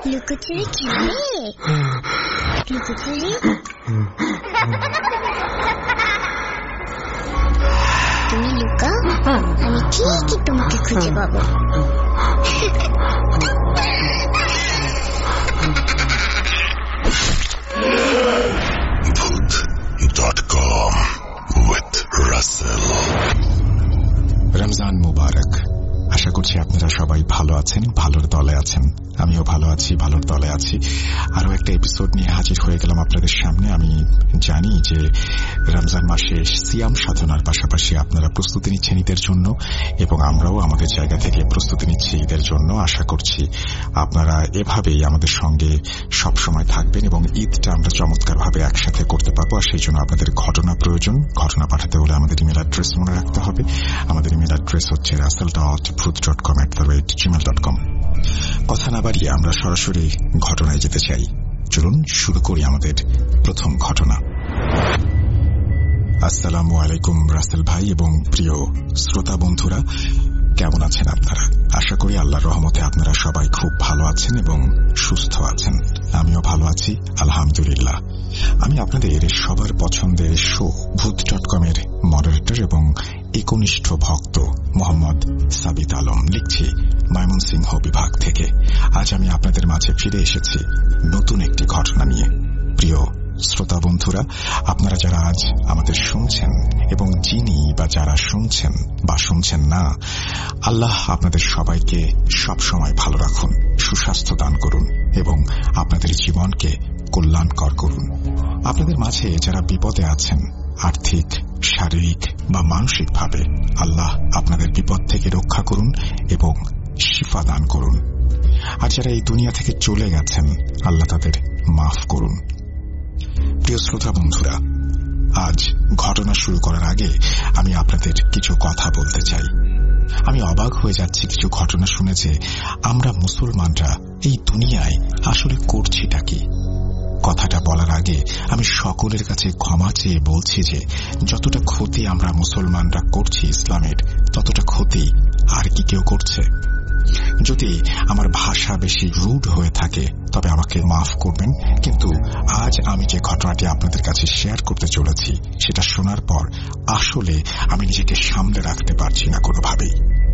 লুকোচুরি খেলবে? লুকোচুরি তুমি লুকাও, আমি ঠিকই তোমাকে খুঁজে পাবো। Voot.com with Russell। রমজান মুবারক। আশা করছি আপনারা সবাই ভালো আছেন, ভালোর দলে আছেন। আমিও ভালো আছি, ভালোর দলে আছি। আরো একটা এপিসোড নিয়ে হাজির হয়ে গেলাম আপনাদের সামনে। আমি জানি যে রমজান মাসে সিয়াম সাধনার পাশাপাশি আপনারা প্রস্তুতি নিচ্ছেন ঈদের জন্য, এবং আমরাও আমাদের জায়গা থেকে প্রস্তুতি নিচ্ছি ঈদের জন্য। আশা করছি আপনারা এভাবেই আমাদের সঙ্গে সবসময় থাকবেন এবং ঈদটা আমরা চমৎকারভাবে একসাথে করতে পারবো। আর সেই জন্য আপনাদের ঘটনা প্রয়োজন। ঘটনা পাঠাতে হলে আমাদের ইমেল অ্যাড্রেস মনে রাখতে হবে। আমাদের ইমেল অ্যাড্রেস হচ্ছে russell.voot.com@gmail.com। কথা না বাড়িয়ে আমরা সরাসরি ঘটনায় যেতে চাই। চলুন শুরু করি আমাদের প্রথম ঘটনা। আসসালামু আলাইকুম রাসেল ভাই এবং প্রিয় শ্রোতা বন্ধুরা, কেমন আছেন আপনারা? আশা করি আল্লাহর রহমতে আপনারা সবাই খুব ভালো আছেন এবং সুস্থ আছেন। আমিও ভালো আছি, আলহামদুলিল্লাহ। আমি আপনাদের সবার পছন্দের শো ভূত.com এর মডারেটর এবং একনিষ্ঠ ভক্ত মোহাম্মদ সাবিত আলম লিখছি ময়মনসিংহ বিভাগ থেকে। আজ আমি আপনাদের মাঝে ফিরে এসেছি নতুন একটি ঘটনা নিয়ে। প্রিয় শ্রোতা বন্ধুরা, আপনারা যারা আজ আমাদের শুনছেন এবং যিনি বা যারা শুনছেন বা শুনছেন না, আল্লাহ আপনাদের সবাইকে সব সময় ভালো রাখুন, সুস্বাস্থ্য দান করুন এবং আপনাদের জীবনকে কল্যাণকর করুন। আপনাদের মাঝে যারা বিপদে আছেন, আর্থিক, শারীরিক বা মানসিকভাবে, আল্লাহ আপনাদের বিপদ থেকে রক্ষা করুন এবং শিফা দান করুন। আর যারা এই দুনিয়া থেকে চলে গেছেন, আল্লাহ তাদের মাফ করুন। প্রিয় শ্রোতা বন্ধুরা, আজ ঘটনা শুরু করার আগে আমি আপনাদের কিছু কথা বলতে চাই। আমি অবাক হয়ে যাচ্ছি কিছু ঘটনা শুনে যে আমরা মুসলমানরা এই দুনিয়ায় আসলে করছিটা কি। কথাটা বলার আগে আমি সকলের কাছে ক্ষমা চেয়ে বলছি যে যতটা ক্ষতি আমরা মুসলমানরা করছি ইসলামের, ততটা ক্ষতি আর কি কেউ করছে? যদি আমার ভাষা বেশি রুড হয়ে থাকে তবে আমাকে মাফ করবেন, কিন্তু আজ আমি যে ঘটনাটি আপনাদের কাছে শেয়ার করতে চলেছি সেটা শোনার পর আসলে আমি নিজেকে সামলে রাখতে পারছি না কোনোভাবেই।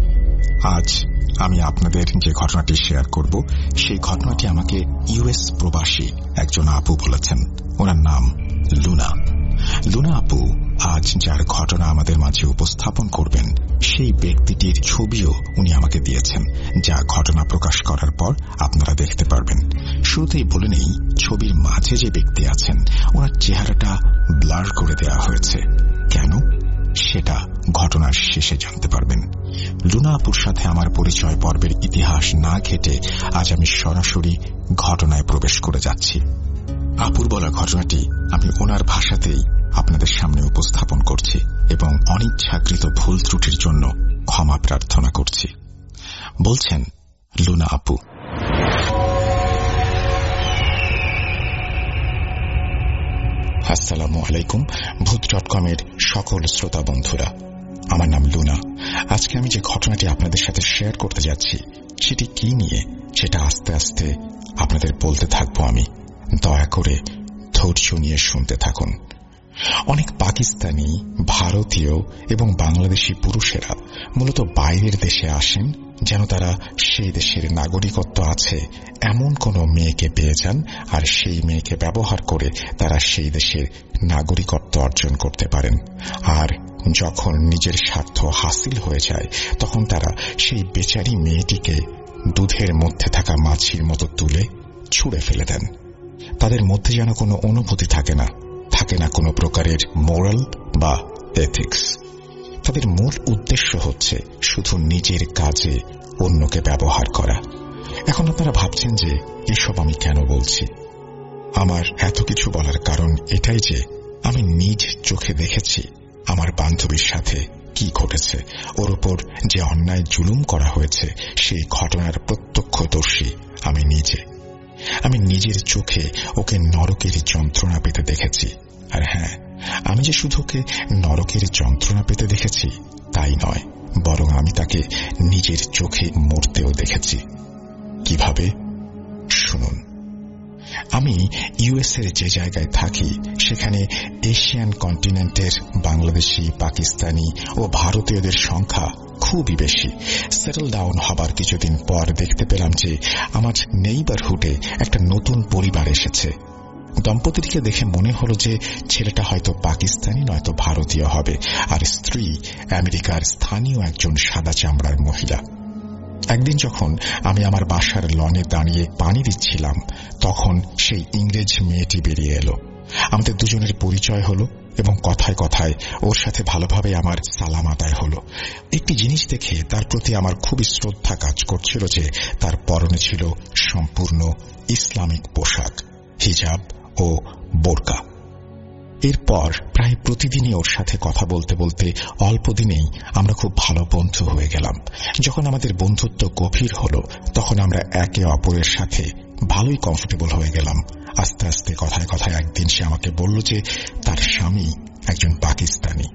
আজ আমি আপনাদের যে ঘটনাটি শেয়ার করব সেই ঘটনাটি আমাকে ইউএস প্রবাসী একজন আপু বলেছেন। ওনার নাম লুনা। লুনা আপু আজ যার ঘটনা আমাদের মাঝে উপস্থাপন করবেন সেই ব্যক্তিটির ছবিও উনি আমাকে দিয়েছেন, যা ঘটনা প্রকাশ করার পর আপনারা দেখতে পারবেন। শুরুতেই বলে নেই, ছবির মাঝে যে ব্যক্তি আছেন ওনার চেহারাটা ব্লার করে দেওয়া হয়েছে। কেন, সেটা ঘটনার শেষে জানতে পারবেন। লুনা আপুর সাথে আমার পরিচয় পর্বের ইতিহাস না ঘেটে আজ আমি সরাসরি ঘটনায় প্রবেশ করে যাচ্ছি। আপুর বলা ঘটনাটি আমি ওনার ভাষাতেই আপনাদের সামনে উপস্থাপন করছি এবং অনিচ্ছাকৃত ভুল ত্রুটির জন্য ক্ষমা প্রার্থনা করছি। বলছেন লুনা আপু। আসসালামু আলাইকুম ভূত.com এর সকল শ্রোতা বন্ধুরা, আমার নাম লুনা। আজকে আমি যে ঘটনাটি আপনাদের সাথে শেয়ার করতে যাচ্ছি সেটি কি নিয়ে সেটা আস্তে আস্তে আপনাদের বলতে থাকবো আমি। দয়া করে ধৈর্য নিয়ে শুনতে থাকুন। অনেক পাকিস্তানি, ভারতীয় এবং বাংলাদেশি পুরুষেরা মূলত বাইরের দেশে আসেন যেন তারা সেই দেশের নাগরিকত্ব আছে এমন কোনো মেয়েকে পেয়ে যান, আর সেই মেয়েকে ব্যবহার করে তারা সেই দেশের নাগরিকত্ব অর্জন করতে পারেন। আর যখন নিজের স্বার্থ হাসিল হয়ে যায় তখন তারা সেই বেচারি মেয়েটিকে দুধের মধ্যে থাকা মাছির মতো তুলে ছুঁড়ে ফেলে দেন। তাদের মধ্যে যেন কোনো অনুভূতি থাকে না কোনো প্রকারের মোরাল বা এথিক্স। তাদের মূল উদ্দেশ্য হচ্ছে শুধু নিজের কাজে অন্যকে ব্যবহার করা। এখন আপনারা ভাবছেন যে এসব আমি কেন বলছি। আমার এত কিছু বলার কারণ এটাই যে আমি নিজ চোখে দেখেছি আমার বান্ধবীর সাথে কি ঘটেছে। ওর উপর যে অন্যায় জুলুম করা হয়েছে সেই ঘটনার প্রত্যক্ষদর্শী আমি নিজে। আমি নিজের চোখে ওকে নরকের যন্ত্রণা পেতে দেখেছি। আর হ্যাঁ, আমি যে শুধু ওকে নরকের যন্ত্রণা পেতে দেখেছি তাই নয়, বরং আমি তাকে নিজের চোখে মরতেও দেখেছি। কিভাবে? শুনুন। আমি ইউএসএর যে জায়গায় থাকি সেখানে এশিয়ান কন্টিনেন্টের বাংলাদেশি, পাকিস্তানি ও ভারতীয়দের সংখ্যা খুবই বেশি। সেটেল ডাউন হবার কিছুদিন পর দেখতে পেলাম যে আমার নেইবারহুডে একটা নতুন পরিবার এসেছে। দম্পতিকে দেখে মনে হলো যে ছেলেটা হয়তো পাকিস্তানি নয়তো ভারতীয় হবে, আর স্ত্রী আমেরিকার স্থানীয় একজন সাদা চামড়ার মহিলা। একদিন যখন আমি আমার বাসার লনে দাঁড়িয়ে পানি দিচ্ছিলাম, তখন সেই ইংরেজ মেয়েটি বেরিয়ে এলো। আমাদের দুজনের পরিচয় হলো এবং কথায় কথায় ওর সাথে ভালোভাবে আমার সালাম আদায় হলো। একটি জিনিস দেখে তার প্রতি আমার খুবই শ্রদ্ধা কাজ করছিল যে তার পরনে ছিল সম্পূর্ণ ইসলামিক পোশাক, হিজাব ও বোরকা। এরপর প্রায় প্রতিদিনই ওর সাথে কথা বলতে বলতে অল্প দিনেই আমরা খুব ভালো বন্ধু হয়ে গেলাম। যখন আমাদের বন্ধুত্ব গভীর হলো তখন আমরা একে অপরের সাথে ভালোই কমফোর্টেবল হয়ে গেলাম। আস্তে আস্তে কথায় কথায় একদিন সে আমাকে বলল যে তার স্বামী একজন পাকিস্তানি।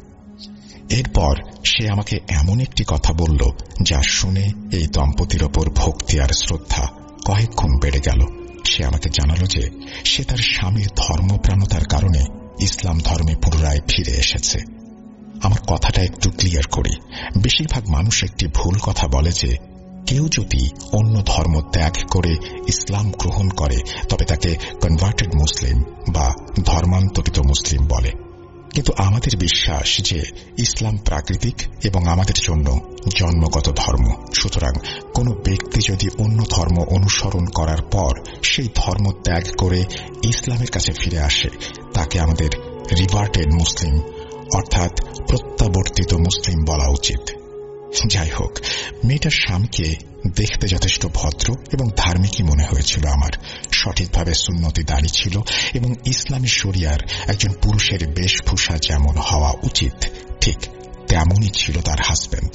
এরপর সে আমাকে এমন একটি কথা বলল যা শুনে এই দম্পতির ওপর ভক্তি আর শ্রদ্ধা কয়েক গুণ বেড়ে গেল। সে আমাকে জানালো যে সে তার স্বামীর ধর্মপ্রাণতার কারণে ইসলাম ধর্মে পুনরায় ফিরে এসেছে। আমার কথাটা একটু ক্লিয়ার করি। বেশিরভাগ মানুষ একটি ভুল কথা বলে যে কেউ যদি অন্য ধর্ম ত্যাগ করে ইসলাম গ্রহণ করে তবে তাকে কনভার্টেড মুসলিম বা ধর্মান্তরিত মুসলিম বলে। কিন্তু আমাদের বিশ্বাস যে ইসলাম প্রাকৃতিক এবং আমাদের জন্য জন্মগত ধর্ম। সুতরাং কোন ব্যক্তি যদি অন্য ধর্ম অনুসরণ করার পর সেই ধর্ম ত্যাগ করে ইসলামের কাছে ফিরে আসে তাকে আমাদের রিভার্টেড মুসলিম অর্থাৎ প্রত্যাবর্তিত মুসলিম বলা উচিত। যাই হোক, মেয়েটার স্বামীকে দেখতে যথেষ্ট ভদ্র এবং ধার্মিকই মনে হয়েছিল আমার। সঠিকভাবে সুন্নতি দাড়ি ছিল এবং ইসলামী শরিয়ার একজন পুরুষের বেশভূষা যেমন হওয়া উচিত ঠিক তেমনই ছিল তার হাজব্যান্ড।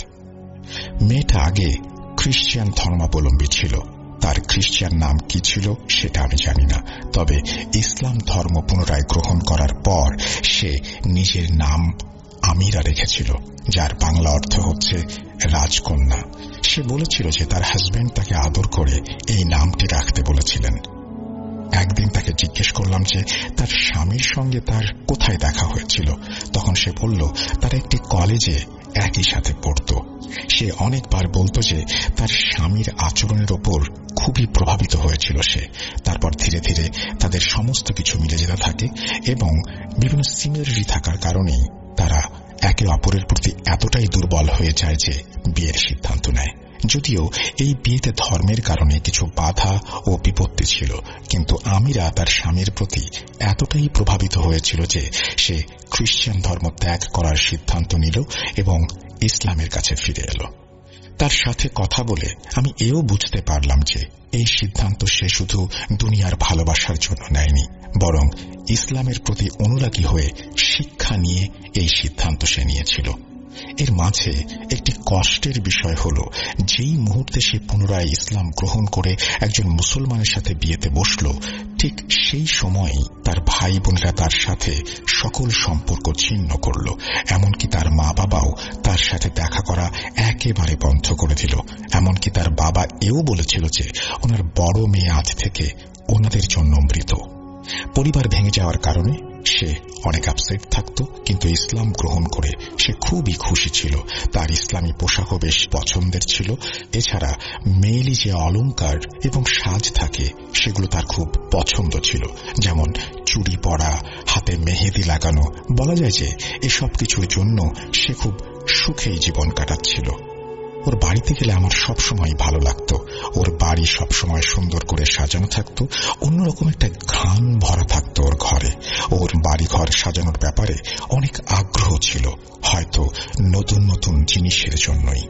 মেয়েটা আগে খ্রিস্টান ধর্মাবলম্বী ছিল। তার খ্রিস্টান নাম কি ছিল সেটা আমি জানি না, তবে ইসলাম ধর্ম পুনরায় গ্রহণ করার পর সে নিজের নাম আমিরা রেখেছিল, যার বাংলা অর্থ হচ্ছে রাজকন্যা। সে বলেছিল যে তার হাজব্যান্ড তাকে আদর করে এই নামটি রাখতে বলেছিলেন। একদিন তাকে জিজ্ঞেস করলাম যে তার স্বামীর সঙ্গে তার কোথায় দেখা হয়েছিল। তখন সে বলল তার একটি কলেজে একই সাথে পড়ত। সে অনেকবার বলতো যে তার স্বামীর আচরণের ওপর খুবই প্রভাবিত হয়েছিল সে। তারপর ধীরে ধীরে তাদের সমস্ত কিছু মিলে যেতে থাকে এবং বিভিন্ন সিমিলারিটি থাকার কারণেই তারা একে অপরের প্রতি এতটাই দুর্বল হয়ে যায় যে বিয়ের সিদ্ধান্ত নেয়। যদিও এই বিয়েতে ধর্মের কারণে কিছু বাধা ও বিপত্তি ছিল, কিন্তু আমিরা তার স্বামীর প্রতি এতটাই প্রভাবিত হয়েছিল যে সে খ্রিস্টান ধর্ম ত্যাগ করার সিদ্ধান্ত নিল এবং ইসলামের কাছে ফিরে এলো। তার সাথে কথা বলে আমি এও বুঝতে পারলাম যে এই সিদ্ধান্ত সে শুধু দুনিয়ার ভালোবাসার জন্য নেয়নি, বরং ইসলামের প্রতি অনুরাগী হয়ে শিক্ষা নিয়ে এই সিদ্ধান্ত সে নিয়েছিল। এর মাঝে একটি কষ্টের বিষয় হল, যেই মুহূর্তে সে পুনরায় ইসলাম গ্রহণ করে একজন মুসলমানের সাথে বিয়েতে বসল, ঠিক সেই সময়ই তার ভাই বোনেরা তার সাথে সকল সম্পর্ক ছিন্ন করল। এমনকি তার মা বাবাও তার সাথে দেখা করা একেবারে বন্ধ করে দিল। এমনকি তার বাবা এও বলেছিল যে ওনার বড় মেয়ে আজ থেকে ওনাদের জন্য মৃত। পরিবার ভেঙে যাওয়ার কারণে সে অনেক আপসেট থাকত, কিন্তু ইসলাম গ্রহণ করে সে খুবই খুশি ছিল। তার ইসলামী পোশাকও বেশ পছন্দের ছিল। এছাড়া মেয়েলি যে অলংকার এবং সাজ থাকে সেগুলো তার খুব পছন্দ ছিল, যেমন চুড়ি পরা, হাতে মেহেদি লাগানো। বলা যায় যে এসব কিছুর জন্য সে খুব সুখেই জীবন কাটাচ্ছিল। ওর বাড়িতে গেলে আমার সবসময় ভালো লাগতো। ওর বাড়ি সবসময় সুন্দর করে সাজানো থাকতো, অন্যরকম একটা ঘ্রাণ ভরা থাকতো ওর ঘরে। ওর বাড়ি ঘর সাজানোর ব্যাপারে অনেক আগ্রহ ছিল, হয়তো নতুন নতুন জিনিসের জন্যই।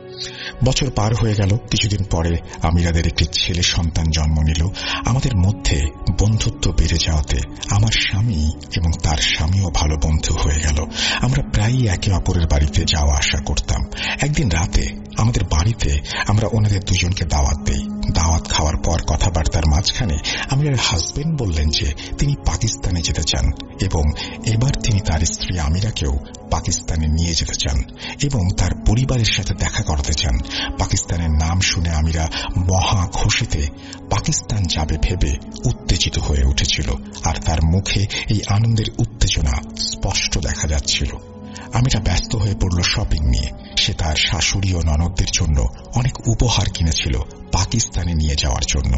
বছর পার হয়ে গেল। কিছুদিন পরে আমিরাদের একটি ছেলে সন্তান জন্ম নিল। আমাদের মধ্যে বন্ধুত্ব বেড়ে যাওয়াতে আমার স্বামী এবং তার স্বামীও ভালো বন্ধু হয়ে গেল। আমরা প্রায়ই একে অপরের বাড়িতে যাওয়া আসা করতাম। একদিন রাতে আমাদের বাড়িতে আমরা ওনাদের দুজনকে দাওয়াত দেই। দাওয়াত খাওয়ার পর কথাবার্তার মাঝখানে আমিরার হাজবেন্ড বললেন যে তিনি পাকিস্তানে যেতে চান এবং এবার তিনি তার স্ত্রী আমিরাকেও পাকিস্তানে নিয়ে যেতে চান এবং তার পরিবারের সাথে দেখা করতে চান। পাকিস্তানের নাম শুনে আমিরা মহা খুশিতে পাকিস্তান যাবে ভেবে উত্তেজিত হয়ে উঠেছিল, আর তার মুখে এই আনন্দের উত্তেজনা স্পষ্ট দেখা যাচ্ছিল। আমিরা ব্যস্ত হয়ে পড়ল শপিং নিয়ে। সে তার শাশুড়ি ও ননদদের জন্য অনেক উপহার কিনেছিল পাকিস্তানে নিয়ে যাওয়ার জন্য।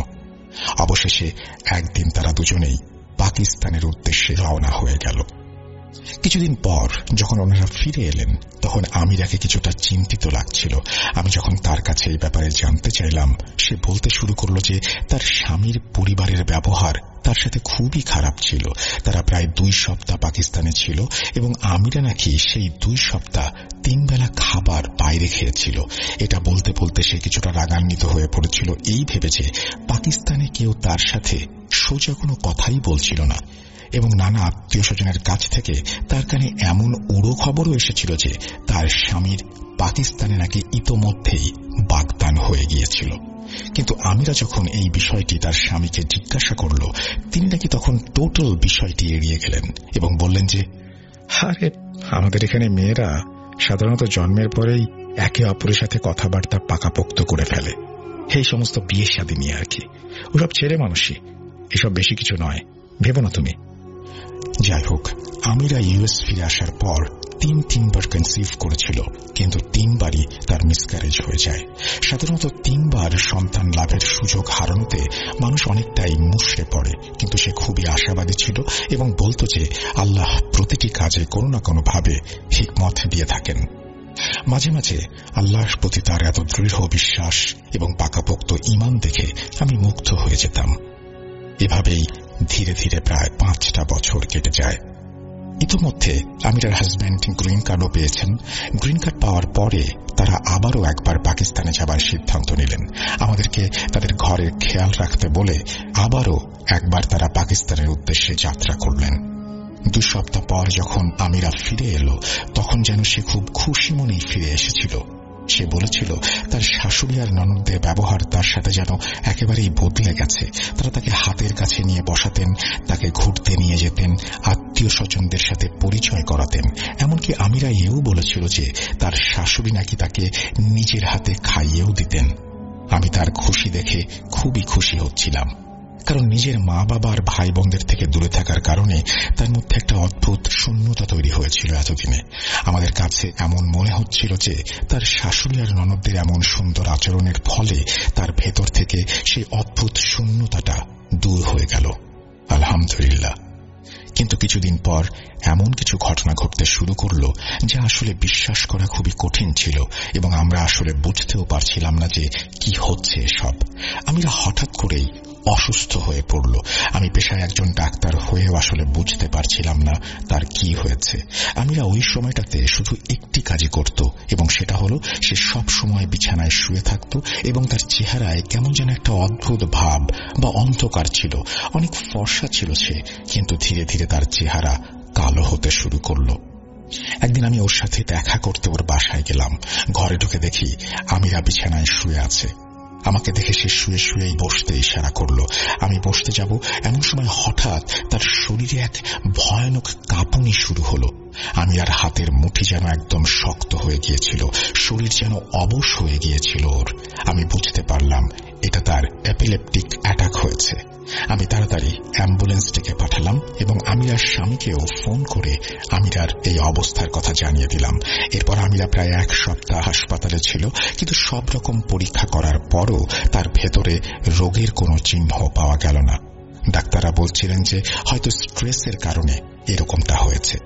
অবশেষে একদিন তারা দুজনেই পাকিস্তানের উদ্দেশ্যে রওনা হয়ে গেল। কিছুদিন পর যখন ওনারা ফিরে এলেন তখন আমিরাকে কিছুটা চিন্তিত লাগছিল। আমি যখন তার কাছে এই ব্যাপারে জানতে চাইলাম, সে বলতে শুরু করল যে তার স্বামীর পরিবারের ব্যবহার তার সাথে খুবই খারাপ ছিল। তারা প্রায় 2 সপ্তাহ পাকিস্তানে ছিল এবং আমিরা নাকি সেই 2 সপ্তাহ 3 বেলা খাবার বাইরে খেয়েছিল। এটা বলতে বলতে সে কিছুটা রাগান্বিত হয়ে পড়েছিল এই ভেবে যে পাকিস্তানে কেউ তার সাথে সোজা কোনো কথাই বলছিল না এবং নানা আত্মীয় স্বজনের কাছ থেকে তার কানে এমন উড়ো খবরও এসেছিল যে তার স্বামীর পাকিস্তানে নাকি ইতোমধ্যেই বাগদান হয়ে গিয়েছিল। কিন্তু আমিরা যখন এই বিষয়টি তার স্বামীকে জিজ্ঞাসা করল, তিনি নাকি তখন টোটাল বিষয়টি এড়িয়ে গেলেন এবং বললেন যে আরে আমাদের এখানে মেয়েরা সাধারণত জন্মের পরেই একে অপরের সাথে কথাবার্তা পাকাপোক্ত করে ফেলে, এই সমস্ত বিয়ে শাদী নিয়ে আর কি। ওসব ছেলে মানুষই, এসব বেশি কিছু নয়, ভেবো না তুমি। যাই হোক, আমিরা ইউএস ফিরে আসার পর 3বার কনসিভ করেছিল, কিন্তু 3বারই তার মিসক্যারেজ হয়ে যায়। সাধারণত 3বার সন্তান লাভের সুযোগ হারানোতে মানুষ অনেকটাই মুষড়ে পড়ে, কিন্তু সে খুবই আশাবাদী ছিল এবং বলতো যে আল্লাহ প্রতিটি কাজে কোনো না কোনো ভাবে হিকমত দিয়ে থাকেন। মাঝে মাঝে আল্লাহর প্রতি তার এত দৃঢ় বিশ্বাস এবং পাকাপোক্ত ঈমান দেখে আমি মুগ্ধ হয়ে যেতাম। এভাবেই ধীরে ধীরে প্রায় 5টা বছর কেটে যায়। ইতোমধ্যে আমিরার হাজব্যান্ড গ্রিন কার্ডও পেয়েছেন। গ্রিন কার্ড পাওয়ার পরে তারা আবারও একবার পাকিস্তানে যাবার সিদ্ধান্ত নিলেন। আমাদেরকে তাদের ঘরের খেয়াল রাখতে বলে আবারও একবার তারা পাকিস্তানের উদ্দেশ্যে যাত্রা করলেন। 2 সপ্তাহ পর যখন আমিরা ফিরে এলো তখন যেন সে খুব খুশি মনেই ফিরে এসেছিল। সে বলেছিল তার শাশুড়ি আর ননদদের ব্যবহার তার সাথে যেন একেবারেই বদলে গেছে। তারা তাকে হাতের কাছে নিয়ে বসাতেন, তাকে ঘুরতে নিয়ে যেতেন, আত্মীয় স্বজনদের সাথে পরিচয় করাতেন। এমনকি আমিরা এও বলেছিল যে তার শাশুড়ি নাকি তাকে নিজের হাতে খাইয়েও দিতেন। আমি তার খুশি দেখে খুবই খুশি হচ্ছিলাম, কারণ নিজের মা বাবা আর ভাই বোনদের থেকে দূরে থাকার কারণে তার মধ্যে একটা অদ্ভুত শূন্যতা তৈরি হয়েছিল এতদিনে। আমাদের কাছে এমন মনে হচ্ছিল যে তার শাশুড়ি আর ননদদের এমন সুন্দর আচরণের ফলে তার ভেতর থেকে সেই অদ্ভুত শূন্যতাটা দূর হয়ে গেল। আলহামদুলিল্লাহ। কিন্তু কিছুদিন পর এমন কিছু ঘটনা ঘটতে শুরু করলো যা আসলে বিশ্বাস করা খুবই কঠিন ছিল এবং আমরা আসলে বুঝতেও পারছিলাম না যে কি হচ্ছে সব। আমিরা হঠাৎ করেই অসুস্থ হয়ে পড়ল। আমি পেশায় একজন ডাক্তার হয়েও আসলে বুঝতে পারছিলাম না তার কি হয়েছে। আমিরা ওই সময়টাতে শুধু একটি কাজই করত এবং সেটা হলো সে সব সময় বিছানায় শুয়ে থাকত এবং তার চেহারায় কেমন যেন একটা অদ্ভুত ভাব বা অন্ধকার ছিল। অনেক ফর্সা ছিল সে, কিন্তু ধীরে ধীরে তার চেহারা কালো হতে শুরু করল। একদিন আমি ওর সাথে দেখা করতে ওর বাসায় গেলাম। ঘরে ঢুকে দেখি আমিরা বিছানায় শুয়ে আছে। আমাকে দেখে সে শুয়ে শুয়েই বসতে ইশারা করল। আমি বসতে যাব এমন সময় হঠাৎ তার শরীরে এক ভয়ানক কাঁপুনি শুরু হলো। আমিরার হাতের মুঠি যেন একদম শক্ত হয়ে গিয়েছিল, শরীর যেন অবশ হয়ে গিয়েছিল ওর। আমি বুঝতে পারলাম এটা তার এপিলেপটিক অ্যাটাক হয়েছে। আমি তাড়াতাড়ি অ্যাম্বুলেন্স ডেকে পাঠালাম এবং আমিরার স্বামীকেও ফোন করে আমিরার এই অবস্থার কথা জানিয়ে দিলাম। এরপর আমিরা প্রায় 1 সপ্তাহ হাসপাতালে ছিল, কিন্তু সব রকম পরীক্ষা করার পরও তার ভেতরে রোগের কোনো চিহ্ন পাওয়া গেল না। ডাক্তাররা বলছিলেন যে হয়তো স্ট্রেসের কারণে এরকমটা হয়েছে।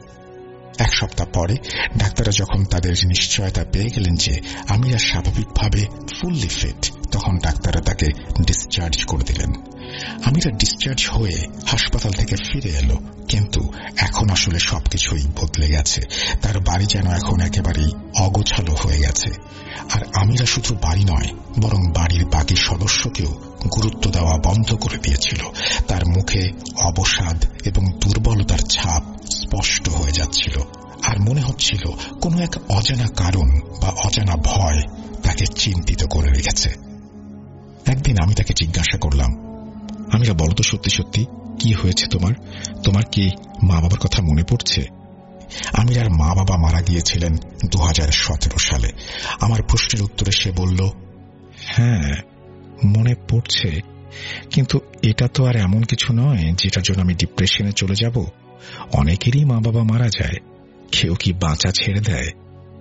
1 সপ্তাহ পরে ডাক্তাররা যখন তাদের নিশ্চয়তা পেয়ে গেলেন যে আমিরা স্বাভাবিকভাবে ফুললি ফিট, তখন ডাক্তাররা তাকে ডিসচার্জ করে দিলেন। আমিরা ডিসচার্জ হয়ে হাসপাতাল থেকে ফিরে এলো, কিন্তু এখন আসলে সবকিছুই বদলে গেছে। তার বাড়ি যেন এখন একেবারেই অগোছালো হয়ে গেছে। আর আমিরা শুধু বাড়ি নয়, বরং বাড়ির বাকি সদস্যকেও গুরুত্ব দেওয়া বন্ধ করে দিয়েছিল। তার মুখে অবসাদ এবং দুর্বলতার ছাপ স্পষ্ট হয়ে যাচ্ছিল, আর মনে হচ্ছিল কোনো এক অজানা কারণ বা অজানা ভয় তাকে চিন্তিত করে রেখেছে। একদিন আমি তাকে জিজ্ঞাসা করলাম, আমিরা বলো তো সত্যি সত্যি কি হয়েছে তোমার? তোমার কি মা বাবার কথা মনে পড়ছে? আমিরার মা বাবা মারা গিয়েছিলেন 2017 সালে। আমার প্রশ্নের উত্তরে সে বলল, হ্যাঁ মনে পড়ছে, কিন্তু এটা তো আর এমন কিছু নয় যেটার জন্য আমি ডিপ্রেশনে চলে যাব। অনেকেরই মা বাবা মারা যায়, কেউ কি বাঁচা ছেড়ে দেয়?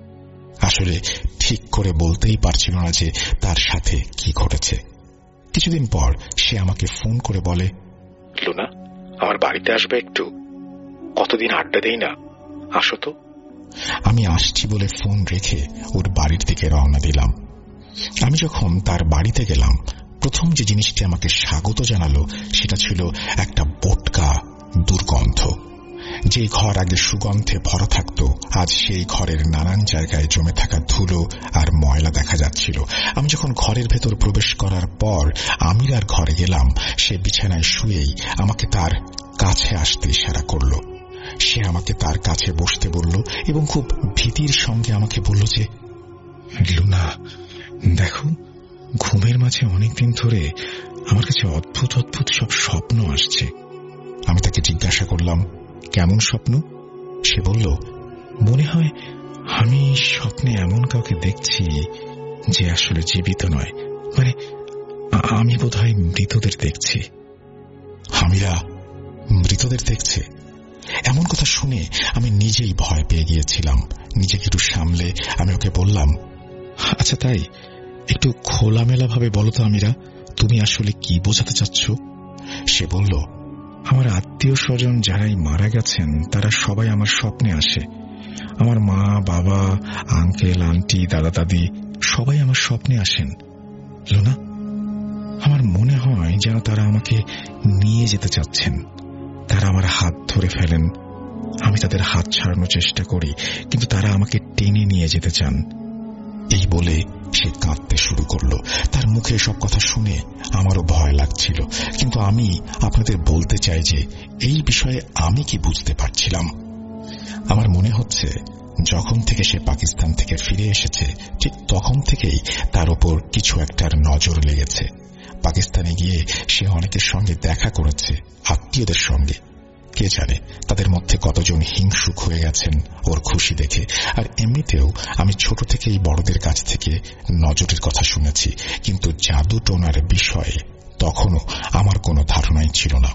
আসলে ঠিক করে বলতেই পারছিল না যে তার সাথে কি ঘটেছে। কিছুদিন পর সে আমাকে ফোন করে বলে, লুনা আমার বাড়িতে আসবে একটু, কতদিন আড্ডা দেই না, আসো তো। আমি আসছি বলে ফোন রেখে ওর বাড়ির দিকে রওনা দিলাম। আমি যখন তার বাড়িতে গেলাম, প্রথম যে জিনিসটি আমাকে স্বাগত জানালো সেটা ছিল একটা বোটকা দুর্গন্ধ। যে ঘর আগে সুগন্ধে ভরা থাকত, আজ সেই ঘরের নানান জায়গায় জমে থাকা ধুলো আর ময়লা দেখা যাচ্ছিল। আমি যখন ঘরের ভেতর প্রবেশ করার পর আমিরার ঘরে গেলাম, সে বিছানায় শুয়েই আমাকে তার কাছে আসতে ইশারা করল। সে আমাকে তার কাছে বসতে বলল এবং খুব ভীতির সঙ্গে আমাকে বলল যে, লুনা দেখো, ঘুমের মাঝে অনেকদিন ধরে আমার কাছে অদ্ভুত অদ্ভুত সব স্বপ্ন আসছে। আমি তাকে জিজ্ঞাসা করলাম, কেমন স্বপ্ন? সে বলল, মনে হয় আমি স্বপ্নে এমন কাউকে দেখছি যে আসলে জীবিত নয়, মানে আমি বোধহয় মৃতদের দেখছি। আমিরা মৃতদের দেখছে? এমন কথা শুনে আমি নিজেই ভয় পেয়ে গিয়েছিলাম। নিজেকে একটু সামলে আমি ওকে বললাম, আচ্ছা তাই, একটু খোলামেলা ভাবে বলো তো আমিরা, তুমি আসলে কি বোঝাতে চাচ্ছ? সে বলল, আমার আত্মীয় স্বজন যারাই মারা গেছেন তারা সবাই আমার স্বপ্নে আসে। আমার মা বাবা, আঙ্কেল আন্টি, দাদা দাদি সবাই আমার স্বপ্নে আসেন। লুনা, আমার মনে হয় যেন তারা আমাকে নিয়ে যেতে চাচ্ছেন। তারা আমার হাত ধরে ফেলেন, আমি তাদের হাত ছাড়ানোর চেষ্টা করি, কিন্তু তারা আমাকে টেনে নিয়ে যেতে চান। এই বলে সে কাঁদতে শুরু করল। তার মুখে সব কথা শুনে আমারও ভয় লাগছিল, কিন্তু আমি আপনাদের বলতে চাই যে এই বিষয়ে আমি কি বুঝতে পারছিলাম। আমার মনে হচ্ছে যখন থেকে সে পাকিস্তান থেকে ফিরে এসেছে, ঠিক তখন থেকেই তার উপর কিছু একটার নজর লেগেছে। পাকিস্তানে গিয়ে সে অনেকের সঙ্গে দেখা করেছে, আত্মীয়দের সঙ্গে। কে জানে তাদের মধ্যে কতজন হিংসুক হয়ে গেছেন ওর খুশি দেখে। আর এমনিতেও আমি ছোট থেকেই বড়দের কাছ থেকে নজরের কথা শুনেছি, কিন্তু জাদু টোনার বিষয়ে তখনও আমার কোনো ধারণাই ছিল না।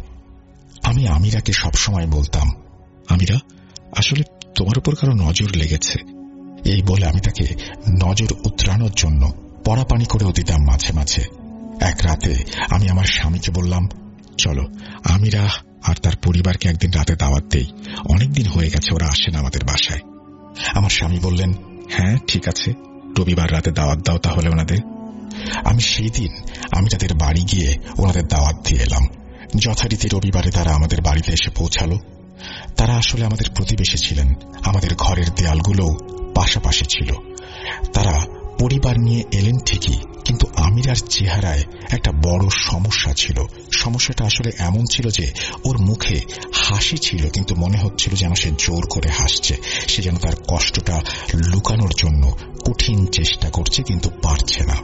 আমি আমিরাকে সবসময় বলতাম, আমিরা আসলে তোমার উপর কারো নজর লেগেছে। এই বলে আমি তাকে নজর উতরানোর জন্য পড়া পানি করেও দিতাম মাঝে মাঝে। এক রাতে আমি আমার স্বামীকে বললাম, চলো আমিরা আর তার পরিবারকে একদিন রাতে দাওয়াত দেই, অনেকদিন হয়ে গেছে ওরা আসে না আমাদের বাসায়। আমার স্বামী বললেন, হ্যাঁ ঠিক আছে, রবিবার রাতে দাওয়াত দাও তাহলে ওনাদের। আমি সেই দিন আমি তাদের বাড়ি গিয়ে ওনাদের দাওয়াত দিয়ে এলাম। যথারীতি রবিবারে তারা আমাদের বাড়িতে এসে পৌঁছালো। তারা আসলে আমাদের প্রতিবেশী ছিলেন, আমাদের ঘরের দেয়ালগুলোও পাশাপাশি ছিল। তারা পরিবার নিয়ে এলেন ঠিকই, কিন্তু আমিরার চেহারায় একটা বড় সমস্যা ছিল। সমস্যাটা আসলে এমন ছিল যে ওর মুখে হাসি ছিল, কিন্তু মনে হচ্ছিল যেন সে জোর করে হাসছে। সে যেন তার কষ্টটা লুকানোর জন্য কঠিন চেষ্টা করছে, কিন্তু পারছে না।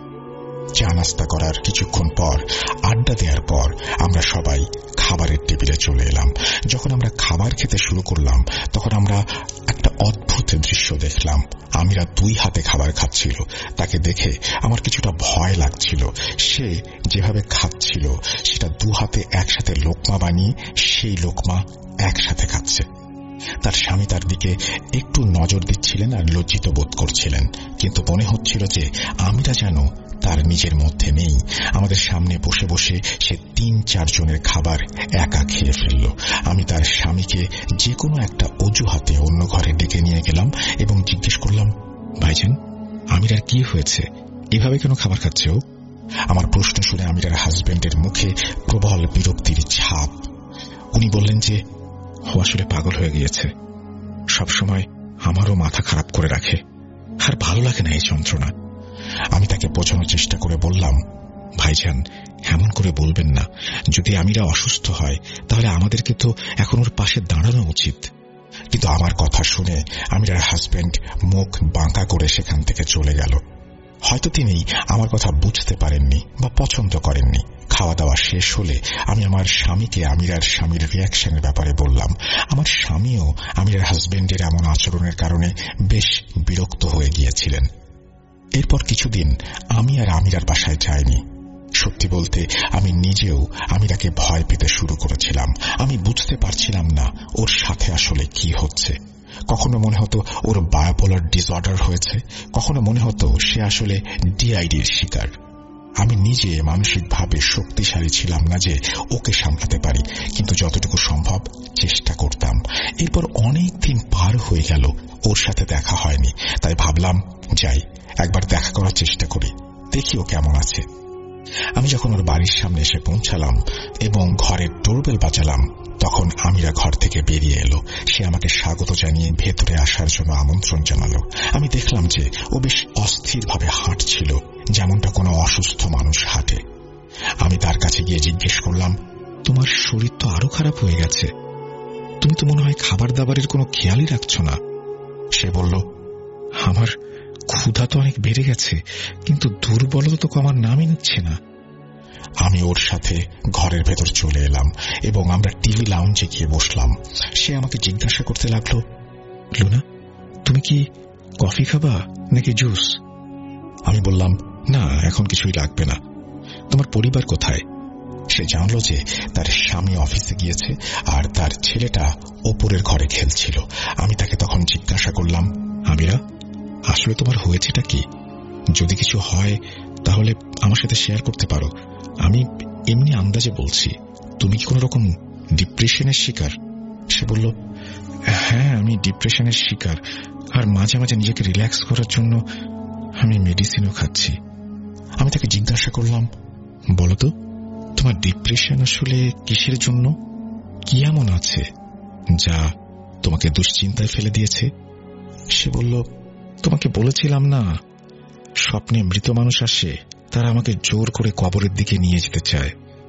চা নাস্তা করার কিছুক্ষণ পর, আড্ডা দেওয়ার পর আমরা সবাই খাবারের টেবিলে চলে এলাম। যখন আমরা খাবার খেতে শুরু করলাম তখন আমরা একটা অদ্ভুত দৃশ্য দেখলাম। আমিরা 2 হাতে খাবার খাচ্ছিল। তাকে দেখে আমার কিছুটা ভয় লাগছিল। সে যেভাবে খাচ্ছিল সেটা 2 হাতে একসাথে লোকমা বানিয়ে সেই লোকমা একসাথে খাচ্ছে। তার স্বামী তার দিকে একটু নজর দিচ্ছিলেন আর লজ্জিত বোধ করছিলেন, কিন্তু মনে হচ্ছিল যে আমিরা যেন তার নিজের মধ্যে নেই। আমাদের সামনে বসে বসে সে 3-4 জনের খাবার একা খেয়ে ফেলল। আমি তার স্বামীকে যে কোনো একটা অজুহাতে অন্য ঘরে ডেকে নিয়ে গেলাম এবং জিজ্ঞেস করলাম, ভাইজান আমিরার কি হয়েছে, এভাবে কেন খাবার খাচ্ছে ও? আমার প্রশ্ন শুনে আমিরার হাজবেন্ডের মুখে প্রবল বিরক্তির ছাপ। উনি বললেন যে ও আসলে পাগল হয়ে গিয়েছে, সবসময় আমারও মাথা খারাপ করে রাখে, আর ভালো লাগে না এই যন্ত্রণা। আমি তাকে বোঝানোর চেষ্টা করে বললাম, ভাইজান এমন করে বলবেন না, যদি আমিরা অসুস্থ হয় তাহলে আমাদেরকে তো এখন ওর পাশে দাঁড়ানো উচিত। কিন্তু আমার কথা শুনে আমিরার হাজবেন্ড মুখ বাঁকা করে সেখান থেকে চলে গেল। হয়তো তিনি আমার কথা বুঝতে পারেননি বা পছন্দ করেননি। খাওয়া দাওয়া শেষ হলে আমি আমার স্বামীকে আমিরার স্বামীর রিয়াকশনের ব্যাপারে বললাম। আমার স্বামীও আমিরার হাজবেন্ডের এমন আচরণের কারণে বেশ বিরক্ত হয়ে গিয়েছিলেন। এরপর কিছুদিন আমি আর আমিরার বাসায় যাইনি। সত্যি বলতে আমি নিজেও আমিরাকে ভয় পেতে শুরু করেছিলাম। আমি বুঝতে পারছিলাম না ওর সাথে আসলে কি হচ্ছে। কখনো মনে হতো ওর বায়োপোলার ডিসঅর্ডার হয়েছে, কখনো মনে হতো সে আসলে ডিআইডির শিকার। আমি নিজে মানসিকভাবে শক্তিশালী ছিলাম না যে ওকে সামলাতে পারি, কিন্তু যতটুকু সম্ভব চেষ্টা করতাম। এরপর অনেক দিন পার হয়ে গেল, ওর সাথে দেখা হয়নি। তাই ভাবলাম যাই, একবার দেখা করার চেষ্টা করি, দেখি ও কেমন আছে। আমি যখন ওর বাড়ির সামনে এসে পৌঁছালাম এবং ঘরের ডোরবেল বাজালাম, তখন আমিরা ঘর থেকে বেরিয়ে এলো। সে আমাকে স্বাগত জানিয়ে ভেতরে আসার জন্য আমন্ত্রণ জানালো। আমি দেখলাম যে ও বেশ অস্থিরভাবে হাঁটছিল, যেমনটা কোনো অসুস্থ মানুষ হাঁটে। আমি তার কাছে গিয়ে জিজ্ঞেস করলাম, তোমার শরীর তো আরো খারাপ হয়ে গেছে, তুমি তো মনে হয় খাবার দাবারের কোনো খেয়ালই রাখছ না। সে বলল, আমার ক্ষুধা তো অনেক বেড়ে গেছে, কিন্তু দুর্বলতা তো কমার নামই নিচ্ছে না। আমি ওর সাথে ঘরের ভেতর চলে এলাম এবং আমরা টিভি লাউঞ্জে গিয়ে বসলাম। সে আমাকে জিজ্ঞাসা করতে লাগলো, লুনা, তুমি কি কফি খাবা নাকি জুস? আমি বললাম, না, এখন কিছুই লাগবে না। তোমার পরিবার কোথায়? সে জানলো যে তার স্বামী অফিসে গিয়েছে আর তার ছেলেটা ওপরের ঘরে খেলছিল। আমি তাকে তখন জিজ্ঞাসা করলাম, আমিরা, আসলে তোমার হয়েছেটা কি? যদি কিছু হয় তাহলে আমার সাথে শেয়ার করতে পারো। আমি এমনি আন্দাজে বলছি, তুমি কি কোনো রকম ডিপ্রেশনের শিকার? সে বলল, হ্যাঁ, আমি ডিপ্রেশনের শিকার, আর মাঝে মাঝে নিজেকে রিল্যাক্স করার জন্য আমি মেডিসিনও খাচ্ছি। আমি তাকে জিজ্ঞাসা করলাম, বলো তো, তোমার ডিপ্রেশন আসলে কিসের জন্য? কি এমন আছে যা তোমাকে দুশ্চিন্তায় ফেলে দিয়েছে? সে বলল, তোমাকে বলেছিলাম না, স্বপ্নে মৃত মানুষ আসে, তারা আমাকে জোর করে কবরের দিকে নিয়ে যেতে চায়।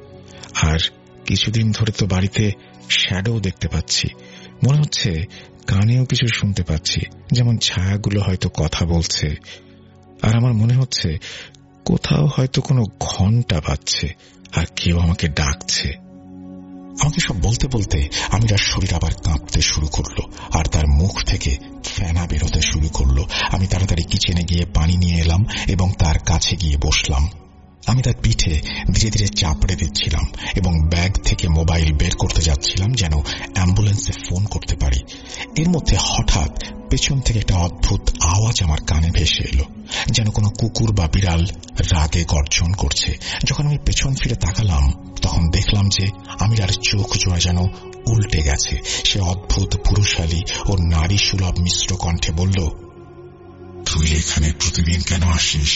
আর কিছুদিন ধরে তো বাড়িতে শ্যাডো দেখতে পাচ্ছি, মনে হচ্ছে কানেও কিছু শুনতে পাচ্ছি, যেমন ছায়াগুলো হয়তো কথা বলছে। আর আমার মনে হচ্ছে কোথাও হয়তো কোনো ঘন্টা বাজছে আর কেউ আমাকে ডাকছে। আমাকে সব বলতে বলতে আমিরার শরীর আবার কাঁপতে শুরু করলো আর তার মুখ থেকে ফেনা বেরোতে শুরু করলো। আমি তাড়াতাড়ি কিচেনে গিয়ে পানি নিয়ে এলাম এবং তার কাছে গিয়ে বসলাম। আমি তার পিঠে ধীরে ধীরে চাপড়ে দিচ্ছিলাম এবং ব্যাগ থেকে মোবাইল বের করতে যাচ্ছিলাম যেন অ্যাম্বুলেন্সে ফোন করতে পারি। এর মধ্যে হঠাৎ পেছন থেকে একটা অদ্ভুত আওয়াজ আমার কানে ভেসে এলো, যেন কোনো কুকুর বা বিড়াল রাগে গর্জন করছে। যখন আমি পেছন ফিরে তাকালাম, তখন দেখলাম যে আমিরার চোখ জোড়া যেন উল্টে গেছে। সে অদ্ভুত পুরুষালী ও নারী সুলভ মিশ্র কণ্ঠে বলল, তুই এখানে প্রতিদিন কেন আসিস?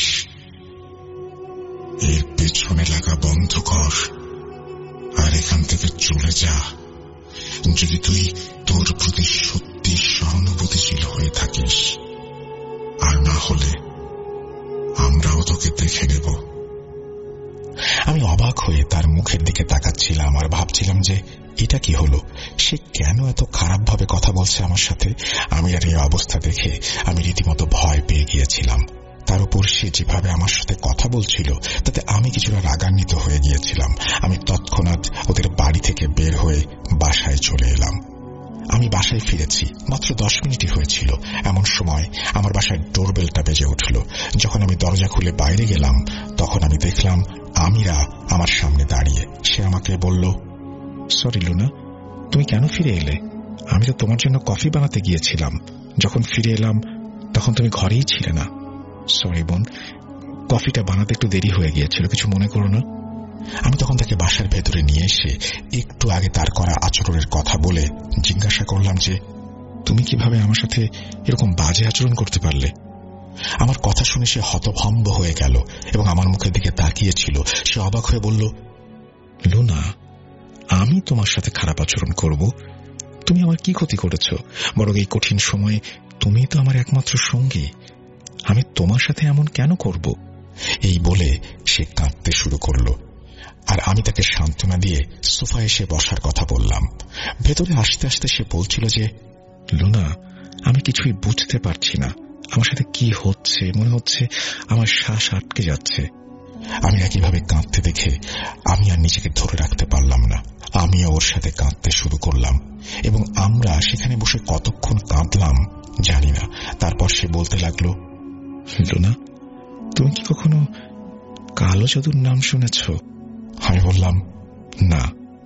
এর পেছনে লাগা বন্ধ কর আর এখান থেকে চলে যা। যদি তুই তোর প্রতি সত্যি সহানুভূতিশীল হয়ে থাকিস, আর না হলে আমরাও তোকে দেখে নেব। আমি অবাক হয়ে তার মুখের দিকে তাকাচ্ছিলাম আর ভাবছিলাম যে এটা কি হলো, সে কেন এত খারাপভাবে কথা বলছে আমার সাথে। আমিরার এই অবস্থা দেখে আমি রীতিমতো ভয় পেয়ে গিয়েছিলাম। তার উপর সে যেভাবে আমার সাথে কথা বলছিল তাতে আমি কিছুটা রাগান্বিত হয়ে গিয়েছিলাম। আমি তৎক্ষণাৎ ওদের বাড়ি থেকে বের হয়ে বাসায় চলে এলাম। আমি বাসায় ফিরেছি মাত্র 10 মিনিটই হয়েছিল। এমন সময় আমার বাসায় ডোরবেলটা বেজে উঠল। যখন আমি দরজা খুলে বাইরে গেলাম, তখন আমি দেখলাম আমিরা আমার সামনে দাঁড়িয়ে। সে আমাকে বলল, সরি লুনা, তুমি কেন ফিরে এলে? আমি তো তোমার জন্য কফি বানাতে গিয়েছিলাম। যখন ফিরে এলাম তখন তুমি ঘরেই ছিলে না। সরি বোন, কফিটা বানাতে একটু দেরি হয়ে গিয়েছিল, কিছু মনে করো না। আমি তখন তাকে বাসার ভেতরে নিয়ে এসে একটু আগে তার করা আচরণের কথা বলে জিজ্ঞাসা করলাম যে তুমি কিভাবে আমার সাথে এরকম বাজে আচরণ করতে পারলে? আমার কথা শুনে সে হতভম্ব হয়ে গেল এবং আমার মুখের দিকে তাকিয়েছিল। সে অবাক হয়ে বলল, লুনা, আমি তোমার সাথে খারাপ আচরণ করব? তুমি আমার কি ক্ষতি করেছ? বরং এই কঠিন সময়ে তুমি তো আমার একমাত্র সঙ্গী, আমি তোমার সাথে এমন কেন করব? এই বলে সে কাঁদতে শুরু করল আর আমি তাকে সান্ত্বনা দিয়ে সোফায় এসে বসার কথা বললাম। ভেতরে আসতে আসতে সে বলছিল যে, লুনা, আমি কিছুই বুঝতে পারছি না, আমার সাথে কি হচ্ছে মনে হচ্ছে আমার শ্বাস আটকে যাচ্ছে। আমি একইভাবে কাঁদতে দেখে আমি আর নিজেকে ধরে রাখতে পারলাম না। আমিও ওর সাথে কাঁদতে শুরু করলাম এবং আমরা সেখানে বসে কতক্ষণ কাঁদলাম জানি না। তারপর সে বলতে লাগলো, লুনা, তুমি কি কখনো কালো জাদুর নাম শুনেছ? আমি বললাম, না।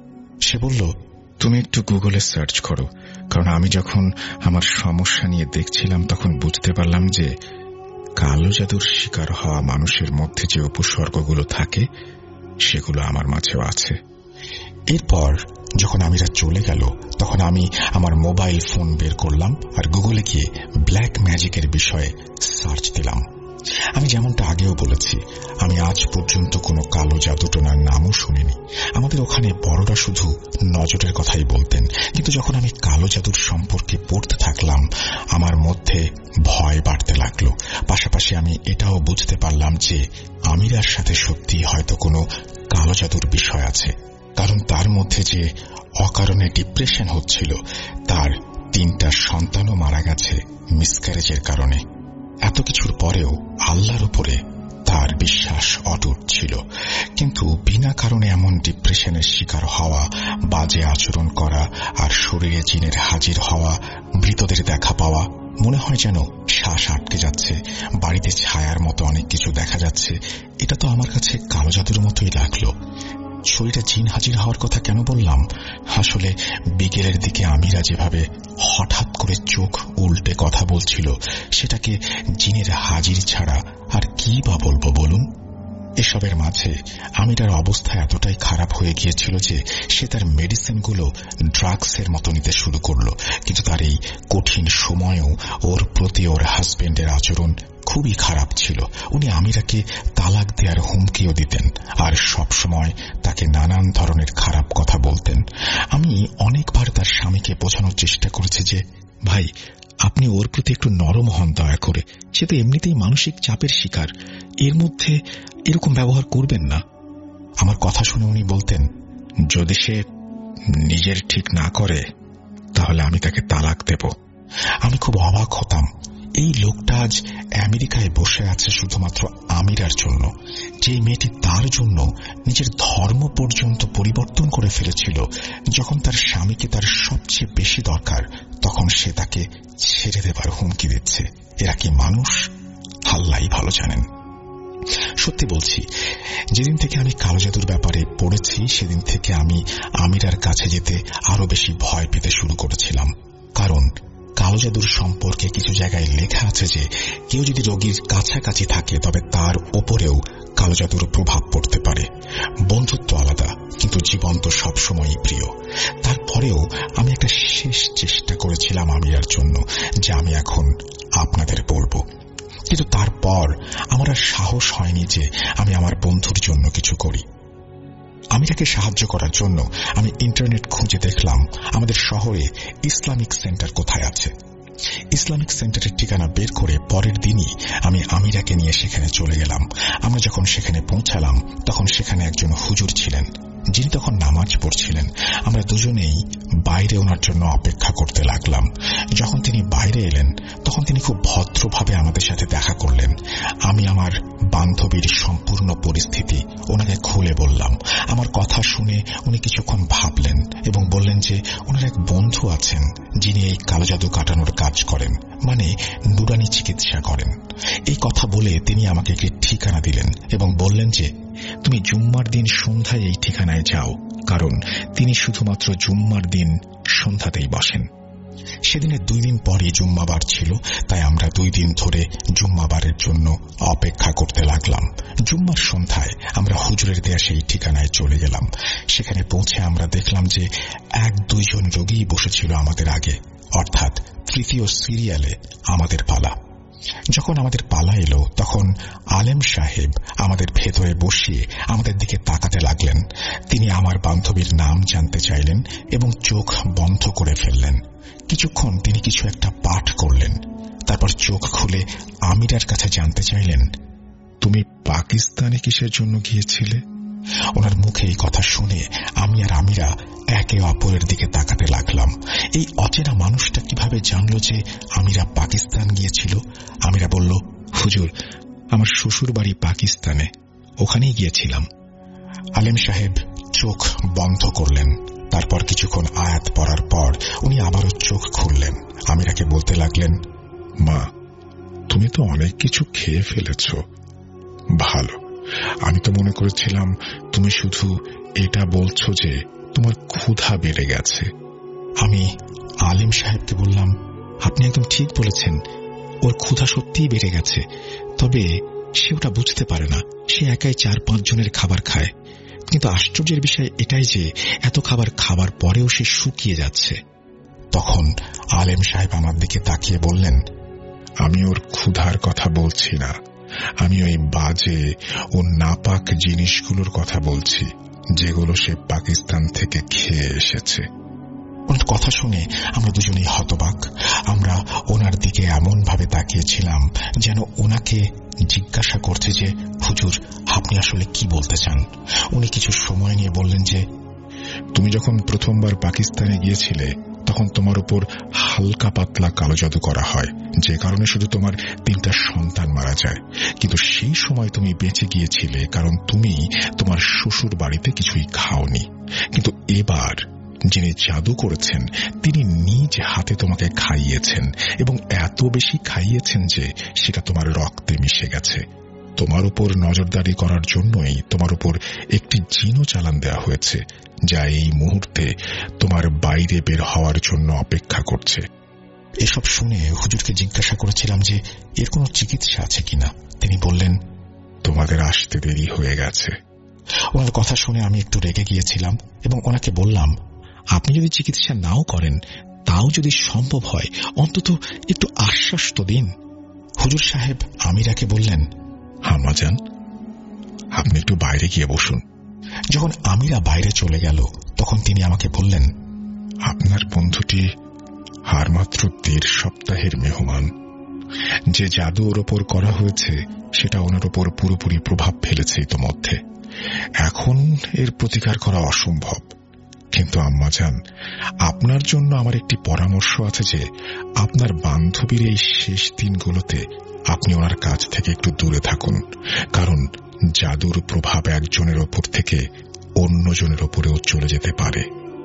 সে বলল, তুমি একটু গুগলে সার্চ করো, কারণ আমি যখন আমার সমস্যা নিয়ে দেখছিলাম তখন বুঝতে পারলাম যে কালো জাদুর শিকার হওয়া মানুষের মধ্যে যে উপসর্গগুলো থাকে সেগুলো আমার মাঝেও আছে। এরপর যখন আমিরা চলে গেল তখন আমি আমার মোবাইল ফোন বের করলাম আর গুগলে গিয়ে ব্ল্যাক ম্যাজিকের বিষয়ে সার্চ দিলাম। আমি যেমনটা আগেও বলেছি, আমি আজ পর্যন্ত কোনো কালো জাদুটোনার নামও শুনিনি। আমাদের ওখানে বড়রা শুধু নজরের কথাই বলতেন, কিন্তু যখন আমি কালো জাদুর সম্পর্কে পড়তে থাকলাম আমার মধ্যে ভয় বাড়তে লাগলো। পাশাপাশি আমি এটাও বুঝতে পারলাম যে আমিরার সাথে সত্যি হয়তো কোনো কালো জাদুর বিষয় আছে, কারণ তার মধ্যে যে অকারণে ডিপ্রেশন হচ্ছিল, তার 3টা সন্তানও মারা গেছে মিসক্যারেজের কারণে। এত কিছুর পরেও আল্লাহর উপরে তার বিশ্বাস অটুট ছিল, কিন্তু বিনা কারণে এমন ডিপ্রেশনের শিকার হওয়া, বাজে আচরণ করা আর শরীরে জিনের হাজির হওয়া, মৃতদের দেখা পাওয়া, মনে হয় যেন শ্বাস আটকে যাচ্ছে, বাড়িতে ছায়ার মতো অনেক কিছু দেখা যাচ্ছে, এটা তো আমার কাছে কালো জাদুর মতোই লাগলো। শরীরে জিন হাজির হওয়ার কথা কেন বললাম? আসলে বিকেলের দিকে আমিরা যেভাবে হঠাৎ করে চোখ উল্টে কথা বলছিল, সেটাকে জিনের হাজির ছাড়া আর কি বা বলবো বলুন? এসবের মাঝে আমিরার অবস্থা এতটাই খারাপ হয়ে গিয়েছিল যে সে তার মেডিসিনগুলো ড্রাগসের মতো নিতে শুরু করলো। কিন্তু তার এই কঠিন সময়েও ওর প্রতি ওর হাজবেন্ডের আচরণ খুবই খারাপ ছিল। উনি আমিরাকে তালাক দেওয়ার হুমকিও দিতেন আর সবসময় তাকে নানান ধরনের খারাপ কথা বলতেন। আমি অনেকবার তার স্বামীকে বোঝানোর চেষ্টা করেছি যে, ভাই, আপনি ওর প্রতি একটু নরম হন দয়া করে, সে তো এমনিতেই মানসিক চাপের শিকার, এর মধ্যে এরকম ব্যবহার করবেন না। আমার কথা শুনে উনি বলতেন, যদি সে নিজের ঠিক না করে তাহলে আমি তাকে তালাক দেব। আমি খুব অবাক হতাম, এই লোকটা আজ আমেরিকায় বসে আছে শুধুমাত্র আমিরার জন্য, যে মেয়েটি তার জন্য নিজের ধর্ম পর্যন্ত পরিবর্তন করে ফেলেছিল। যখন তার স্বামীকে তার সবচেয়ে বেশি দরকার তখন সে তাকে ছেড়ে দেবার হুমকি দিচ্ছে। এরা কি মানুষ? আল্লাহই ভালো জানেন। সত্যি বলছি, যেদিন থেকে আমি কালো জাদুর ব্যাপারে পড়েছি সেদিন থেকে আমি আমিরার কাছে যেতে আরো বেশি ভয় পেতে শুরু করেছিলাম। কারণ কালো জাদুর সম্পর্কে কিছু জায়গায় লেখা আছে যে কেউ যদি রোগীর কাছাকাছি থাকে তবে তার ওপরেও কালো জাদুর প্রভাব পড়তে পারে। বন্ধুত্ব আলাদা, কিন্তু জীবন তো সবসময়ই প্রিয়। তারপরেও আমি একটা শেষ চেষ্টা করেছিলাম আমিরার জন্য, যা আমি এখন আপনাদের বলবো। কিন্তু তারপর আমার আর সাহস হয়নি যে আমি আমার বন্ধুর জন্য কিছু করি। আমিরাকে সাহায্য করার জন্য আমি ইন্টারনেট খুঁজে দেখলাম আমাদের শহরে ইসলামিক সেন্টার কোথায় আছে। ইসলামিক সেন্টারের ঠিকানা বের করে পরের দিনই আমি আমিরাকে নিয়ে সেখানে চলে গেলাম। আমরা যখন সেখানে পৌঁছালাম তখন সেখানে একজন হুজুর ছিলেন, যিনি তখন নামাজ পড়ছিলেন। আমরা দুজনেই বাইরে ওনার জন্য অপেক্ষা করতে লাগলাম। যখন তিনি বাইরে এলেন তখন তিনি খুব ভদ্রভাবে আমাদের সাথে দেখা করলেন। আমি আমার বান্ধবীর সম্পূর্ণ পরিস্থিতি ওনাকে খুলে বললাম। আমার কথা শুনে উনি কিছুক্ষণ ভাবলেন এবং বললেন যে ওনার এক বন্ধু আছেন যিনি এই কালো জাদু কাটানোর কাজ করেন, মানে নুরানি চিকিৎসা করেন। এই কথা বলে তিনি আমাকে একটি ঠিকানা দিলেন এবং বললেন যে তুমি জুম্মার দিন সন্ধ্যায় এই ঠিকানায় যাও, কারণ তিনি শুধুমাত্র জুম্মার দিন সন্ধ্যাতেই বসেন। সেদিনের 2 দিন পরই জুম্মাবার ছিল, তাই আমরা 2 দিন ধরে জুম্মাবারের জন্য অপেক্ষা করতে লাগলাম। জুম্মার সন্ধ্যায় আমরা হুজুরের দেয়া সেই ঠিকানায় চলে গেলাম। সেখানে পৌঁছে আমরা দেখলাম যে 1-2 জন রোগী বসেছিল আমাদের আগে, অর্থাৎ তৃতীয় সিরিয়ালে আমাদের পালা। যখন আমাদের পালা এলো তখন আলেম সাহেব আমাদের ভেতরে বসিয়ে আমাদের দিকে তাকাতে লাগলেন। তিনি আমার বান্ধবীর নাম জানতে চাইলেন এবং চোখ বন্ধ করে ফেললেন। কিছুক্ষণ তিনি কিছু একটা পাঠ করলেন, তারপর চোখ খুলে আমিরার কাছে জানতে চাইলেন, তুমি পাকিস্তানে কিসের জন্য গিয়েছিলে? ওনার মুখে এই কথা শুনে আমি আর আমিরা একে অপরের দিকে তাকাতে লাগলাম। এই অচেনা মানুষটা কিভাবে জানলো যে আমিরা পাকিস্তান গিয়েছিল? আমিরা বলল, হুজুর, আমার শ্বশুর বাড়ি পাকিস্তানে, ওখানেই গিয়েছিলাম। আলেম সাহেব চোখ বন্ধ করলেন। তারপর কিছুক্ষণ আয়াত পড়ার পর উনি আবারও চোখ খুললেন। আমিরাকে বলতে লাগলেন, মা, তুমি তো অনেক কিছু খেয়ে ফেলেছ, ভালো। আমি তো মনে করেছিলাম তুমি শুধু এটা বলছো যে তোমার ক্ষুধা বেড়ে গেছে। আমি আলেম সাহেবকে বললাম, আপনি একদম ঠিক বলেছেন, ওর ক্ষুধা সত্যিই বেড়ে গেছে, তবে সে ওটা বুঝতে পারে না। সে একাই 4-5 জনের খাবার খায়। কিন্তু আশ্চর্যের বিষয় এটাই যে এত খাবার খাবার পরেও সে শুকিয়ে যাচ্ছে। তখন আলেম সাহেব আমার দিকে তাকিয়ে বললেন, আমি ওর ক্ষুধার কথা বলছি না, আমি ওই বাজে ও নাপাক জিনিসগুলোর কথা বলছি যেগুলো সে পাকিস্তান থেকে খেয়ে এসেছে। ওনার কথা শুনে আমরা দুজনেই হতবাক। আমরা ওনার দিকে এমন ভাবে তাকিয়েছিলাম যেন ওনাকে জিজ্ঞাসা করছে যে, হুজুর, আপনি আসলে কি বলতে চান? উনি কিছু সময় নিয়ে বললেন যে, তুমি যখন প্রথমবার পাকিস্তানে গিয়েছিলে তখন তোমার উপর হালকা পাতলা কালো জাদু করা হয়, যে কারণে শুধু তোমার 3টা সন্তান মারা যায়। কিন্তু সেই সময় তুমি বেঁচে গিয়েছিলে কারণ তুমি তোমার শ্বশুর বাড়িতে কিছুই খাওনি। কিন্তু এবার যিনি জাদু করেছেন তিনি নিজ হাতে তোমাকে খাইয়েছেন, এবং এত বেশি খাইয়েছেন যে সেটা তোমার রক্তে মিশে গেছে। তোমার উপর নজরদারি করার জন্যই তোমার উপর একটি জিনও চালান দেওয়া হয়েছে, যা এই মুহূর্তে তোমার বাইরে বের হওয়ার জন্য অপেক্ষা করছে। এসব শুনে হুজুরকে জিজ্ঞাসা করেছিলাম যে এর কোনো চিকিৎসা আছে কিনা। তিনি বললেন, তোমাদের আসতে দেরি হয়ে গেছে। ওনার কথা শুনে আমি একটু রেগে গিয়েছিলাম এবং ওনাকে বললাম, আপনি যদি চিকিৎসা নাও করেন, তাও যদি সম্ভব হয় অন্তত একটু আশ্বাস তো দিন। হুজুর সাহেব আমিরাকে বললেন, আম্মাজান, আপনি একটু বাইরে গিয়ে বসুন। যখন আমিরা বাইরে চলে গেল তখন তিনি আমাকে বললেন, আপনার বন্ধুটি আর মাত্র 1.5 সপ্তাহের মেহমান। যে জাদু ওর ওপর করা হয়েছে সেটা ওনার ওপর পুরোপুরি প্রভাব ফেলেছে ইতোমধ্যে। এখন এর প্রতিকার করা অসম্ভব। কিন্তু আম্মাজান, আপনার জন্য আমার একটি পরামর্শ আছে যে আপনার বান্ধবীর এই শেষ দিনগুলোতে আপনি ওনার কাছ থেকে একটু দূরে থাকুন, কারণ জাদুর প্রভাব একজনের ওপর থেকে অন্যজনের ওপরেও চলে যেতে পারে।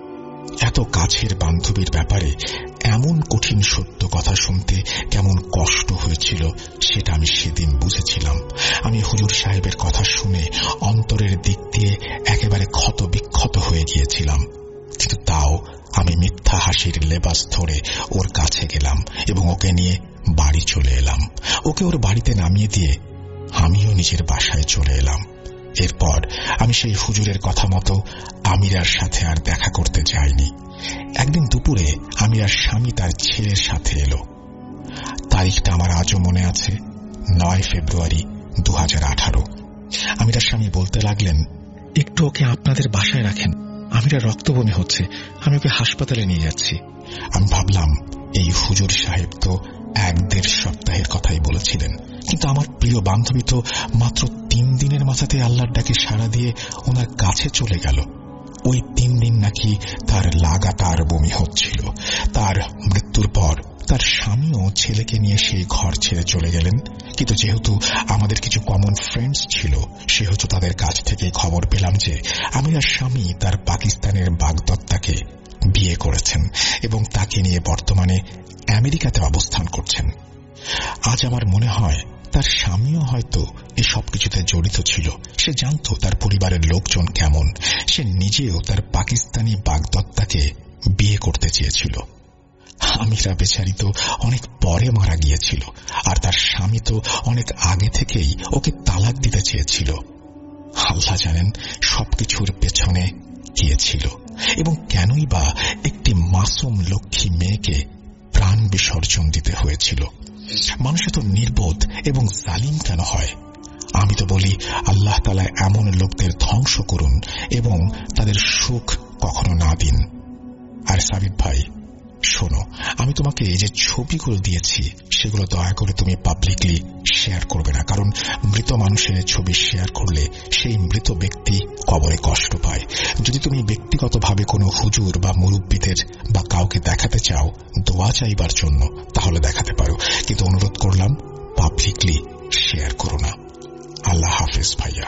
এত কাছের বান্ধবীর ব্যাপারে এমন কঠিন সত্য কথা শুনতে কেমন কষ্ট হয়েছিল সেটা আমি সেদিন বুঝেছিলাম। আমি হুজুর সাহেবের কথা শুনে অন্তরের দিক দিয়ে একেবারে ক্ষত বিক্ষত হয়ে গিয়েছিলাম। কিন্তু তাও আমি মিথ্যা হাসির লেবাস ধরে ওর কাছে গেলাম এবং ওকে নিয়ে বাড়ি চলে এলাম। ওকে ওর বাড়িতে নামিয়ে দিয়ে আমিও নিজের বাসায় চলে এলাম। এরপর আমি সেই হুজুরের কথা মতো আমিরার সাথে আর দেখা করতে যাইনি। একদিন দুপুরে আমিরার স্বামী তার ছেলের সাথে এলো। তারিখটা আমার আজও মনে আছে, 9 ফেব্রুয়ারি 2018। আমিরার স্বামী বলতে লাগলেন, একটু ওকে আপনাদের বাসায় রাখেন, আমিরা রক্তবমি হচ্ছে, আমি ওকে হাসপাতালে নিয়ে যাচ্ছি। আমি ভাবলাম এই হুজুর সাহেব তো 1-1.5 সপ্তাহের কথাই বলেছিলেন, কিন্তু আমার প্রিয় বান্ধবী তো মাত্র 3 দিনের মাথাতে আল্লাহর ডাকে সাড়া দিয়ে ওনার কাছে চলে গেল। ওই 3 দিন নাকি তার লাগাতার বমি হচ্ছিল। তার মৃত্যুর পর তার স্বামীও ছেলেকে নিয়ে সেই ঘর ছেড়ে চলে গেলেন। কিন্তু যেহেতু আমাদের কিছু কমন ফ্রেন্ডস ছিল, সেহেতু তাদের কাছ থেকে খবর পেলাম যে আমিরার স্বামী তার পাকিস্তানের বাগদত্তাকে বিয়ে করেছেন এবং তাকে নিয়ে বর্তমানে আমেরিকাতে অবস্থান করছেন। আজ আমার মনে হয় তার স্বামীও হয়তো এই সবকিছুতে জড়িত ছিল। সে জানত তার পরিবারের লোকজন কেমন। সে নিজেও তার পাকিস্তানি বাগদত্তাকে বিয়ে করতে চেয়েছিল। আমিরা বেচারি তো অনেক পরে মারা গিয়েছিল, আর তার স্বামী তো অনেক আগে থেকেই ওকে তালাক দিতে চেয়েছিল। আল্লাহ জানেন সবকিছুর পেছনে কে ছিল এবং কেনই বা একটি মাসুম লক্ষ্মী মেয়েকে প্রাণ বিসর্জন দিতে হয়েছিল। মানুষ এত নির্বোধ এবং জালিম কেন হয়? আমি তো বলি, আল্লাহ তাআলা এমন লোকদের ধ্বংস করুন এবং তাদের সুখ কখনো না দিন। আর সাবিত ভাই, শোনো, আমি আমি তোমাকে যে ছবিগুলো দিয়েছি সেগুলো দয়া করে তুমি পাবলিকলি শেয়ার করবে না, কারণ মৃত মানুষের ছবি শেয়ার করলে সেই মৃত ব্যক্তি কবরে কষ্ট পায়। যদি তুমি ব্যক্তিগতভাবে কোনো হুজুর বা মুরব্বীদের বা কাউকে দেখাতে চাও দোয়া চাইবার জন্য তাহলে দেখাতে পারো, কিন্তু অনুরোধ করলাম পাবলিকলি শেয়ার করো না। আল্লাহ হাফেজ ভাইয়া।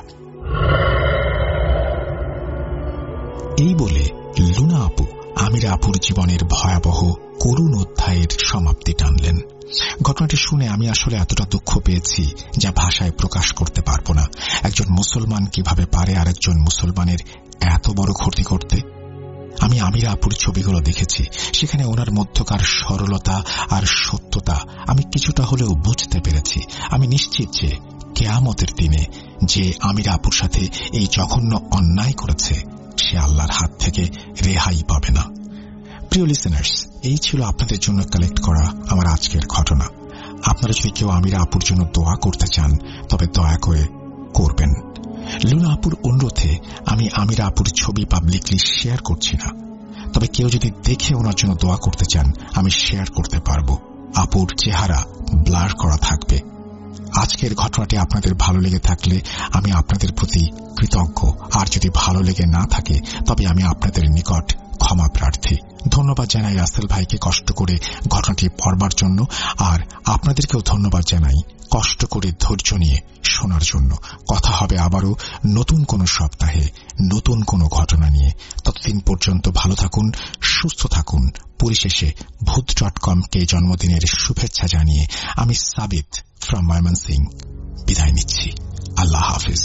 এই বলে লুনা আপু আমিরা আপুর জীবনের ভয়াবহ করুণ অধ্যায়ের সমাপ্তি টানলেন। ঘটনাটি শুনে আমি আসলে এতটা দুঃখ পেয়েছি যা ভাষায় প্রকাশ করতে পারবো না। একজন মুসলমান কিভাবে পারে আরেকজন মুসলমানের এত বড় ক্ষতি করতে? আমি আমিরা আপুর ছবিগুলো দেখেছি, সেখানে ওনার মধ্যকার সরলতা আর সত্যতা আমি কিছুটা হলেও বুঝতে পেরেছি। আমি নিশ্চিত যে কিয়ামতের দিনে যে আমিরা আপুর সাথে এই জঘন্য অন্যায় করেছে সে আল্লাহর হাত থেকে রেহাই পাবে না। প্রিয় লিসেনার্স, এই ছিল আপনাদের জন্য কালেক্ট করা আমার আজকের ঘটনা। আপনারা যদি কেউ আমিরা আপুর জন্য দোয়া করতে চান তবে দয়া করে করবেন। লুনা আপুর অনুরোধে আমি আমিরা আপুর ছবি পাবলিকলি শেয়ার করছি না, তবে কেউ যদি দেখে ওনার জন্য দোয়া করতে চান আমি শেয়ার করতে পারবো। আপুর চেহারা ব্লার করা থাকবে। আজকের ঘটনাটি আপনাদের ভালো লেগে থাকলে আমি আপনাদের প্রতি কৃতজ্ঞ, আর যদি ভালো লেগে না থাকে তবে আমি আপনাদের নিকট ক্ষমা প্রার্থী। ধন্যবাদ জানাই রাসেল ভাইকে কষ্ট করে ঘটনাটি পড়বার জন্য, আর আপনাদেরকেও ধন্যবাদ জানাই কষ্ট করে ধৈর্য নিয়ে শোনার জন্য। কথা হবে আবারও নতুন কোনো সপ্তাহে নতুন কোনো ঘটনা নিয়ে। ততদিন পর্যন্ত ভালো থাকুন, সুস্থ থাকুন। পরিশেষে ভূত.com কে জন্মদিনের শুভেচ্ছা জানিয়ে আমি সাবিত ফ্রম ময়মনসিং বিদায় নিচ্ছি। আল্লাহ হাফিজ।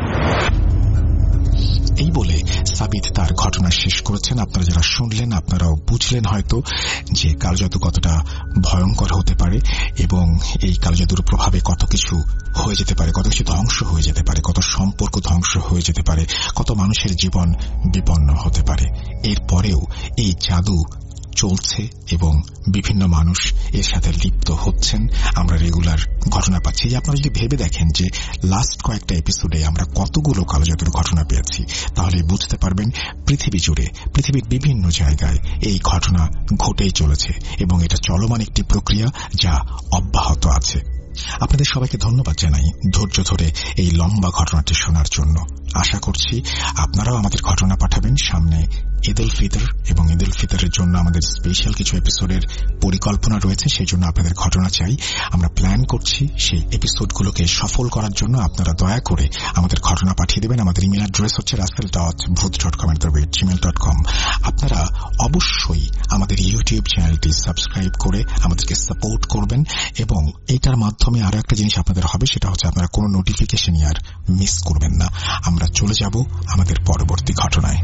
এই বলে সাবিত তার ঘটনা শেষ করেছেন। আপনারা যারা শুনলেন আপনারাও বুঝলেন হয়তো যে কালজাদু কতটা ভয়ঙ্কর হতে পারে এবং এই কালজাদুর প্রভাবে কত কিছু হয়ে যেতে পারে, কত কিছু ধ্বংস হয়ে যেতে পারে, কত সম্পর্ক ধ্বংস হয়ে যেতে পারে, কত মানুষের জীবন বিপন্ন হতে পারে। এরপরেও এই জাদু চলছে এবং বিভিন্ন মানুষ এর সাথে লিপ্ত হচ্ছেন। আমরা রেগুলার ঘটনা পাচ্ছি। আপনারা যদি ভেবে দেখেন যে লাস্ট কয়েকটা এপিসোডে আমরা কতগুলো কালজাদুর ঘটনা পেয়েছি তাহলে বুঝতে পারবেন পৃথিবী জুড়ে, পৃথিবীর বিভিন্ন জায়গায় এই ঘটনা ঘটেই চলেছে এবং এটা চলমান একটি প্রক্রিয়া যা অব্যাহত আছে। আপনাদের সবাইকে ধন্যবাদ জানাই ধৈর্য ধরে এই লম্বা ঘটনাটি শোনার জন্য। আশা করছি আপনারাও আমাদের ঘটনা পাঠাবেন। সামনে ঈদ উল ফিতর এবং ঈদ উল ফিতরের জন্য আমাদের স্পেশাল কিছু এপিসোডের পরিকল্পনা রয়েছে, সেই জন্য আপনাদের ঘটনা চাই। আমরা প্ল্যান করছি সেই এপিসোডগুলোকে সফল করার জন্য। আপনারা দয়া করে আমাদের ঘটনা পাঠিয়ে দেবেন। আমাদের ইমেল অ্যাড্রেস হচ্ছে rasel.bhoot.com@gmail.com। আপনারা অবশ্যই আমাদের ইউটিউব চ্যানেলটি সাবস্ক্রাইব করে আমাদেরকে সাপোর্ট করবেন এবং এটার মাধ্যমে আরো একটা জিনিস আপনাদের হবে, সেটা হচ্ছে আপনারা কোনো নোটিফিকেশনই আর মিস করবেন না। আমরা চলে যাব আমাদের পরবর্তী ঘটনায়।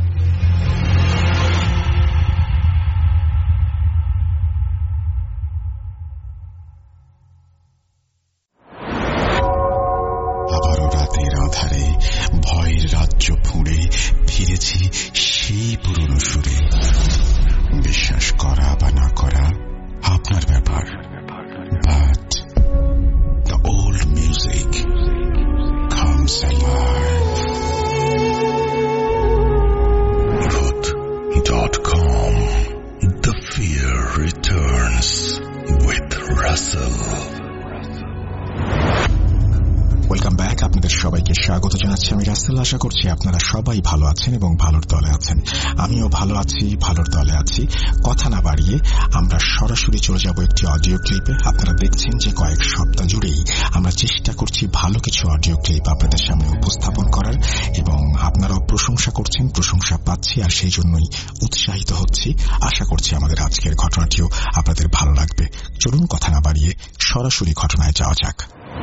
আবারও রাতের আঁধারে ভয়ের রাজ্য ফুঁড়ে ফিরেছি সেই পুরনো সুরে। বিশ্বাস করা বা না করা আপনার ব্যাপার, but the old music comes alive. Bhoot.com. The fear returns with Russell. Welcome back. আপনাদের সবাইকে স্বাগত জানাচ্ছি আমি রাসেল। আশা করছি আপনারা সবাই ভালো আছেন এবং ভালোর দলে আছেন। আমিও ভালো আছি, ভালোর দলে আছি। কথা না বাড়িয়ে আমরা সরাসরি চলে যাব একটি অডিও ক্লিপে। আপনারা দেখছেন যে কয়েক সপ্তাহ জুড়েই আমরা চেষ্টা করছি ভালো কিছু অডিও ক্লিপ আপনাদের সামনে উপস্থাপন করার এবং আপনারাও প্রশংসা করছেন, প্রশংসা পাচ্ছি আর সেই জন্যই উৎসাহিত হচ্ছি। আশা করছি আমাদের আজকের ঘটনাটিও আপনাদের ভালো লাগবে। চলুন কথা না বাড়িয়ে সরাসরি ঘটনায় যাওয়া যাক।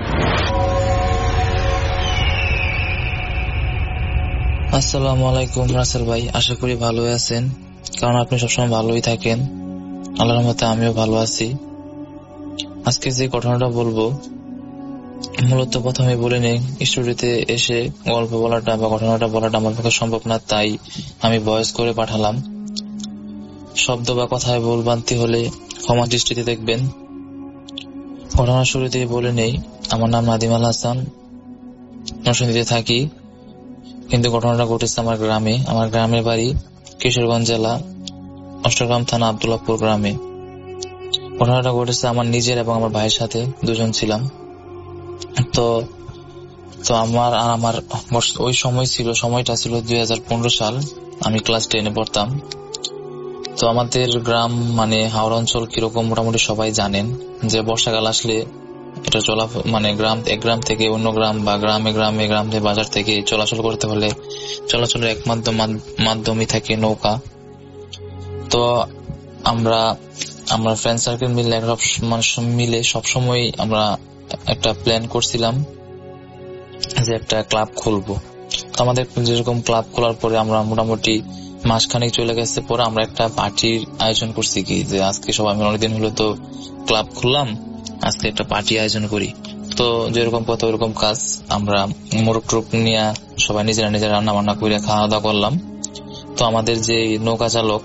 আসসালামু আলাইকুম রাসেল ভাই, আশা করি ভালো আছেন, কারণ আপনি সবসময় ভালোই থাকেন। আল্লাহর রহমতে আমিও ভালো আছি। আজকে যে ঘটনাটা বলবো মূলত প্রথমে বলে নেই, স্টুডিওতে এসে গল্প বলাটা বা ঘটনাটা বলাটা আমার পক্ষে সম্ভব না, তাই আমি ভয়েস করে পাঠালাম। শব্দ বা কথায় ভুলভ্রান্তি হলে ক্ষমা দৃষ্টিতে দেখবেন। ঘটনার শুরুতেই বলে নেই, আমার নাম নাদিম আল হাসান, নরসিংদীতে থাকি, কিন্তু ঘটনাটা ঘটেছে আমার গ্রামে। আমার গ্রামের বাড়ি কিশোরগঞ্জ জেলা অষ্টগ্রাম থানা আব্দুল্লাহপুর গ্রামে। ঘটনাটা ঘটেছে আমার নিজের এবং আমার ভাইয়ের সাথে, দুজন ছিলাম। তো আমার ওই সময়টা ছিল 2015 সাল, আমি ক্লাস 10-এ পড়তাম। তো আমাদের গ্রাম মানে হাওড়া অঞ্চল কিরকম মোটামুটি সবাই জানেন, যে বর্ষাকাল আসলে এটা এক গ্রাম থেকে অন্য গ্রাম বা গ্রাম থেকে বাজার থেকে চলাচল করতে হলে চলাচলের একমাত্র মাধ্যমই থাকে নৌকা। তো আমরা ফ্রেন্ড সার্কেল মিলে সবসময় আমরা একটা প্ল্যান করছিলাম যে একটা ক্লাব খুলবো। তো আমাদের যেরকম ক্লাব খোলার পরে আমরা মোটামুটি মাসখানেক চলে গেছে, পরে আমরা একটা পার্টির আয়োজন করছি, কি যে আজকে সবাই মিলে অনেকদিন হলো তো ক্লাব খুললাম, আজকে একটা পার্টি আয়োজন করি। তো যেরকম কথা ওরকম কাজ, আমরা মোরগ টুরগ নিয়ে সবাই নিজেরা রান্না বান্না করে খাওয়া দাওয়া করলাম। তো আমাদের যে নৌকা চালক,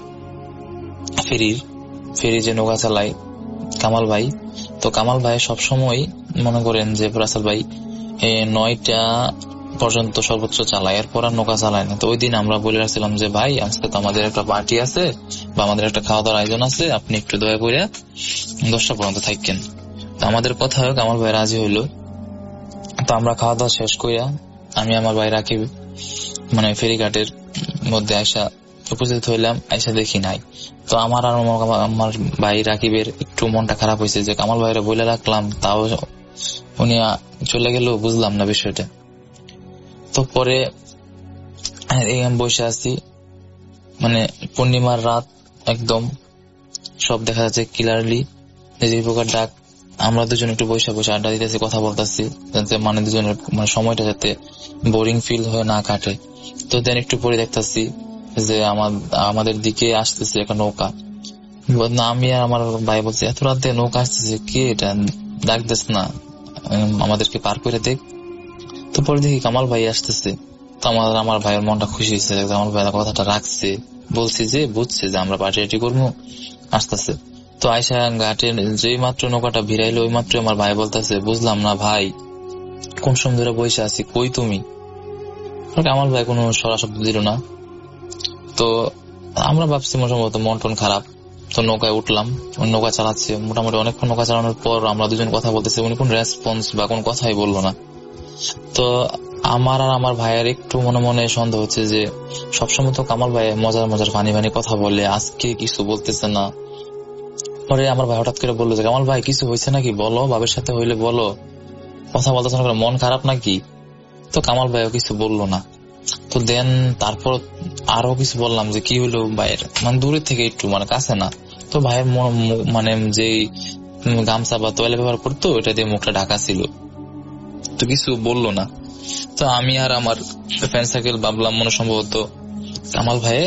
ফেরি যে নৌকা চালায় কামাল ভাই, তো কামাল ভাই সবসময় মনে করেন যে রাসেল ভাই 9টা পর্যন্ত সর্বোচ্চ চালায়, এরপর আর নৌকা চালায় না। তো ওই দিন আমরা বলে রাখছিলাম যে ভাই আজকে তো আমাদের একটা পার্টি আছে বা আমাদের একটা খাওয়া দাওয়ার আয়োজন আছে, আপনি একটু দয়া করে 10টা পর্যন্ত থাকেন। তো আমাদের কথা কামাল ভাই রাজি হইলো। তো আমরা খাওয়া দাওয়া শেষ করিয়া আমি আমার ভাই রাকিব ফেরিঘাটের মধ্যে উপস্থিত হইলাম, দেখি নাই। তো আমার ভাই রাকিবের একটু মনটা খারাপ হয়েছে যে কামাল ভাইরা বলে রাখলাম, তাও উনি চলে গেল, বুঝলাম না বিষয়টা। তো পরে বসে আছি, পূর্ণিমার রাত, একদম সব দেখা যাচ্ছে ক্লিয়ারলি, যে প্রকার ডাক। আমরা দুজন একটু বসে আড্ডা দিতেছি, কথা বলতেছি, যাতে দুজনের সময়টা যাতে বোরিং ফিল হয়ে না কাটে। তো দেন একটু পরে দেখতেছি যে আমাদের দিকে আসতেছে একটা নৌকা। আমি আর আমার ভাই বলছি, এত রাতে নৌকা আসতেছে, কে এটা, ডাক দিস না, আমাদেরকে পার করে দেখ। তো পরে দেখি কামাল ভাই আসতেছে। তো আমার ভাইয়ের মনটা খুশি হয়েছে, কামাল ভাই কথাটা রাখছে, বলছি যে বুঝছে যে আমরা পার্টি করবো, আসতেছে। তো আয়সা ঘাটে যেই মাত্র নৌকাটা ভিড়াইলো, ওই মাত্র আমার ভাই বলতেছে, বুঝলাম না ভাই, কোন সময় ধরে বসে আছি, কই তুমি? কামাল ভাই কোনো সরা শব্দ দিল না। তো আমরা ভাবছি সম্ভবত মন টন খারাপ। তো নৌকায় উঠলাম, নৌকা চালাচ্ছে, মোটামুটি অনেকক্ষণ নৌকা চালানোর পর আমরা দুজন কথা বলতেছি, উনি কোন রেসপন্স বা কোন কথাই বললো না। তো আমার আর আমার ভাইয়ের একটু মনে মনে সন্দেহ হচ্ছে যে সবসময় তো কামাল ভাই মজার ফানি কথা বলে, আজকে কিছু বলতেছে না। পরে আমার ভাই হঠাৎ করে বললো যে কামাল ভাই কিছু হয়েছে নাকি, বলো, বাবার সাথে হইলে বলো, কথা বলতেছে না, মন খারাপ নাকি? তো কামাল ভাইও কিছু বললো না। তো দেন তারপর আরো কিছু বললাম যে কি হইলো ভাইয়ের, দূরের থেকে একটু কাছে না। তো ভাইয়ের যে গামছা বা তোয়ালে ব্যবহার করতো, ওটা দিয়ে মুখটা ঢাকা ছিল, তো কিছু বললো না। তো আমি আর আমার ফ্রেন্ড সার্কেল ভাবলাম সম্ভবত কামাল ভাই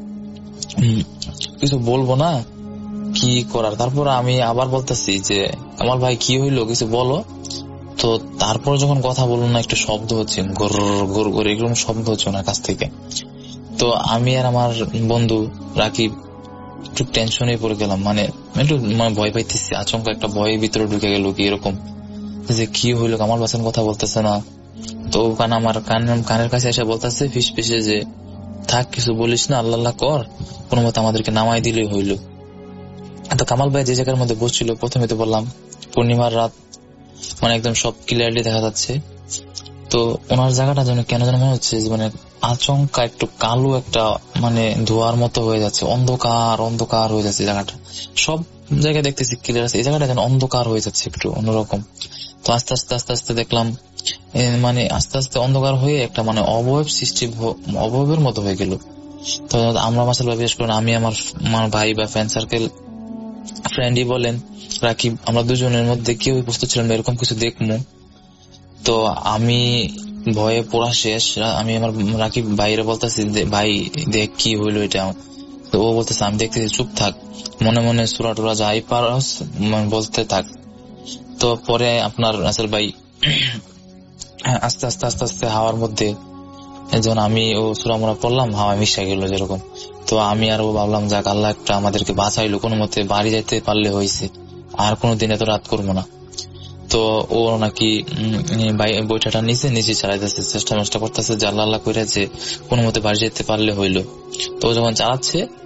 কিছু বলবো না, কি করার। তারপর আমি আবার বলতেছি যে কামাল ভাই কি হইলো, কিছু বলো। তো তারপর যখন কথা বলুন না, একটু শব্দ হচ্ছে, গোর গোর গোর, এরকম শব্দ হচ্ছে ওনার কাছ থেকে। তো আমি আর আমার বন্ধু রাকিব একটু টেনশনে পড়ে গেলাম, একটু ভয় পাইতেছি, আচমকা একটা ভয়ের ভিতরে ঢুকে গেল, কি এরকম যে কি হইলো, কামাল বাসেন কথা বলতেছে না। তো ওখানে আমার কানের কাছে এসে বলতেছে ফিস ফিসে যে থাক, কিছু বলিস না, আল্লাহ কর, কোনো মতো আমাদেরকে নামাই দিলেই হইলো। তো কামাল ভাই যে জায়গার মধ্যে বসছিল, প্রথমে তো বললাম পূর্ণিমার রাত, একদম সব ক্লিয়ারলি দেখা যাচ্ছে। তো ওনার জায়গাটা যেন কেন যেন মনে হচ্ছে আচমকা একটু কালো একটা ধোয়ার মতো হয়ে যাচ্ছে, অন্ধকার হয়ে যাচ্ছে জায়গাটা। সব জায়গায় দেখতেছি ক্লিয়ার আছে, এই জায়গাটা যেন অন্ধকার হয়ে যাচ্ছে একটু অন্যরকম। তো আস্তে আস্তে দেখলাম আস্তে আস্তে অন্ধকার হয়ে একটা অবয়ব সৃষ্টি, অবয়বের মতো হয়ে গেল। তো আমরা মাসাল্লাহ, বিশেষ করে আমি আমার ভাই বা ফ্রেন্ড সার্কেল, ফ্রেন্ডই বলেন রাকিব, আমরা দুজনের মধ্যে কেউ বুঝতে ছিলাম না এরকম কিছু দেখবো। তো আমি ভয়ে পড়া শেষ, আমি আমার রাকিব ভাইরে বলতেছি, ভাই দেখ কি হইলো এটা। তো ও বলতেছে, আমি দেখতেছি, চুপ থাক, মনে মনে সুরা টুরা যাই পারস বলতে থাক। তো পরে আপনার রাসেল ভাই আস্তে আস্তে হাওয়ার মধ্যে, যখন আমি ও সুরা মোরা পড়লাম, হাওয়া মিশা গেল যেরকম। তো আমি আর ও ভাবলাম, যাক আল্লাহ একটা আমাদেরকে বাঁচাইলো, কোনো মতে বাড়ি যাইতে পারলে হয়েছে, আর কোনোদিন এত রাত করবো না। তো ও নাকি বইটাটা নিজে চালাইতেছে, চেষ্টা করতেছে যে আল্লাহ করে যে কোনো মতে বাড়ি যেতে পারলে হইলো। তো যখন চালাচ্ছে,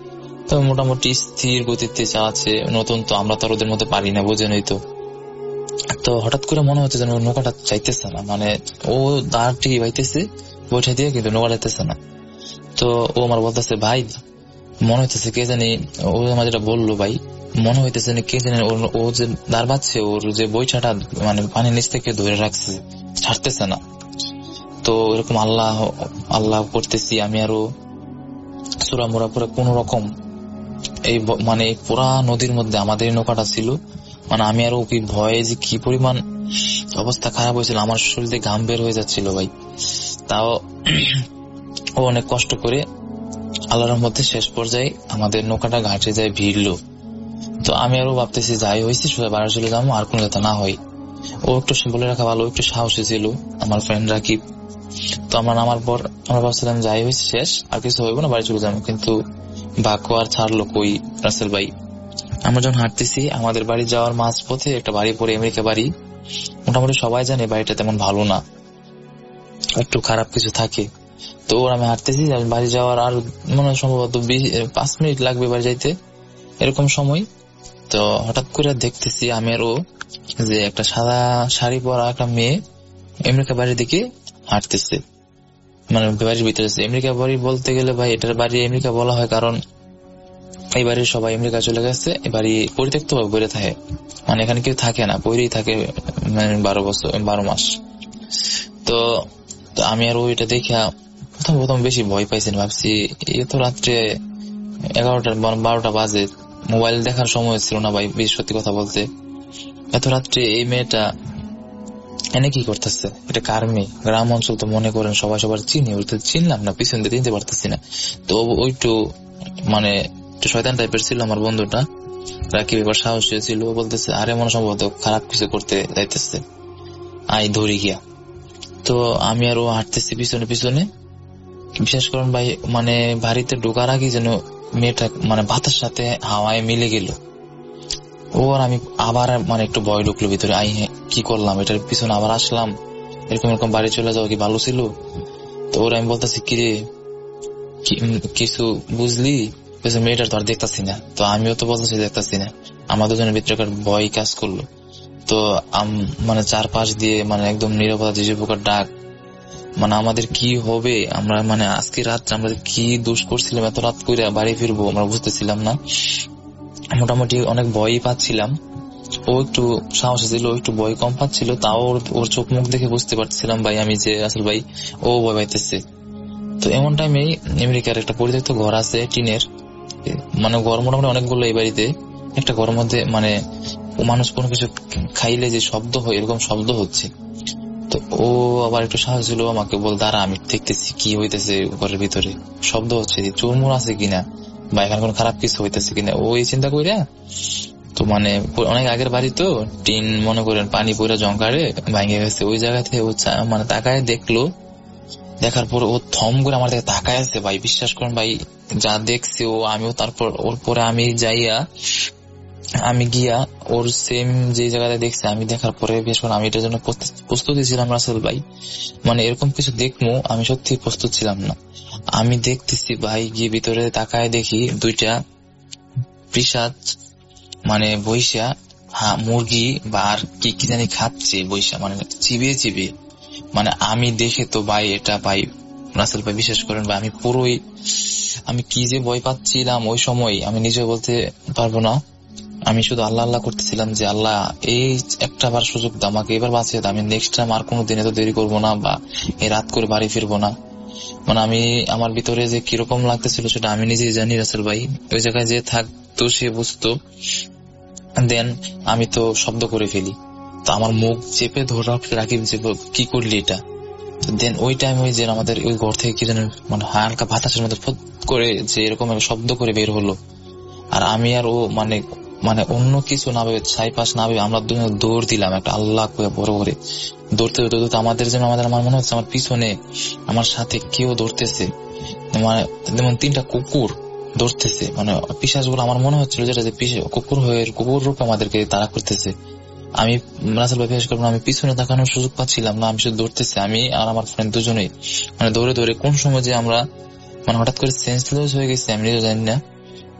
তো মোটামুটি স্থির গতিতে চালাচ্ছে, নতুন তো আমরা তো আর ওদের মধ্যে পারি না, বোঝেনই তো। তো হঠাৎ করে মনে হচ্ছে যেন নৌকাটা চাইতেছে না, মানে ও দাঁড় ঠিকই বাইতেছে বৈঠা দিয়ে, কিন্তু নৌকা যাইতেছে না। তো ও আমার বলতেছে ভাই মনে হইতেছে কে জানি, ও আমার যেটা বললো ভাই মনে হইতেছে কে জানি ও যে দাঁড় বাচ্ছে ওর যে বৈঠাটা মানে পানির নিচ থেকে ধরে রাখছে, ছাড়তেছে না। তো এরকম আল্লাহ আল্লাহ করতেছি আমি, আরো সুরা মোরা পুরো কোন রকম এই মানে পুরা নদীর মধ্যে আমাদের নৌকাটা ছিল, মানে আমি আরো ভয়ে যে কি পরিমাণ অবস্থা খারাপ হয়েছিল, আমার শরীরে ঘাম বের হয়ে যাচ্ছিল ভাই। তাও ও অনেক কষ্ট করে আল্লাহর মধ্যে শেষ পর্যায়ে আমাদের নৌকাটা ঘাটে যায় ভিড়লো। তো আমি আরো ভাবতেছি যাই হয়েছি সোজা বাড়ি চলে যাবো, আর কোনো কথা না হয়। ও একটু বলে রাখা ভালো, একটু সাহসী ছিল আমার ফ্রেন্ড রাকিব। তো আমরা নামার পর আমরা ভাবছিলাম যাই হয়েছে শেষ, আর কিছু হইব না, বাড়ি চলে যাবো। কিন্তু ভাগ্য আর ছাড়লো কই রাসেল ভাই। আমরা যখন হাঁটতেছি আমাদের বাড়ি যাওয়ার মাঝ পথে একটা বাড়ি পড়ে, আমেরিকা বাড়ি। মোটামুটি সবাই জানে বাড়িটা তেমন ভালো না, একটু খারাপ কিছু থাকে। তো ওর আমি হাঁটতেছি, বাড়ি যাওয়ার আর মনে হয় সম্ভবত 5 মিনিট লাগবে বাড়ি যাইতে, এরকম সময়। তো হঠাৎ করে দেখতেছি আমি আর ও যে একটা সাদা শাড়ি পরা একটা মেয়ে আমেরিকা বাড়ির দিকে হাঁটতেছে, মানে বাড়ির ভিতরে। আমেরিকা বাড়ি বলতে গেলে ভাই এটার বাড়ি আমেরিকা বলা হয় কারণ এই বাড়ির সবাই আমেরিকা চলে গেছে, এই বাড়ি পরিত্যক্ত ভাবে পড়ে থাকে, মানে এখানে কেউ থাকে না, পরেই থাকে 12 মাস। তো আমি আর ওইটা দেখা প্রথম বেশি ভয় পাইছি, ভাবছি এত রাত্রে 11টা-12টা বাজে, মোবাইল দেখার সময় ছিল না ভাই, বেশ সত্যি কথা বলতে। এত রাত্রে এই মেয়েটা এনে কি করতেছে, এটা কার মেয়ে? গ্রাম অঞ্চল তো মনে করেন সবাই সবার চিনি, চিনলাম না, পিছন দিয়ে চিনতে পারতেছি না। তো ওইটু মানে একটু শয়তান টাইপের ছিল আমার বন্ধুটা রাকিব, এবার সাহসী ছিল, বলতেছে আরে মনে সম্ভবত খারাপ কিছু করতে যাইতেছে, আই ধরি গিয়া। তো আমি আর ও হাঁটতেছি পিছনে পিছনে, বিশেষ করেন ভাই মানে বাড়িতে ঢোকার আগে যেন মেয়েটা মানে বাতার সাথে হাওয়ায় মিলে গেল। ও আর আমি আবার মানে একটু ভয় ঢুকলো ভিতরে, আই কি করলাম, এটার পিছনে আবার আসলাম, এরকম বাড়ি চলে যাওয়া কি ভালো ছিল? তো ওর আমি বলতেছি কিরে কিছু বুঝলি? মেয়েটার তো আর দেখতেছি না। তো আমিও তো বলতেছি দেখতেছি না। আমাদের দুজনের ভিতরে একটা ভয় কাজ করলো। তো মানে চারপাশ দিয়ে মানে একদম নিরাপত্তা যে প্রকার ডাক, মানে আমাদের কি হবে, আমরা মানে আজকে রাত আমরা কি দোষ করছিলাম, এত রাত করে বাড়ি ফিরবো আমরা বুঝতেছিলাম না। মোটামুটি অনেক ভয়ই পাচ্ছিলাম। ও একটু সাহসী ছিল, একটু ভয় কম পাচ্ছিল, তাও ওর চোখ মুখ দেখে বুঝতে পারছিলাম ভাই আমি যে আসল ভাই ও ভয় পাইতেছে। তো এমন টাইমে আমেরিকার একটা পরিত্যক্ত ঘর আছে টিনের, মানে ঘর মোটামুটি অনেকগুলো এই বাড়িতে। একটা ঘরের মধ্যে মানে মানুষ কোনো কিছু খাইলে যে শব্দ হয় এরকম শব্দ হচ্ছে। তো ও আবার একটু সাহস ছিল, আমাকে বল দাঁড়া আমি দেখতেছি কি হইতেছে ঘরের ভিতরে, শব্দ হচ্ছে, চোরমোর আছে কিনা বা এখানে কোনো খারাপ কিছু হইতেছে কিনা। ও এই চিন্তা কইরা, তো মানে অনেক আগের বাড়ি তো টিন মনে করেন পানি পড়ে জঙ্কারে ভাঙে গেছে, ওই জায়গা থেকে ও মানে তাকায় দেখলো। দেখার পর ও থম করে আমার দিকে তাকায় আছে ভাই, বিশ্বাস করেন ভাই যা দেখছি ও আমিও। তারপর ওর পরে আমি গিয়া ওর সেম যে জায়গাতে দেখছি আমি, দেখার পরে বিশেষ করে আমি এটার জন্য প্রস্তুতি ছিলাম রাসেল ভাই, মানে এরকম কিছু দেখবো আমি সত্যি প্রস্তুত ছিলাম না। আমি দেখতেছি ভাই, গিয়ে ভিতরে তাকায় দেখি 2টা পিশাচ মানে বৈশা মুরগি বা আর কি জানি খাচ্ছে বৈশা, মানে চিবিয়ে। মানে আমি দেখে তো ভাই এটা ভাই রাসেল ভাই বিশ্বাস করেন ভাই আমি কি যে ভয় পাচ্ছিলাম ওই সময় আমি নিজে বলতে পারবো না। আমি শুধু আল্লাহ আল্লাহ করতেছিলাম যে আল্লাহ এই একটা বার সুযোগ দাও আমাকে, এবার বাঁচিয়ে দাও, আমি নেক্সট টাইম আর কোনো দিনে তো দেরি করবো না বা এই রাত করে বাড়ি ফিরবো না। মানে আমি আমার ভিতরে যে কিরকম লাগতেছিল সেটা আমি নিজেই জানি রাসেল ভাই। ওই জায়গায় যে থাকতো সে বুঝতো। দেন আমি তো শব্দ করে ফেলি, তো আমার মুখ চেপে ধরে রাখি যে কি করলি এটা। দেন ওই টাইম ওই যে আমাদের ওই ঘর থেকে কি যেন মানে হালকা বাতাসের মধ্যে ফট করে যে এরকম শব্দ করে বের হলো। আর আমি আর ও মানে অন্য কিছু না ভেবে ছাইপাশ না ভেবে আমরা দৌড় দিলাম একটা আল্লাহ বড় করে। দৌড়তে আমাদের যেন আমার মনে হচ্ছে আমার পিছনে আমার সাথে কেউ দৌড়তেছে, মানে যেমন 3টা কুকুর দৌড়তেছে, মানে পিশাচ গুলো আমার মনে হচ্ছিল যেটা যে কুকুর রূপে আমাদেরকে তাড়া করতেছে। আমি রাসেল ভাই বিশেষ করবো, আমি পিছনে তাকানোর সুযোগ পাচ্ছিলাম না, আমি শুধু দৌড়তেছি, আমি আর আমার ফ্রেন্ড দুজনেই মানে দৌড়ে কোন সময় যে আমরা মানে হঠাৎ করে সেন্সলেস হয়ে গেছি আমি নিজেও জানি না।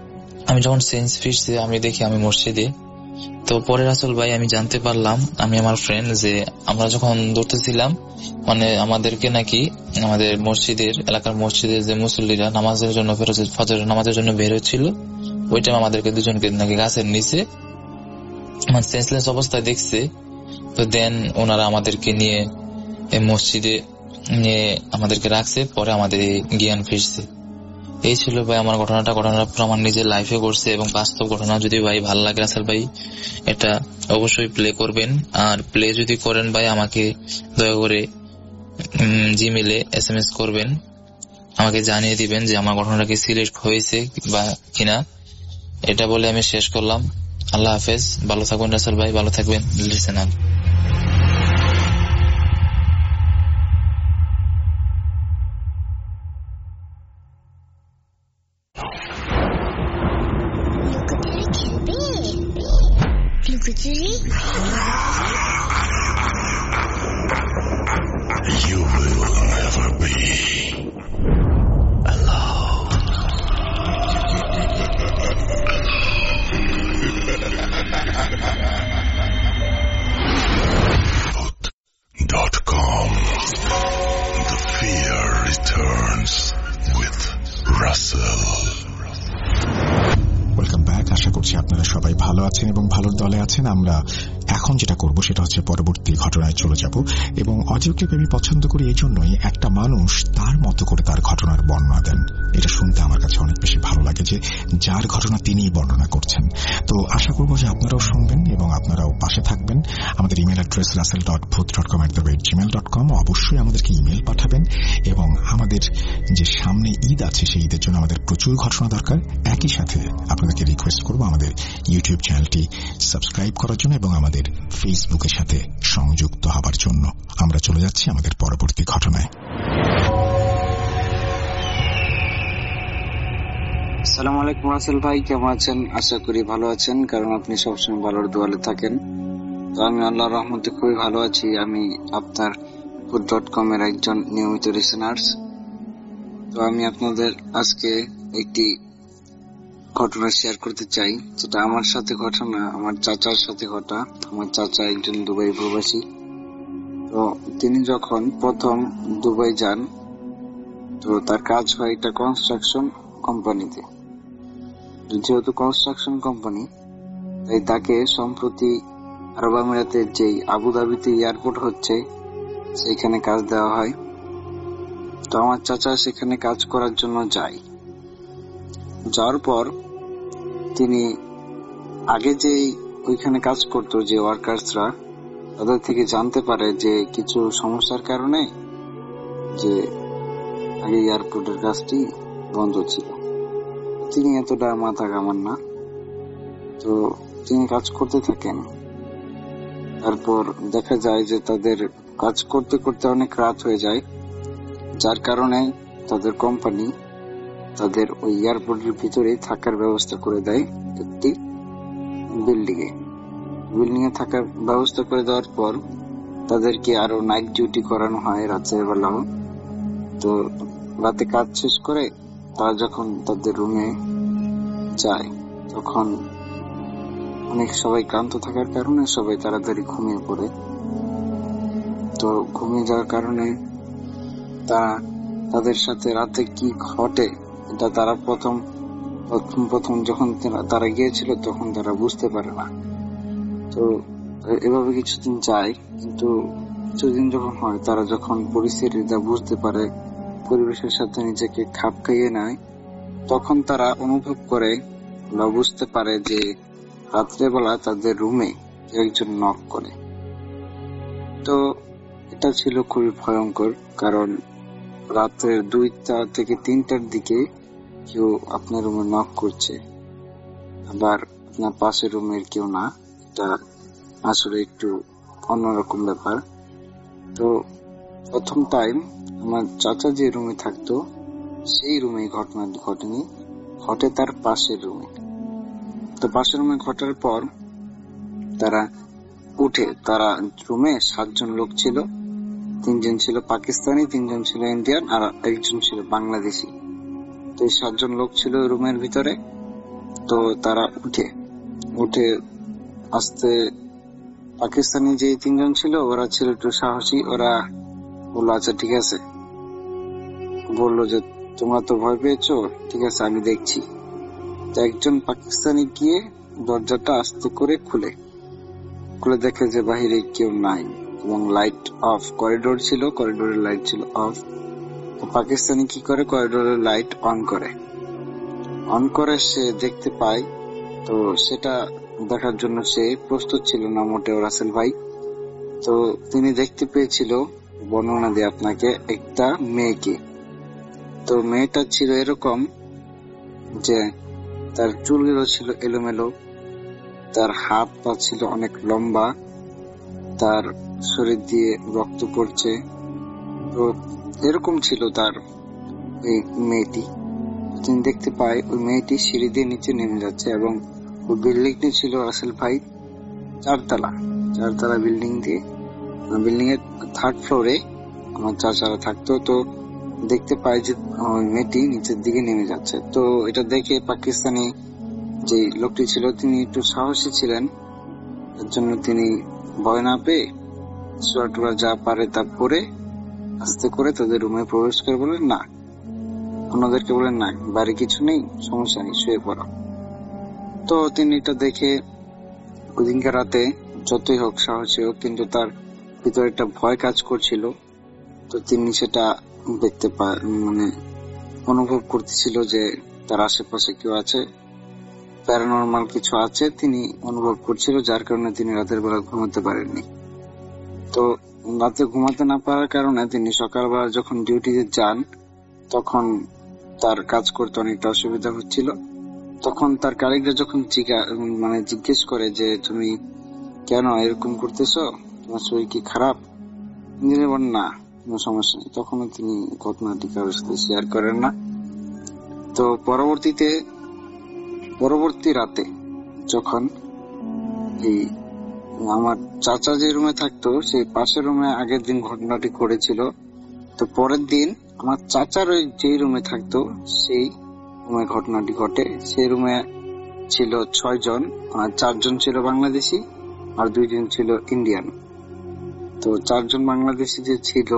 আমি যখন চেঞ্জ ফিরছি আমি দেখি আমি মসজিদে। তো পরে রাসেল ভাই আমি জানতে পারলাম, আমি আমার ফ্রেন্ড, যে আমরা যখন দৌড়তেছিলাম মানে আমাদেরকে নাকি আমাদের মসজিদের এলাকার মসজিদের যে মুসল্লিরা নামাজের জন্য ফজর নামাজের জন্য বের হচ্ছিল, ওই টাইম আমাদেরকে দুজনকে নাকি গাছের নিচে সেন্সলেস অবস্থায় দেখছে। তো দেন ওনারা আমাদেরকে নিয়ে মসজিদে নিয়ে আমাদেরকে রাখছে, পরে আমাদের জ্ঞান ফিরছে। এই ছিল ভাই আমার ঘটনাটা আমার নিজের লাইফে ঘটছে এবং বাস্তব ঘটনা। যদি ভাই ভালো লাগে রাসেল ভাই এটা অবশ্যই প্লে করবেন, আর প্লে যদি করেন ভাই আমাকে দয়া করে জিমেলে SMS করবেন, আমাকে জানিয়ে দিবেন যে আমার ঘটনাটা কি সিলেক্ট হয়েছে বা কিনা। এটা বলে আমি শেষ করলাম। আল্লাহ হাফেজ, ভালো থাকবেন রাসেল ভাই, ভালো থাকবেন listener. You will never be alone. .com. The fear returns with Russell. Welcome back. আশা করছি আপনারা সবাই ভালো আছেন এবং ভালোর দলে আছেন। আমরা এখন যেটা করব সেটা হচ্ছে পরবর্তী ঘটনায় চলে যাব, এবং অডিও ক্লিপ আমি পছন্দ করি এই জন্যই, একটা মানুষ তার মতো করে তার ঘটনার বর্ণনা দেন। এটা শুনতে আমার কাছে অনেক বেশি ভালো লাগে যে যার ঘটনা তিনিই বর্ণনা করছেন। তো আশা করব যে আপনারাও শুনবেন এবং আপনারাও পাশে থাকবেন। আমাদের ইমেল অ্যাড্রেস russell.booth.com@gmail.com। অবশ্যই আমাদেরকে ইমেল পাঠাবেন, এবং আমাদের যে সামনে ঈদ আছে সেই ঈদের জন্য আমাদের প্রচুর ঘটনা দরকার। একই সাথে আপনাদেরকে রিকোয়েস্ট করব আমাদের ইউটিউব চ্যানেলটি সাবস্ক্রাইব করার জন্য এবং আমাদের ফেসবুকের সাথে সংযুক্ত হবার জন্য। আমরা চলে যাচ্ছি আমাদের পরবর্তী ঘটনায়। আসসালামু আলাইকুম রাসেল ভাই, কেমন আছেন? আশা করি ভালো আছেন, কারণ আপনি সবসময় ভালোর দোয়ালে থাকেন। তো আমি আল্লাহর রহমতে খুবই ভালো আছি। আমি আপনার booth.com এর একজন নিয়মিত লিসেনার্স। তো আমি আপনাদের আজকে একটি ঘটনা শেয়ার করতে চাই, যেটা আমার সাথে ঘটনা, আমার চাচার সাথে ঘটা। আমার চাচা একজন দুবাই প্রবাসী। তো তিনি যখন প্রথম দুবাই যান, তো তার কাজ হয় একটা কনস্ট্রাকশন কোম্পানিতে। যেহেতু কনস্ট্রাকশন কোম্পানি, তাই তাকে সম্প্রতি আরব আমিরাতের যেই আবুধাবিতে এয়ারপোর্ট হচ্ছে সেইখানে কাজ দেওয়া হয়। তো আমার চাচা সেখানে কাজ করার জন্য যায়। যাওয়ার পর তিনি আগে যে ওইখানে কাজ করতো যে ওয়ার্কার্সরা, তাদের থেকে জানতে পারে যে কিছু সমস্যার কারণে যে আগে এয়ারপোর্টের কাজটি বন্ধ ছিল। তিনি এতটা মাথা ঘামান না, তো তিনি কাজ করতে থাকেন। তারপর দেখা যায় যে তাদের কাজ করতে করতে অনেক রাত হয়ে যায়, যার কারণে তাদের কোম্পানি তাদের ওই এয়ারপোর্টের ভিতরে থাকার ব্যবস্থা করে দেয় একটি বিল্ডিং এ থাকার ব্যবস্থা করে দেওয়ার পর তাদেরকে আরো নাইট ডিউটি করানো হয় রাতের বেলাও। তো রাতে কাজ শেষ করে তারা যখন তাদের রুমে যায়, তখন অনেক সবাই ক্লান্ত থাকার কারণে সবাই তাড়াতাড়ি ঘুমিয়ে পড়ে। তো ঘুমিয়ে যাওয়ার কারণে তাদের সাথে রাতে কি ঘটে এটা তারা প্রথম যখন তারা গিয়েছিল তখন তারা বুঝতে পারে না। তো এভাবে কিছুদিন যায়, কিন্তু কিছুদিন যখন হয়, তারা যখন পরিস্থিতিটা বুঝতে পারে, পরিবেশের সাথে নিজেকে খাপ খাইয়ে নেয়, তখন তারা অনুভব করে বা বুঝতে পারে যে রাত্রেবেলা তাদের রুমে একজন নক করে। তো এটা ছিল খুবই ভয়ঙ্কর, কারণ রাতের 2টা থেকে 3টার দিকে কেউ আপনার রুমে নক করছে, আবার আপনার পাশের রুমের কেউ না। এটা আসলে একটু অন্যরকম ব্যাপার। তো প্রথম টাইম আমার চাচা যে রুমে থাকতো সেই রুমে ঘটনাটি ঘটেনি, ঘটে তার পাশের রুমে। তো পাশের রুমে ঘটার পর তারা উঠে, তারা রুমে 7 জন লোক ছিল, 3 জন ছিল পাকিস্তানি, 3 জন ছিল ইন্ডিয়ান, আর একজন ছিল বাংলাদেশি। তো এই 7 জন লোক ছিল রুমের ভিতরে। তো তারা উঠে আসতে পাকিস্তানি যে 3 জন ছিল ওরা ছিল একটু সাহসী, ওরা বললো আচ্ছা ঠিক আছে, বললো যে তোমরা তো ভয় পেয়েছো, ঠিক আছে আমি দেখছি। তো একজন পাকিস্তানি গিয়ে দরজাটা আস্তে করে খুলে দেখে যে বাহিরে কেউ নাই এবং লাইট অফ, করিডোর ছিল, করিডোরের লাইট ছিল অফ। তো পাকিস্তানি কি করে, করিডোরের লাইট অন করে সে দেখতে পায়। তো সেটা দেখার জন্য সে প্রস্তুত ছিল না মোটেও রাসেল ভাই। তো তিনি দেখতে পেয়েছিল, বর্ণনা দিয়ে আপনাকে, একটা মেয়েকে। তো মেয়েটা ছিল এরকম যে তার চুলগুলো ছিল এলোমেলো, তার হাত পা ছিল অনেক লম্বা, তার শরীর দিয়ে রক্ত পড়ছে। তো এরকম ছিল তার এই মেয়েটি। তিনি দেখতে পায় ওই মেয়েটি সিঁড়ি দিয়ে নিচে নেমে যাচ্ছে এবং ওই বিল্ডিংটি ছিল রাসেল ভাই 4 তলা বিল্ডিং দিয়ে, বিল্ডিং এর 3rd ফ্লোরে আমার চাচারা থাকতো। তো দেখতে পায় যে ওই মেয়েটি নিচের দিকে নেমে যাচ্ছে। তো এটা দেখে পাকিস্তানি যে লোকটি ছিল তিনি একটু সাহসী ছিলেন, এর জন্য তিনি ভয় না পেয়ে সোয়াটুরা যা পারে তা পরে আস্তে করে তাদের রুমে প্রবেশ করে বলেন না, অন্যদেরকে বলেন না বাড়ি কিছু নেই, সমস্যা নেই, শুয়ে পড়ো। তো তিনি এটা দেখে ওদিনকার রাতে যতই হোক সাহসী হোক, কিন্তু তার ভিতরে একটা ভয় কাজ করছিল। তো তিনি সেটা দেখতে অনুভব করতেছিল যে তার আশেপাশে কেউ আছে, প্যারানরমাল কিছু আছে তিনি অনুভব করছিল, যার কারণে তিনি রাতের বেলা ঘুমাতে পারেননি। তো রাতে ঘুমাতে না পারার কারণে তিনি সকালবেলা যখন ডিউটিতে যান তখন তার কাজ করতে অনেকটা অসুবিধা হচ্ছিল। তখন তার কালিগরা যখন জিজ্ঞেস করে যে তুমি কেন এরকম করতেছো, তোমার শরীর কি খারাপ, তিনি বলেন না কোনো সমস্যা নেই। তখন তিনি ঘটনাটি কারোর সাথে শেয়ার করেন না। তো পরবর্তী রাতে যখন এই আমার চাচা যে রুমে থাকতো সেই পাশের রুমে আগের দিন ঘটনাটি ঘটেছিল। তো পরের দিন আমার চাচার ওই যে রুমে থাকতো সেই রুমে ঘটনাটি ঘটে। সেই রুমে ছিল 6 জন, 4 জন ছিল বাংলাদেশি আর 2 জন ছিল ইন্ডিয়ান। তো 4 জন বাংলাদেশি যে ছিল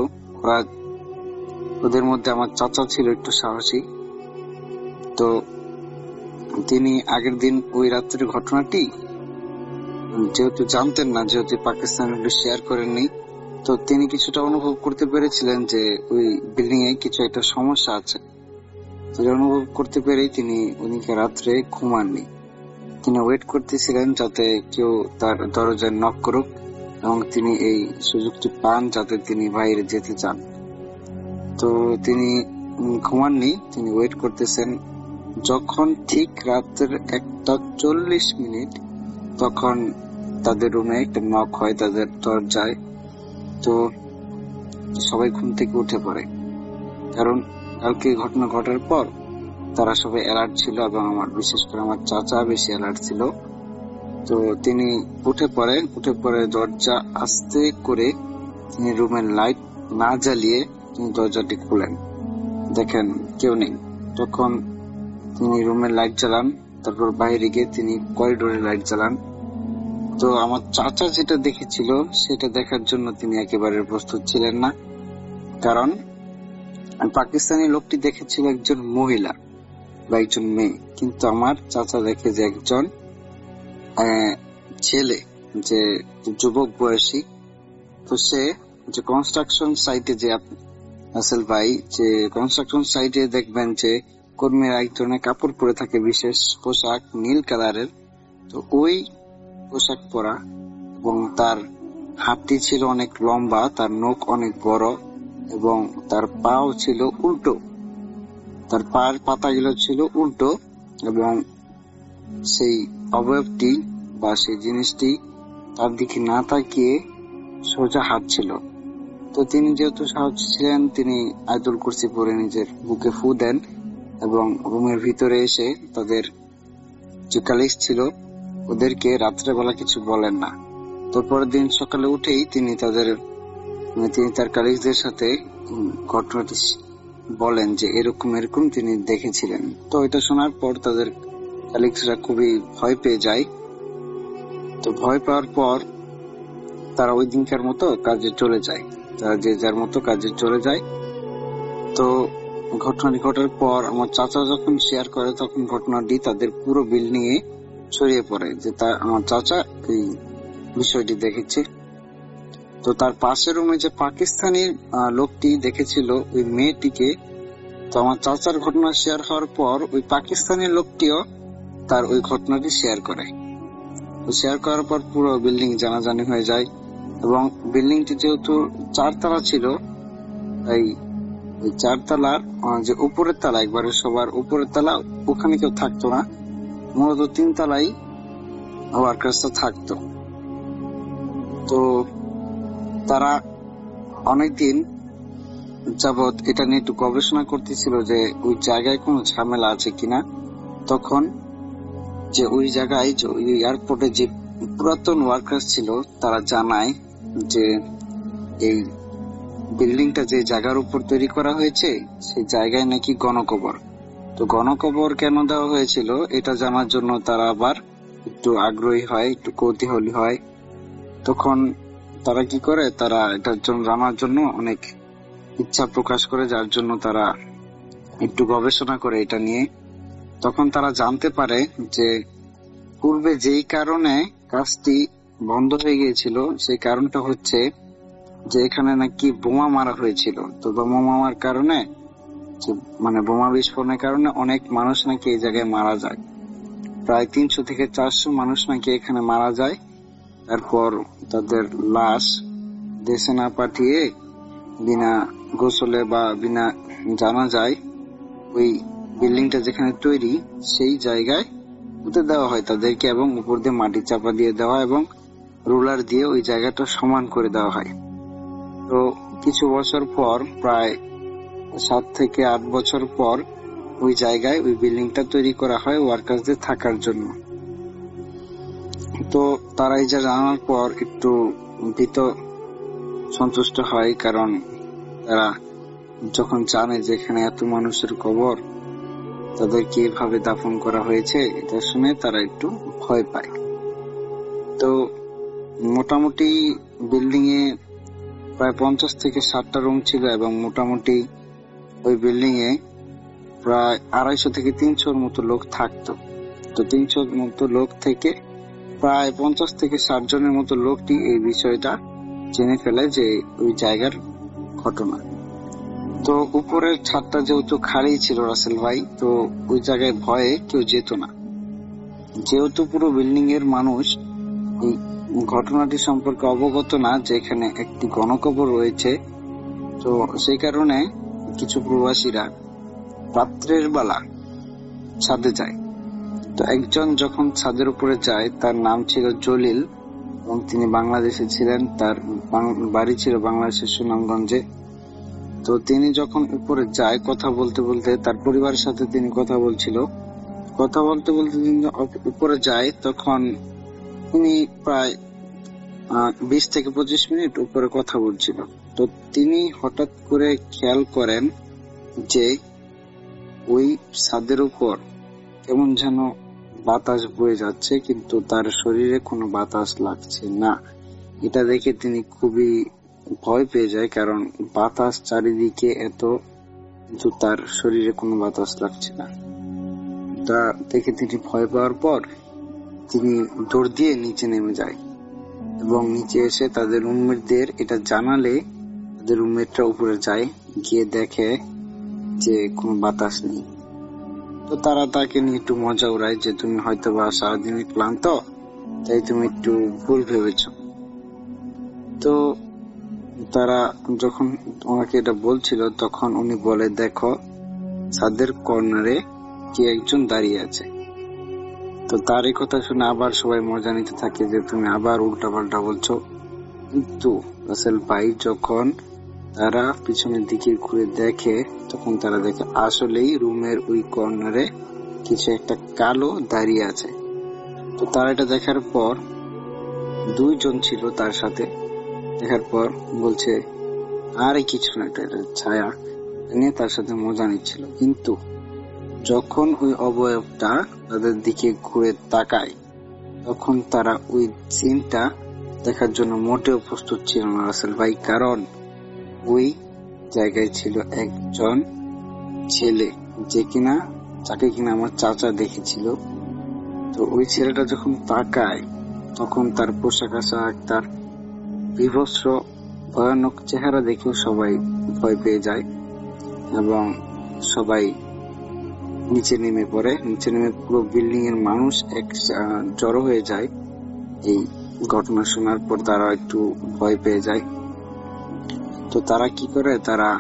ওদের মধ্যে আমার চাচা ছিল একটু সাহসী। তো তিনি আগের দিন ওই রাত্রের ঘটনাটি যেহেতু জানতেন না, যেহেতু পাকিস্তানের শেয়ার করেননি, তো তিনি কিছুটা অনুভব করতে পেরেছিলেন যে ওই বিল্ডিং এ কিছু একটা সমস্যা আছে। অনুভব করতে পেরেই তিনি ওদিকে রাত্রে ঘুমাননি। তিনি ওয়েট করতেছিলেন যাতে কেউ তার দরজায় নক করুক এবং তিনি এই সুযোগটি পান যাতে তিনি বাইরে যেতে চান। তো তিনি ঘুমাননি, তিনি ওয়েট করতেছেন। যখন ঠিক রাতের 1:40 তখন তাদের রুমে একটা নক হয় তাদের দরজায়। তো সবাই ঘুম থেকে উঠে পড়ে, কারণ কালকে ঘটনা ঘটার পর তারা সবাই অ্যালার্ট ছিল এবং বিশেষ করে আমার চাচা বেশি অ্যালার্ট ছিল। তো তিনি উঠে পড়ে দরজা আস্তে করে তিনি রুমের লাইট না জ্বালিয়ে তিনি দরজাটি খুলেন, দেখেন কেউ নেই। তখন তিনি রুমের লাইট জ্বালান, তারপর বাইরে গিয়ে তিনি করিডোরের লাইট জ্বালান। তো আমার চাচা যেটা দেখেছিল সেটা দেখার জন্য তিনি একেবারে প্রস্তুত ছিলেন না, কারণ পাকিস্তানি লোকটি দেখেছিল একজন মহিলা বা একজন মেয়ে, কিন্তু আমার চাচা দেখে যে একজন ছেলে, যে যুবক বয়সী। তো সে যে কনস্ট্রাকশন সাইটে, যে আসল ভাই, যে কনস্ট্রাকশন সাইটে দেখবেন যে কর্মীরা এক ধরনের কাপড় পরে থাকে, বিশেষ পোশাক নীল কালারের। তো ওই পোশাক পরা এবং তার হাতটি ছিল অনেক লম্বা, তার নখ অনেক বড় এবং তার পাও ছিল উল্টো, তার পায়ের পাতাগুলো ছিল উল্টো এবং সেই অবয়বটি বা সেই জিনিসটি তার দিকে না তাকিয়ে সোজা হাত ছিল। তো তিনি যেহেতু সাহসী ছিলেন তিনি আয়াতুল কুরসি পড়ে নিজের বুকে ফু দেন এবং রুমের ভিতরে এসে তাদের যে কালিগ ছিল ওদেরকে রাত্রেবেলা কিছু বলেন না। তো পরের দিন সকালে উঠেই তিনি তার কালিগদের সাথে ঘটনাটি বলেন যে এরকম তিনি দেখেছিলেন। তো এটা শোনার পর তাদের কালিগরা খুবই ভয় পেয়ে যায়। তো ভয় পাওয়ার পর তারা ওই দিনকার মতো কাজে চলে যায়, তারা যে যার মতো কাজে চলে যায়। তো ঘটনাটি ঘটার পর আমার চাচা যখন শেয়ার করে তখন ঘটনাটি তাদের পুরো বিল্ডিং এ ছড়িয়ে পড়ে যে আমার চাচা এই বিষয়টি দেখেছে। তো তার পাশের রুমে যে পাকিস্তানি লোকটি দেখেছিল ওই মেয়েটিকে, তো আমার চাচার ঘটনা শেয়ার হওয়ার পর ওই পাকিস্তানি লোকটিও তার ওই ঘটনাটি শেয়ার করে। তো শেয়ার করার পর পুরো বিল্ডিং জানাজানি হয়ে যায় এবং বিল্ডিংটি যেহেতু 4 তলা ছিল, তাই ওই 4 তলার যে উপরের তলা, একবারে সবার উপরের তলা, ওখানে কেউ থাকতো না, মূলত 3 তলায় ওয়ার্কার্সরা থাকতো। তো তারা অনেকদিন যাবৎ এটা নিয়ে একটু গবেষণা করতেছিল যে ওই জায়গায় কোনো ঝামেলা আছে কিনা। তখন যে ওই জায়গায় যে ওই এয়ারপোর্টে যে পুরাতন ওয়ার্কার ছিল তারা জানায় যে এই বিল্ডিংটা যে জায়গার উপর তৈরি করা হয়েছে সেই জায়গায় নাকি গণকবর। তো গণকবর কেন দেওয়া হয়েছিল এটা জানার জন্য তারা আবার একটু আগ্রহী হয়, একটু কৌতূহলী হয়। তখন তারা কি করে, তারা এটার জন্য জানার জন্য অনেক ইচ্ছা প্রকাশ করে, যার জন্য তারা একটু গবেষণা করে এটা নিয়ে। তখন তারা জানতে পারে যে পূর্বে যেই কারণে কাজটি বন্ধ হয়ে গিয়েছিল সেই কারণটা হচ্ছে যে এখানে নাকি বোমা মারা হয়েছিল। তো বোমা মারার কারণে মানে বোমা বিস্ফোরণের কারণে অনেক মানুষ নাকি এই জায়গায় মারা যায়, প্রায় 300 থেকে 400 মানুষ নাকি এখানে মারা যায়। তারপর তাদের লাশ দেশে না পাঠিয়ে বিনা গোসলে বা বিনা জানাজায় ওই বিল্ডিংটা যেখানে তৈরি সেই জায়গায় পুঁতে দেওয়া হয় তাদেরকে, এবং উপর দিয়ে মাটি চাপা দিয়ে দেওয়া এবং রোলার দিয়ে ওই জায়গাটা সমান করে দেওয়া হয়। তো কিছু বছর পর, প্রায় 7 থেকে 8 বছর পর ওই জায়গায় ওই বিল্ডিংটা তৈরি করা হয় ওয়ার্কারদের থাকার জন্য। তো তারা এই যা জানার পর একটু ভীত সন্তুষ্ট হয়, কারণ তারা যখন জানে যে এখানে এত মানুষের কবর, তাদেরকে এভাবে দাফন করা হয়েছে, এটা শুনে তারা একটু ভয় পায়। তো মোটামুটি বিল্ডিং এ প্রায় 50 থেকে 60টা রুম ছিল এবং মোটামুটি ওই বিল্ডিং এ প্রায় 250 থেকে 300 মতো লোক থাকতো। তো 300 মতো লোক থেকে প্রায় 50 থেকে 60 জনের মতো লোকটি এই বিষয়টা জেনে ফেলে যে ওই জায়গার ঘটনা। তো উপরের ছাদটা যেহেতু খালি ছিল রাসেল ভাই, তো ওই জায়গায় ভয়ে কেউ যেত না। যেহেতু পুরো বিল্ডিং এর মানুষ এই ঘটনাটি সম্পর্কে অবগত না যে এখানে একটি গণকবর রয়েছে, তো সেই কারণে কিছু প্রবাসীরা রাত্রের বেলা ছাদে যায়। তো একজন যখন ছাদের উপরে যায়, তার নাম ছিল জলিল এবং তিনি বাংলাদেশে ছিলেন, তার বাড়ি ছিল বাংলাদেশের সুনামগঞ্জে। তো তিনি যখন উপরে যায় কথা বলতে বলতে, তার পরিবারের সাথে তিনি কথা বলতে তিনি উপরে যায়, তখন তিনি প্রায় 20 থেকে 25 মিনিট উপরে কথা বলছিল। তো তিনি হঠাৎ করে খেয়াল করেন যে ওই ছাদের উপর কেমন যেন বাতাস বয়ে যাচ্ছে, কিন্তু তার শরীরে কোনো বাতাস লাগছে না। এটা দেখে তিনি খুবই ভয় পেয়ে যায়, কারণ বাতাস চারিদিকে এত, কিন্তু তার শরীরে কোনো বাতাস লাগছে না। তা দেখে তিনি ভয় পাওয়ার পর তিনি দৌড় দিয়ে নিচে নেমে যায় এবং নিচে এসে তাদের রুমমেটদের এটা জানালে তাদের রুমমেটরা উপরে যায়, গিয়ে দেখে যে কোনো বাতাস নেই। তো তারা তাকে নিয়ে একটু মজা উড়ায় যে তুমি হয়তো বা সারাদিনে ক্লান্ত, তাই তুমি একটু ভুল ভেবেছ। তো তারা যখন ওনাকে এটা বলছিল তখন উনি বলে, দেখো ছাদের কর্নারে কি একজন দাঁড়িয়ে আছে। তো তার এই কথা শুনে আবার সবাই মজা নিতে থাকে যে তুমি আবার উল্টা পাল্টা বলছো। কিন্তু রাসেল ভাই যখন তারা পিছনের দিকে ঘুরে দেখে, তখন তারা দেখে আসলেই রুমের ওই কর্নারে কিছু একটা কালো দাঁড়িয়ে আছে। তো তারা এটা দেখার পর, 2 জন ছিল তার সাথে, দেখার পর বলছে আরে কিছু না, এটা ছায়া নিয়ে তার সাথে মজা নিচ্ছিল। কিন্তু যখন ওই অবয়বটা তাদের দিকে ঘুরে তাকায় তখন তারা ওই সিনটা দেখার জন্য মোটেও প্রস্তুত ছিল না রাসেল ভাই, কারণ ওই জায়গায় ছিল একজন ছেলে যাকে কিনা আমার চাচা দেখেছিল। তো ওই ছেলেটা যখন তাকায় তখন তার পোশাক আশাক, তার বিভৎস ভয়ানক চেহারা দেখেও সবাই ভয় পেয়ে যায় এবং সবাই নিচে নেমে পড়ে। নিচে নেমে পুরো বিল্ডিং এর মানুষ জড়ো হয়ে যায়। এই ঘটনা শোনার পর তারা একটু ভয় পেয়ে যায়। তো তারা কি করে, তারা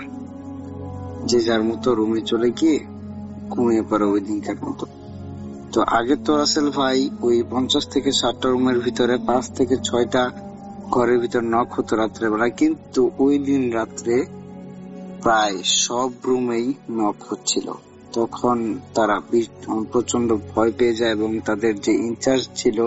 যে যার মতো রুমে চলে গিয়ে ঘুমিয়ে পড়ে ওই দিনকার মতো। তো আগে তো রাসেল ভাই ওই 50 থেকে 60টা রুমের ভিতরে 5 থেকে 6টা ঘরের ভিতর নক হতো রাত্রেবেলা, কিন্তু ওই দিন রাত্রে প্রায় সব রুমেই নক হচ্ছিল। তখন তারা প্রচন্ড ভয় পেয়ে যায় এবং তাদের যে ইনচার্জ ছিল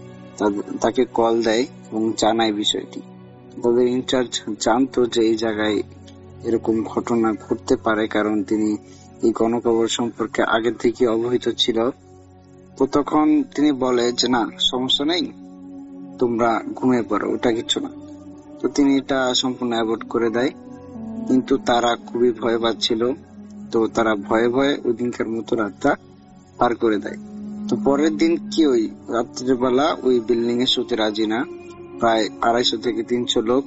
তাকে কল দেয় এবং জানায় বিষয়টি। তাদের ইনচার্জ জানতো যে এই জায়গায় এরকম ঘটনা ঘটতে পারে, কারণ তিনি এই গণকবর সম্পর্কে আগে থেকে অবহিত ছিল। তো তখন তিনি বলে যে না, সমস্যা নেই, তোমরা ঘুমিয়ে পড়ো, ওটা কিছু না। তো তিনি এটা সম্পূর্ণ অ্যাভয়েড করে দেয়, কিন্তু তারা খুবই ভয় পাচ্ছিল। তো তারা ভয়ে ভয়ে ওই দিনকার মতো রাতটা পার করে দেয়। তো পরের দিন কি ওই রাত্রিবেলা ওই বিল্ডিং এ শুতে রাজি না, প্রায় 250 থেকে 300 লোক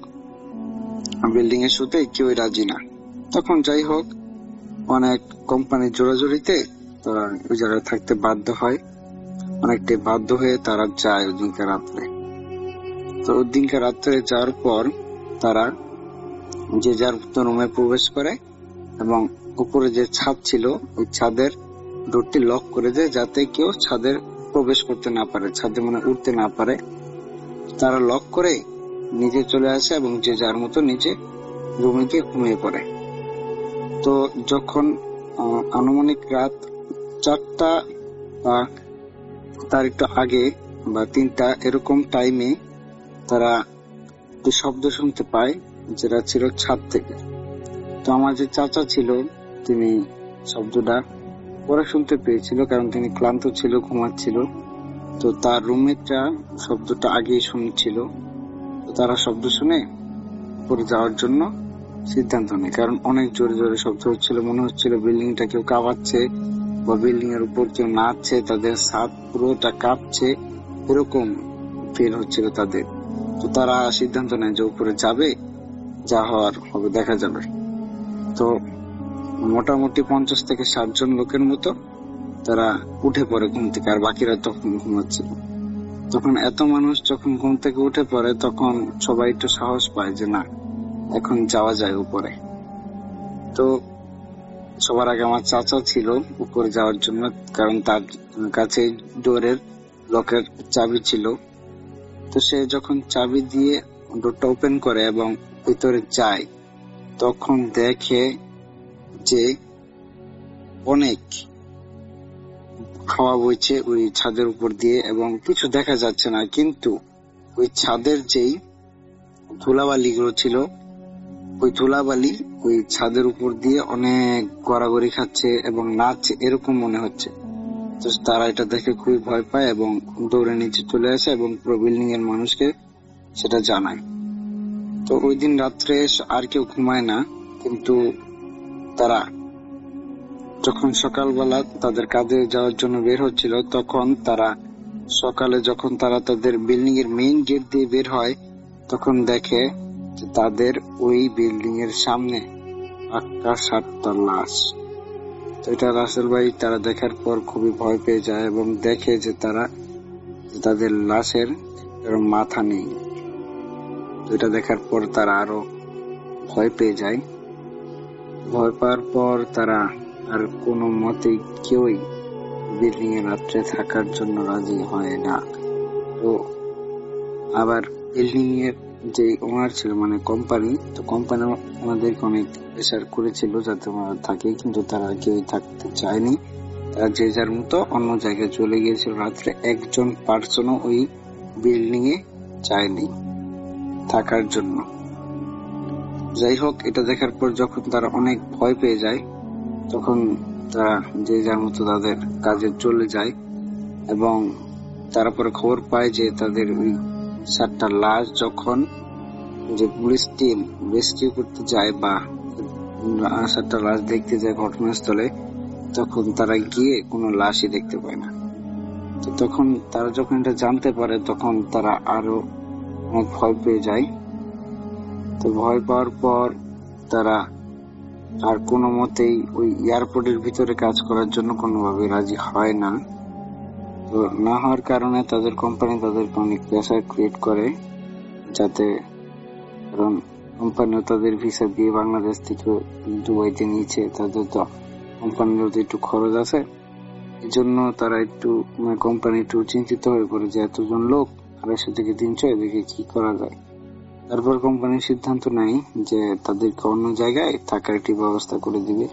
বিল্ডিং এ শুতে কেউ রাজি না। তখন যাই হোক, অনেক কোম্পানির জোরাজোরিতে তারা ওই জায়গায় থাকতে বাধ্য হয়। অনেকটাই বাধ্য হয়ে তারা যায় ওই দিনকার রাত্রে। তো ওই দিনকার রাত্রে যাওয়ার পর তারা যে যার রুমে প্রবেশ করে এবং উপরে যে ছাদ ছিল ওই ছাদের ডোরটি লক করে দেয়, যাতে কেউ ছাদে প্রবেশ করতে না পারে, ছাদে মানে উঠতে না পারে। তারা লক করে নিচে চলে আসে এবং যে যার মতো নিচে রুমে গিয়ে ঘুমিয়ে পড়ে। তো যখন আনুমানিক রাত 4টা বা তার একটু আগে বা 3টা এরকম টাইমে তারা শব্দ শুনতে পায়, যেটা ছিল ছাদ থেকে। তো আমার যে চাচা ছিল তিনি শব্দটা পরে শুনতে পেয়েছিল, কারণ তিনি ক্লান্ত ছিল, ঘুমাচ্ছিল। তো তার রুমমেটরা শব্দটা আগেই শুনছিল। তো তারা শব্দ শুনে উপরে যাওয়ার জন্য সিদ্ধান্ত নেয়, কারণ অনেক জোরে জোরে শব্দ হচ্ছিল। মনে হচ্ছিল বিল্ডিংটা কেউ কাঁপাচ্ছে বা বিল্ডিং এর উপর কেউ নাচছে, তাদের ছাদ পুরোটা কাঁপছে, এরকম ফিল হচ্ছিল তাদের। তো তারা সিদ্ধান্ত নেয় যে উপরে যাবে, যা হওয়ার হবে দেখা যাবে। তো মোটামুটি 50 থেকে 60 জন লোকের মতো তারা উঠে পড়ে ঘুম থেকে, আর বাকিরা তখন ঘুমাচ্ছিল। তখন এত মানুষ যখন ঘুম থেকে উঠে পড়ে তখন সবাই একটু সাহস পায় যে না, এখন যাওয়া যায় উপরে। তো সবার আগে আমার চাচা ছিল উপরে যাওয়ার জন্য, কারণ তার কাছে ডোরের লকের চাবি ছিল। তো সে যখন চাবি দিয়ে ডোরটা ওপেন করে এবং ভিতরে যায়, তখন দেখে যে অনেক হাওয়া বইছে ওই ছাদের উপর দিয়ে এবং কিছু দেখা যাচ্ছে না, কিন্তু ওই ছাদের যেই ধুলাবালি গুলো ছিল, ওই ধুলাবালি ওই ছাদের উপর দিয়ে অনেক গড়াগড়ি খাচ্ছে এবং নাচছে, এরকম মনে হচ্ছে। তো তারা এটা দেখে খুবই ভয় পায় এবং দৌড়ে নিচে চলে আসে এবং পুরো বিল্ডিং এর মানুষকে সেটা জানায়। তো ওই দিন রাত্রে আর কেউ ঘুমায় না, কিন্তু তারা যখন সকালবেলা তাদের কাজে যাওয়ার জন্য বের হচ্ছিল, তখন তারা সকালে যখন তারা তাদের বিল্ডিং এর মেইন গেট দিয়ে বের হয়, তখন দেখে যে তাদের ওই বিল্ডিং এর সামনে 7টা লাশ। তো এটা রাসেল ভাই তারা দেখার পর খুবই ভয় পেয়ে যায় এবং দেখে যে তাদের লাশের মাথা নেই। তো এটা দেখার পর তারা আরো ভয় পেয়ে যায়। ভয় পাওয়ার পর তারা আর কোনো মতেই কেউই বিল্ডিং এ রাত্রে থাকার জন্য রাজি হয় না। তো আবার বিল্ডিং এর যে ওনার ছিল মানে কোম্পানি, তো কোম্পানি ওনাদেরকে অনেক প্রেসার করেছিল যাতে ওনারা থাকে, কিন্তু তারা কেউই থাকতে চায়নি। তারা যে যার মতো অন্য জায়গায় চলে গিয়েছিল। রাত্রে একজন পার্সনও ওই বিল্ডিং এ চায়নি থাকার জন্য। যাই হোক, এটা দেখার পর যখন তারা অনেক ভয় পেয়ে যায়, তখন তারা যে যার মতো তাদের কাজে চলে যায় এবং তারপরে খবর পায় যে তাদের ওই 7টা লাশ যখন যে পুলিশ টিম রেস্কিউ করতে যায় বা 7টা লাশ দেখতে যায় ঘটনাস্থলে, তখন তারা গিয়ে কোনো লাশই দেখতে পায় না। তো তখন তারা যখন এটা জানতে পারে তখন তারা আরো অনেক ভয় পেয়ে যায়। তো ভয় পাওয়ার পর তারা আর কোনো মতেই ওই এয়ারপোর্টের ভিতরে কাজ করার জন্য কোনোভাবে রাজি হয় না। তো না হওয়ার কারণে তাদের কোম্পানি তাদেরকে অনেক প্রেসার ক্রিয়েট করে, যাতে কারণ কোম্পানিও তাদের ভিসা দিয়ে বাংলাদেশ থেকে দুবাইতে নিয়েছে, তাদের তো কোম্পানির একটু খরচ আছে, এই জন্য তারা একটু কোম্পানি একটু চিন্তিত হয়ে পড়ে যে এতজন লোক 250 থেকে 300 এদিকে কি করা যায়। তারপর কোম্পানির সিদ্ধান্ত নেয় যে তাদেরকে অন্য জায়গায় থাকার একটি ব্যবস্থা করে দিবে।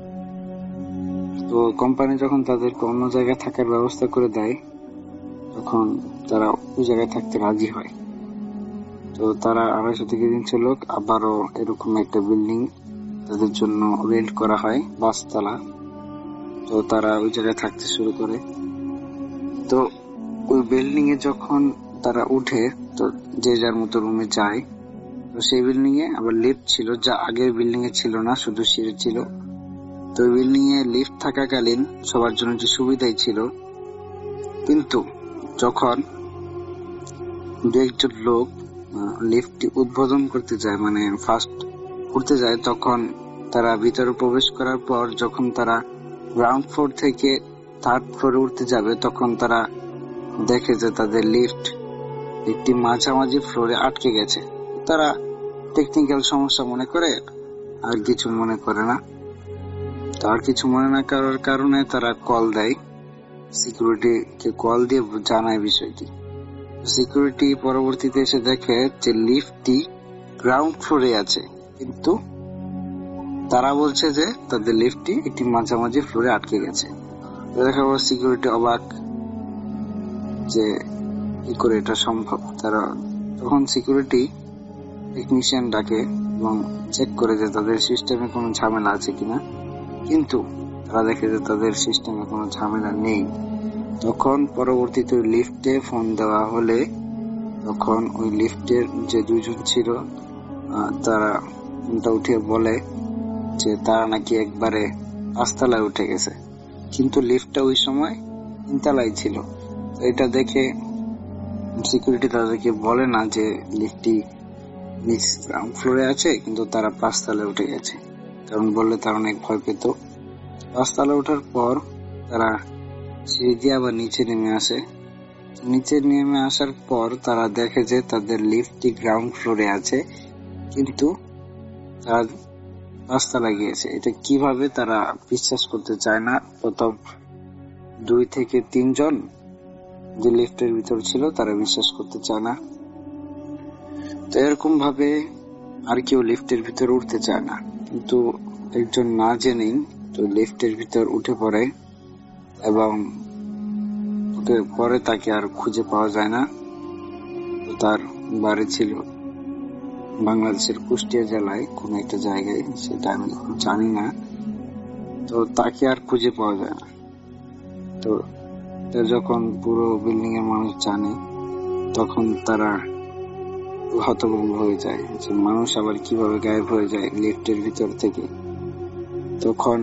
তো কোম্পানি যখন তাদেরকে অন্য জায়গায় থাকার ব্যবস্থা করে দেয় তখন তারা ওই জায়গায় থাকতে রাজি হয়। তো তারা 250 থেকে 300 লোক আবারও এরকম একটা বিল্ডিং তাদের জন্য রেন্ট করা হয় 5 তলা। তো তারা ওই জায়গায় থাকতে শুরু করে। তো ওই বিল্ডিং এ যখন তারা উঠে তো যে যার মতো রুমে যায়। তো সেই বিল্ডিং এ আবার লিফট ছিল, যা আগের বিল্ডিং এ ছিল না, শুধু সিঁড়ি ছিল। তো বিল্ডিং এ লিফট থাকাকালীন সবার জন্য যে সুবিধাই ছিল, কিন্তু যখন দু একজন লোক লিফটটি উদ্বোধন করতে যায়, মানে ফার্স্ট উঠতে যায়, তখন তারা ভিতরে প্রবেশ করার পর যখন তারা গ্রাউন্ড ফ্লোর থেকে 3rd ফ্লোরে উঠতে যাবে তখন তারা দেখে যে তাদের লিফট একটি মাঝামাঝি ফ্লোরে আটকে গেছে। তারা টেকনিক্যাল সমস্যা মনে করে, আর কিছু মনে করে না। তার কিছু মনে না করার কারণে তারা কল দেয়, সিকিউরিটিকে কল দিয়ে জানায় বিষয়টি। সিকিউরিটি পরবর্তীতে এসে দেখে যে লিফটটি গ্রাউন্ড ফ্লোরে আছে, কিন্তু তারা বলছে যে তাদের লিফটটি একটি মাঝামাঝি ফ্লোরে আটকে গেছে। দেখা গেল সিকিউরিটি অবাক যে কি করে এটা সম্ভব। তারা তখন সিকিউরিটি টেকনিশিয়ান ডাকে এবং চেক করে যে তাদের সিস্টেমে কোনো ঝামেলা আছে কিনা, কিন্তু তারা দেখে যে তাদের সিস্টেমে কোনো ঝামেলা নেই। তখন পরবর্তীতে লিফটে ফোন দেওয়া হলে তখন ওই লিফটের যে 2 জন ছিল তারা ফোনটা উঠিয়ে বলে যে তারা নাকি একবারে 5 তলায় উঠে গেছে, কিন্তু লিফটটা ওই সময় 3 তলায় ছিল। এটা দেখে সিকিউরিটি তাদেরকে বলে না যে লিফটটি গ্রাউন্ড ফ্লোরে আছে, কিন্তু তারা 5 তলায় উঠে গেছে, কারণ বললে তারা অনেক ভয় পেত। 5 তলায় ওঠার পর তারা সিঁড়ি দিয়ে আবার নিচে নেমে আসে। নিচে নেমে আসার পর তারা দেখে যে তাদের লিফটটি গ্রাউন্ড ফ্লোরে আছে, কিন্তু তারা 5 তলায় গিয়েছে। এটা কিভাবে তারা বিশ্বাস করতে চায় না। প্রথম 2 থেকে 3 জন যে লিফটের ভিতর ছিল তারা বিশ্বাস করতে চায় না। তো এরকম ভাবে আর কেউ লিফটের ভিতর উঠতে চায় না, কিন্তু একজন না জেনেই তো লিফটের ভিতর উঠে পড়ে এবং পরে তাকে আর খুঁজে পাওয়া যায় না। তার বাড়ি ছিল বাংলাদেশের কুষ্টিয়া জেলায় কোন একটা জায়গায়, সেটা আমি জানি না। তো তাকে আর খুঁজে পাওয়া যায় না। তো যখন পুরো বিল্ডিং এর মানুষ জানে তখন তারা হতভম্ব হয়ে যায় যে মানুষ আবার কিভাবে গায়েব হয়ে যায় লিফটের ভিতর থেকে। তখন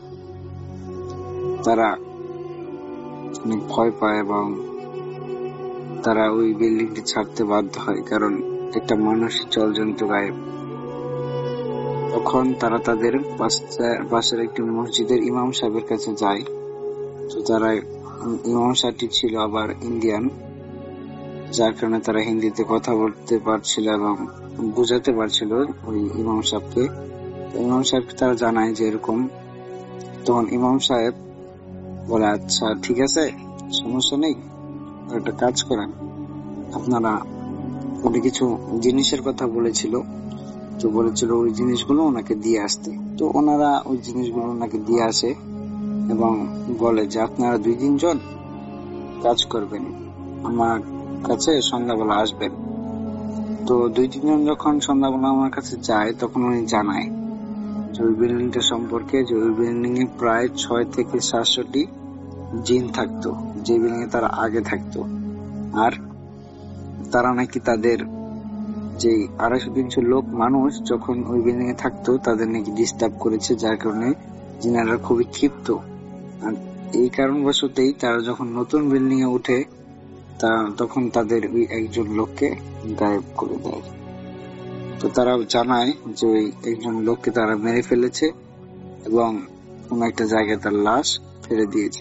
তারা অনেক ভয় পায় এবং তারা ওই বিল্ডিংটি ছাড়তে বাধ্য হয়, কারণ একটা মানুষের জলজন্ত গায়েব। তখন তারা তাদের পাশের একটি মসজিদের ইমাম সাহেবের কাছে যায়। তো তারা ইমাম সাহেবটি ছিল আবার ইন্ডিয়ান, যার কারণে তারা হিন্দিতে কথা বলতে পারছিল এবং বুঝাতে পারছিল ওই ইমাম সাহেবকে। ইমাম সাহেবকে তারা জানায় যে এরকম। তখন ইমাম সাহেব বলে, আচ্ছা ঠিক আছে, সমস্যা নেই, একটা কাজ করেন, আপনারা উনি কিছু জিনিসের কথা বলেছিল, তো বলেছিল ওই জিনিসগুলো ওনাকে দিয়ে আসতে। তো ওনারা ওই জিনিসগুলো ওনাকে দিয়ে আসে এবং বলে যে আপনারা 2-3 জন কাজ করবেন, আমার কাছে সন্ধ্যাবেলা আসবেন। তো 2-3 জন যখন সন্ধ্যাবেলা আমার কাছে যায় তখন উনি জানায় যে ওই বিল্ডিংটা সম্পর্কে, যে ওই বিল্ডিং এ প্রায় 6 থেকে 700টি জিন থাকতো, যে বিল্ডিং এ তারা আগে থাকতো। আর তারা নাকি তাদের যে 250-300 লোক মানুষ যখন ওই বিল্ডিং এ থাকতো তাদের নাকি ডিস্টার্ব করেছে, যার কারণে জিনারা খুবই ক্ষিপ্ত। আর এই কারণবশতই তারা যখন নতুন বিল্ডিং এ উঠে তখন তাদের ওই একজন লোককে গায়েব করে দেয়। তো তারা জানায় যে ওই একজন লোককে তারা মেরে ফেলেছে এবং কোন একটা জায়গায় তার লাশ ফেলে দিয়েছে।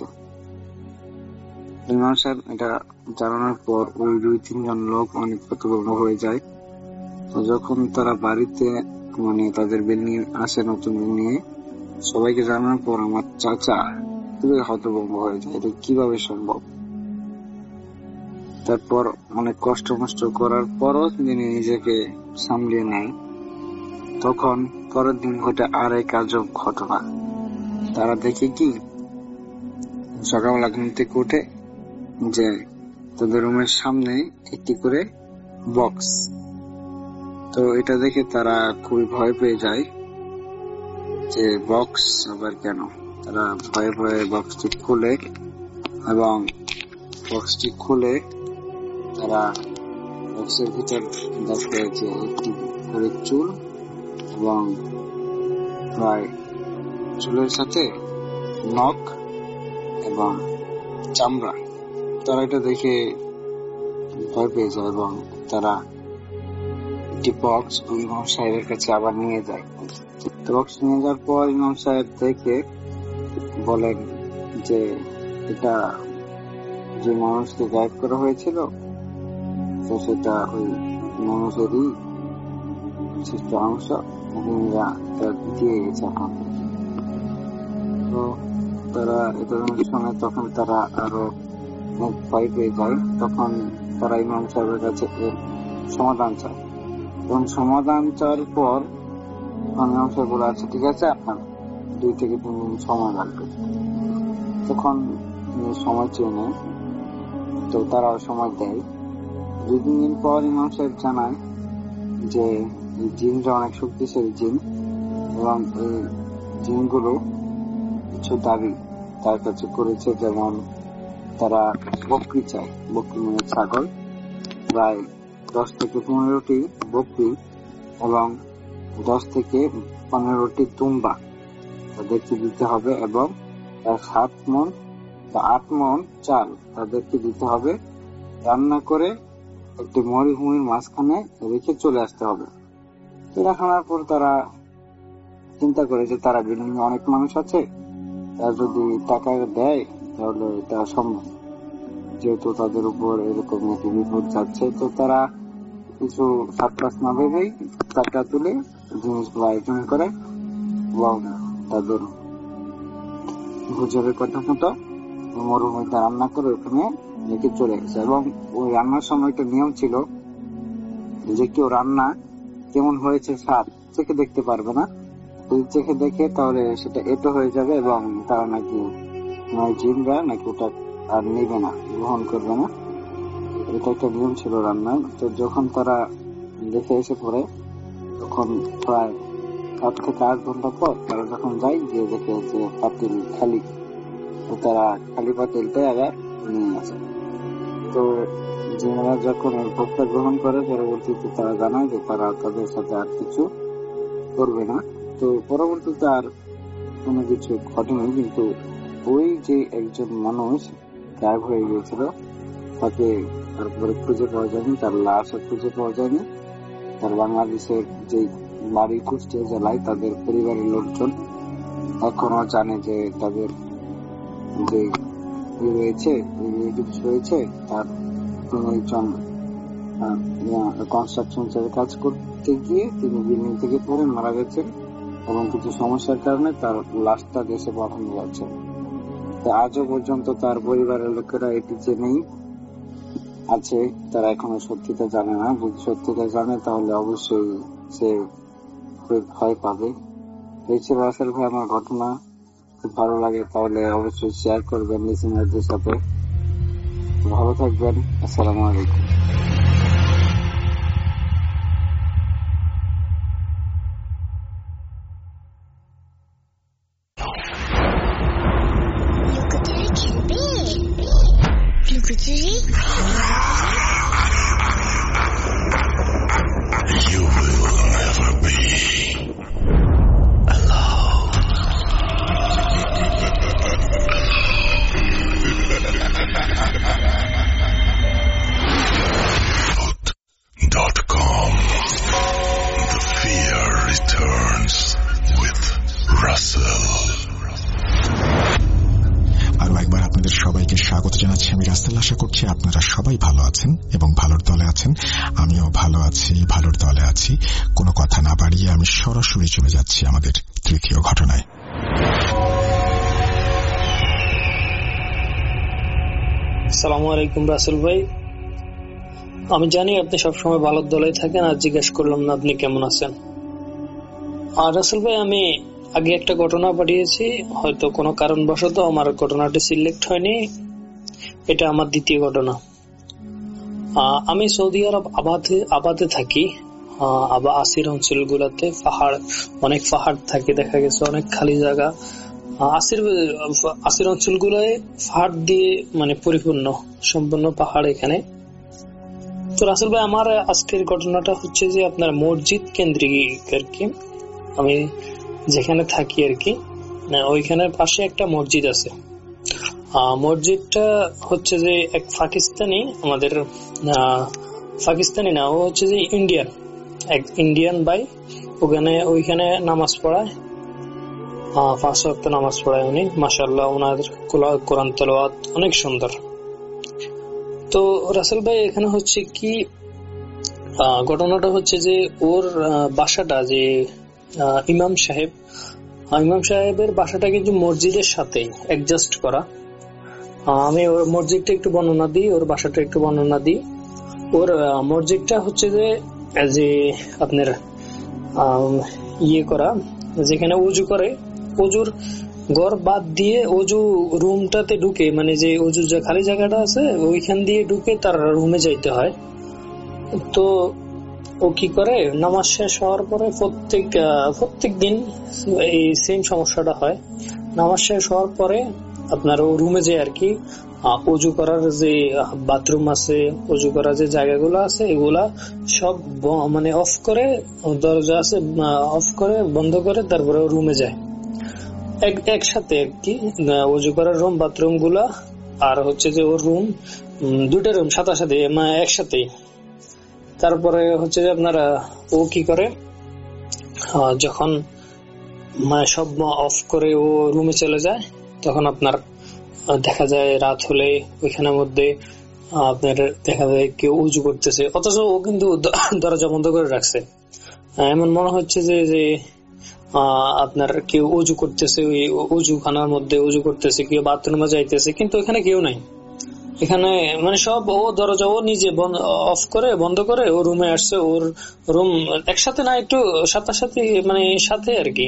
ইমাম সাহেব এটা জানানোর পর ওই 2-3 জন লোক অনেক হতভম্ব হয়ে যায়। তো যখন তারা বাড়িতে তাদের বিল্ডিং আসে, নতুন বিল্ডিং এ সবাইকে জানানোর পর আমার চাচা খুবই হতভম্ব হয়ে যায়, এটা কিভাবে সম্ভব। তারপর অনেক কষ্ট করার পরও তিনি নিজেকে সামলিয়ে নেয়। তখন পরের দিন ঘটে আর এক আজব ঘটনা। তারা দেখে কি, সকালবেলা ঘুম থেকে উঠে যে তাদের রুমের সামনে একটি করে বক্স। তো এটা দেখে তারা খুবই ভয় পেয়ে যায় যে বক্স আবার কেন। তারা ভয়ে ভয়ে বক্সটি খুলে এবং বক্সটি খুলে তারা বক্সের ভিতর দেখে যে একটি করে চুল এবং প্রায় চুলের সাথে নখ এবং চামড়া। তারা এটা দেখে ভয় পেয়ে যায় এবং তারা একটি বক্স ইমাম সাহেবের কাছে আবার নিয়ে যায়। বক্স নিয়ে যাওয়ার পর ইমাম সাহেব দেখে বলেন যে এটা যে মানুষকে গায়েব করা হয়েছিল তো সেটা ওই মানুষেরই সৃষ্ট অংশ দিয়ে গেছে। তো তারা এটা শুনে তখন তারা আরো ভয় পেয়ে যায়। তখন তারা ইমাম সাহেবের কাছে এর সমাধান চায় এবং সমাধান চাওয়ার পর ইমাম সাহেব বলে, আচ্ছা ঠিক আছে, আপনার 2 থেকে 3 দিন সময় লাগবে। তখন সময় চেয়ে নেয়, তো তারাও সময় দেয়। 2-3 দিন পর ইমাম সাহেব জানায় যে এই জিনরা অনেক শক্তিশালী জিন এবং এই জিনগুলো কিছু দাবি তার কাছে করেছে, যেমন তারা বকরি চায়, বকরি মানে ছাগল, প্রায় 10 থেকে 15টি বকরি এবং 10 থেকে 15টি তুম্বা তাদেরকে দিতে হবে এবং 7 মণ বা 8 মণ চাল তাদেরকে দিতে হবে। রান্না করে একটি মরুভূমির মাঝখানে রেখে চলে আসতে হবে। রাখানোর পর তারা চিন্তা করে যে তারা বিল্ডিং এ অনেক মানুষ আছে, তারা যদি টাকা দেয় তাহলে এটা সম্ভব, যেহেতু তাদের উপর এরকম একটি বিপদ যাচ্ছে। তো তারা কিছু সাতপাস না ভেবেই টাকা তুলে জিনিসগুলো আয়োজন করে এবং তাদের গুজবের কথা মতো মরুভূমিতে রান্না করে ওখানে রেখে চলে গেছে। এবং ওই রান্নার সময় একটা নিয়ম ছিল যে কেউ রান্না কেমন হয়েছে স্বাদ চেখে দেখতে পারবে না, যদি চেখে দেখে তাহলে সেটা এটো হয়ে যাবে এবং তারা নাকি জিনরা নাকি ওটা আর নেবে না, গ্রহণ করবে না। এটা একটা নিয়ম ছিল রান্নার। তো যখন তারা দেখে এসে পড়ে তখন প্রায় 7 থেকে 8 ঘন্টা পর তারা যখন যায় গিয়ে দেখে যে পাতিল খালি, তো তারা খালি পাতিলটাই আবার নিয়ে আসে। তো জিনেরা যখন এর ভোক্তা গ্রহণ করে পরবর্তীতে তারা জানায় যে তারা তাদের সাথে আর কিছু করবে না। তো পরবর্তীতে আর কোনো কিছু ঘটেনি, কিন্তু ওই যে একজন মানুষ গায়েব হয়ে গিয়েছিল তাকে তারপরে খুঁজে পাওয়া যায়নি, তার লাশ খুঁজে পাওয়া যায়নি। তার বাংলাদেশের যে বাড়ি কুষ্টিয়া জেলায় তাদের পরিবারের লোকজন এখনো জানে যে তাদের যে রয়েছে তার একজন কনস্ট্রাকশন কাজ করতে গিয়ে তিনি বিল্ডিং থেকে পড়ে মারা গেছেন এবং কিছু সমস্যার কারণে তার লাশটা দেশে পাঠানো যাচ্ছে। আজও পর্যন্ত তার পরিবারের লোকেরা এটি জেনেই আছে, তারা এখনো সত্যিটা জানে না। যদি সত্যিটা জানে তাহলে অবশ্যই সে ভয় পাবে। এই ছিল রাসেল ভাই আমার ঘটনা। খুব ভালো লাগে তাহলে অবশ্যই শেয়ার করবেন লিসেনারদের সাথে। ভালো থাকবেন। আসসালামু আলাইকুম। দলে আছি। কোনো কথা না বাড়িয়ে আমি সরাসরি চলে যাচ্ছি আমাদের তৃতীয় ঘটনায়। আসসালামু আলাইকুম রাসেল ভাই, আমি জানি আপনি সবসময় ভালো দলে থাকেন, আর জিজ্ঞেস করলাম না আপনি কেমন আছেন। আর রাসেল ভাই, আমি আগে একটা ঘটনা পাঠিয়েছি, হয়তো কোনো কারণবশত আমার ঘটনাটি সিলেক্ট হয়নি। এটা আমার দ্বিতীয় ঘটনা। আমি সৌদি আরব আবাদে থাকি। আসির অঞ্চলগুলোতে অনেক পাহাড় থাকে, দেখা গেছে অনেক খালি জায়গা। আসির অঞ্চলগুলোয় পাহাড় দিয়ে মানে পরিপূর্ণ, সম্পূর্ণ পাহাড় এখানে। তো রাসেল ভাই, আমার আজকের ঘটনাটা হচ্ছে যে আপনার মসজিদ কেন্দ্রিক আর কি। আমি যেখানে থাকি আর কি, ওইখানের পাশে একটা মসজিদ আছে। মসজিদটা হচ্ছে যে এক পাকিস্তানি, আমাদের পাকিস্তানি না, ও হচ্ছে যে এক ইন্ডিয়ান ভাই। ওইখানে নামাজ পড়ায়, 5 ওয়াক্ত নামাজ পড়ায় উনি। মাশাআল্লাহ, ওনার কোরআন তেলাওয়াত অনেক সুন্দর। তো রাসেল ভাই, এখানে হচ্ছে কি ঘটনাটা হচ্ছে যে ওর বাসাটা, যে ইমাম সাহেবের বাসাটা কিন্তু মসজিদের সাথে অ্যাডজাস্ট করা। আমি ওর মসজিদটা একটু বর্ণনা দিই, ওর বাসাটা একটু বর্ণনা দিই। ওর মসজিদটা হচ্ছে যে আপনার করা, যেখানে উজু করে, অজুর ঘর বাদ দিয়ে অজু রুমটাতে ঢুকে, মানে যে অজু যে খালি জায়গাটা আছে ওইখান দিয়ে ঢুকে তার রুমে যাইতে হয়। তো ও কি করে, নামাজ শেষ হওয়ার পরে প্রত্যেক দিন এই সেম সমস্যাটা হয়। নামাজ শেষ হওয়ার পরে আপনার ও রুমে যায় আর কি। অজু করার যে বাথরুম আছে, অজু করার যে জায়গাগুলো আছে, এগুলা সব মানে অফ করে, দরজা আছে অফ করে, বন্ধ করে তারপরে রুমে যায় একসাথে আর কি। অজু করার রুম, বাথরুম গুলা, আর হচ্ছে যে ওর রুম, দুইটা রুম সাথে একসাথেই। তারপরে হচ্ছে যে আপনার ও কি করে, যখন মানে সব অফ করে ও রুমে চলে যায়, তখন আপনার দেখা যায় রাত হলে ওইখানের মধ্যে আপনার দেখা যায় কেউ উজু করতেছে, অথচ ও কিন্তু দরজা বন্ধ করে রাখছে। এমন মনে হচ্ছে যে আপনার কেউ উজু করতেছে, ওই উজুখানার মধ্যে উজু করতেছে, কেউ বাথরুমে যাইতেছে, কিন্তু এখানে কেউ নাই। এখানে মানে সব ও দরজা ও নিজে অফ করে, বন্ধ করে ও রুমে আসছে। ওর রুম একসাথে না, একটু সাথে মানে সাথে আর কি,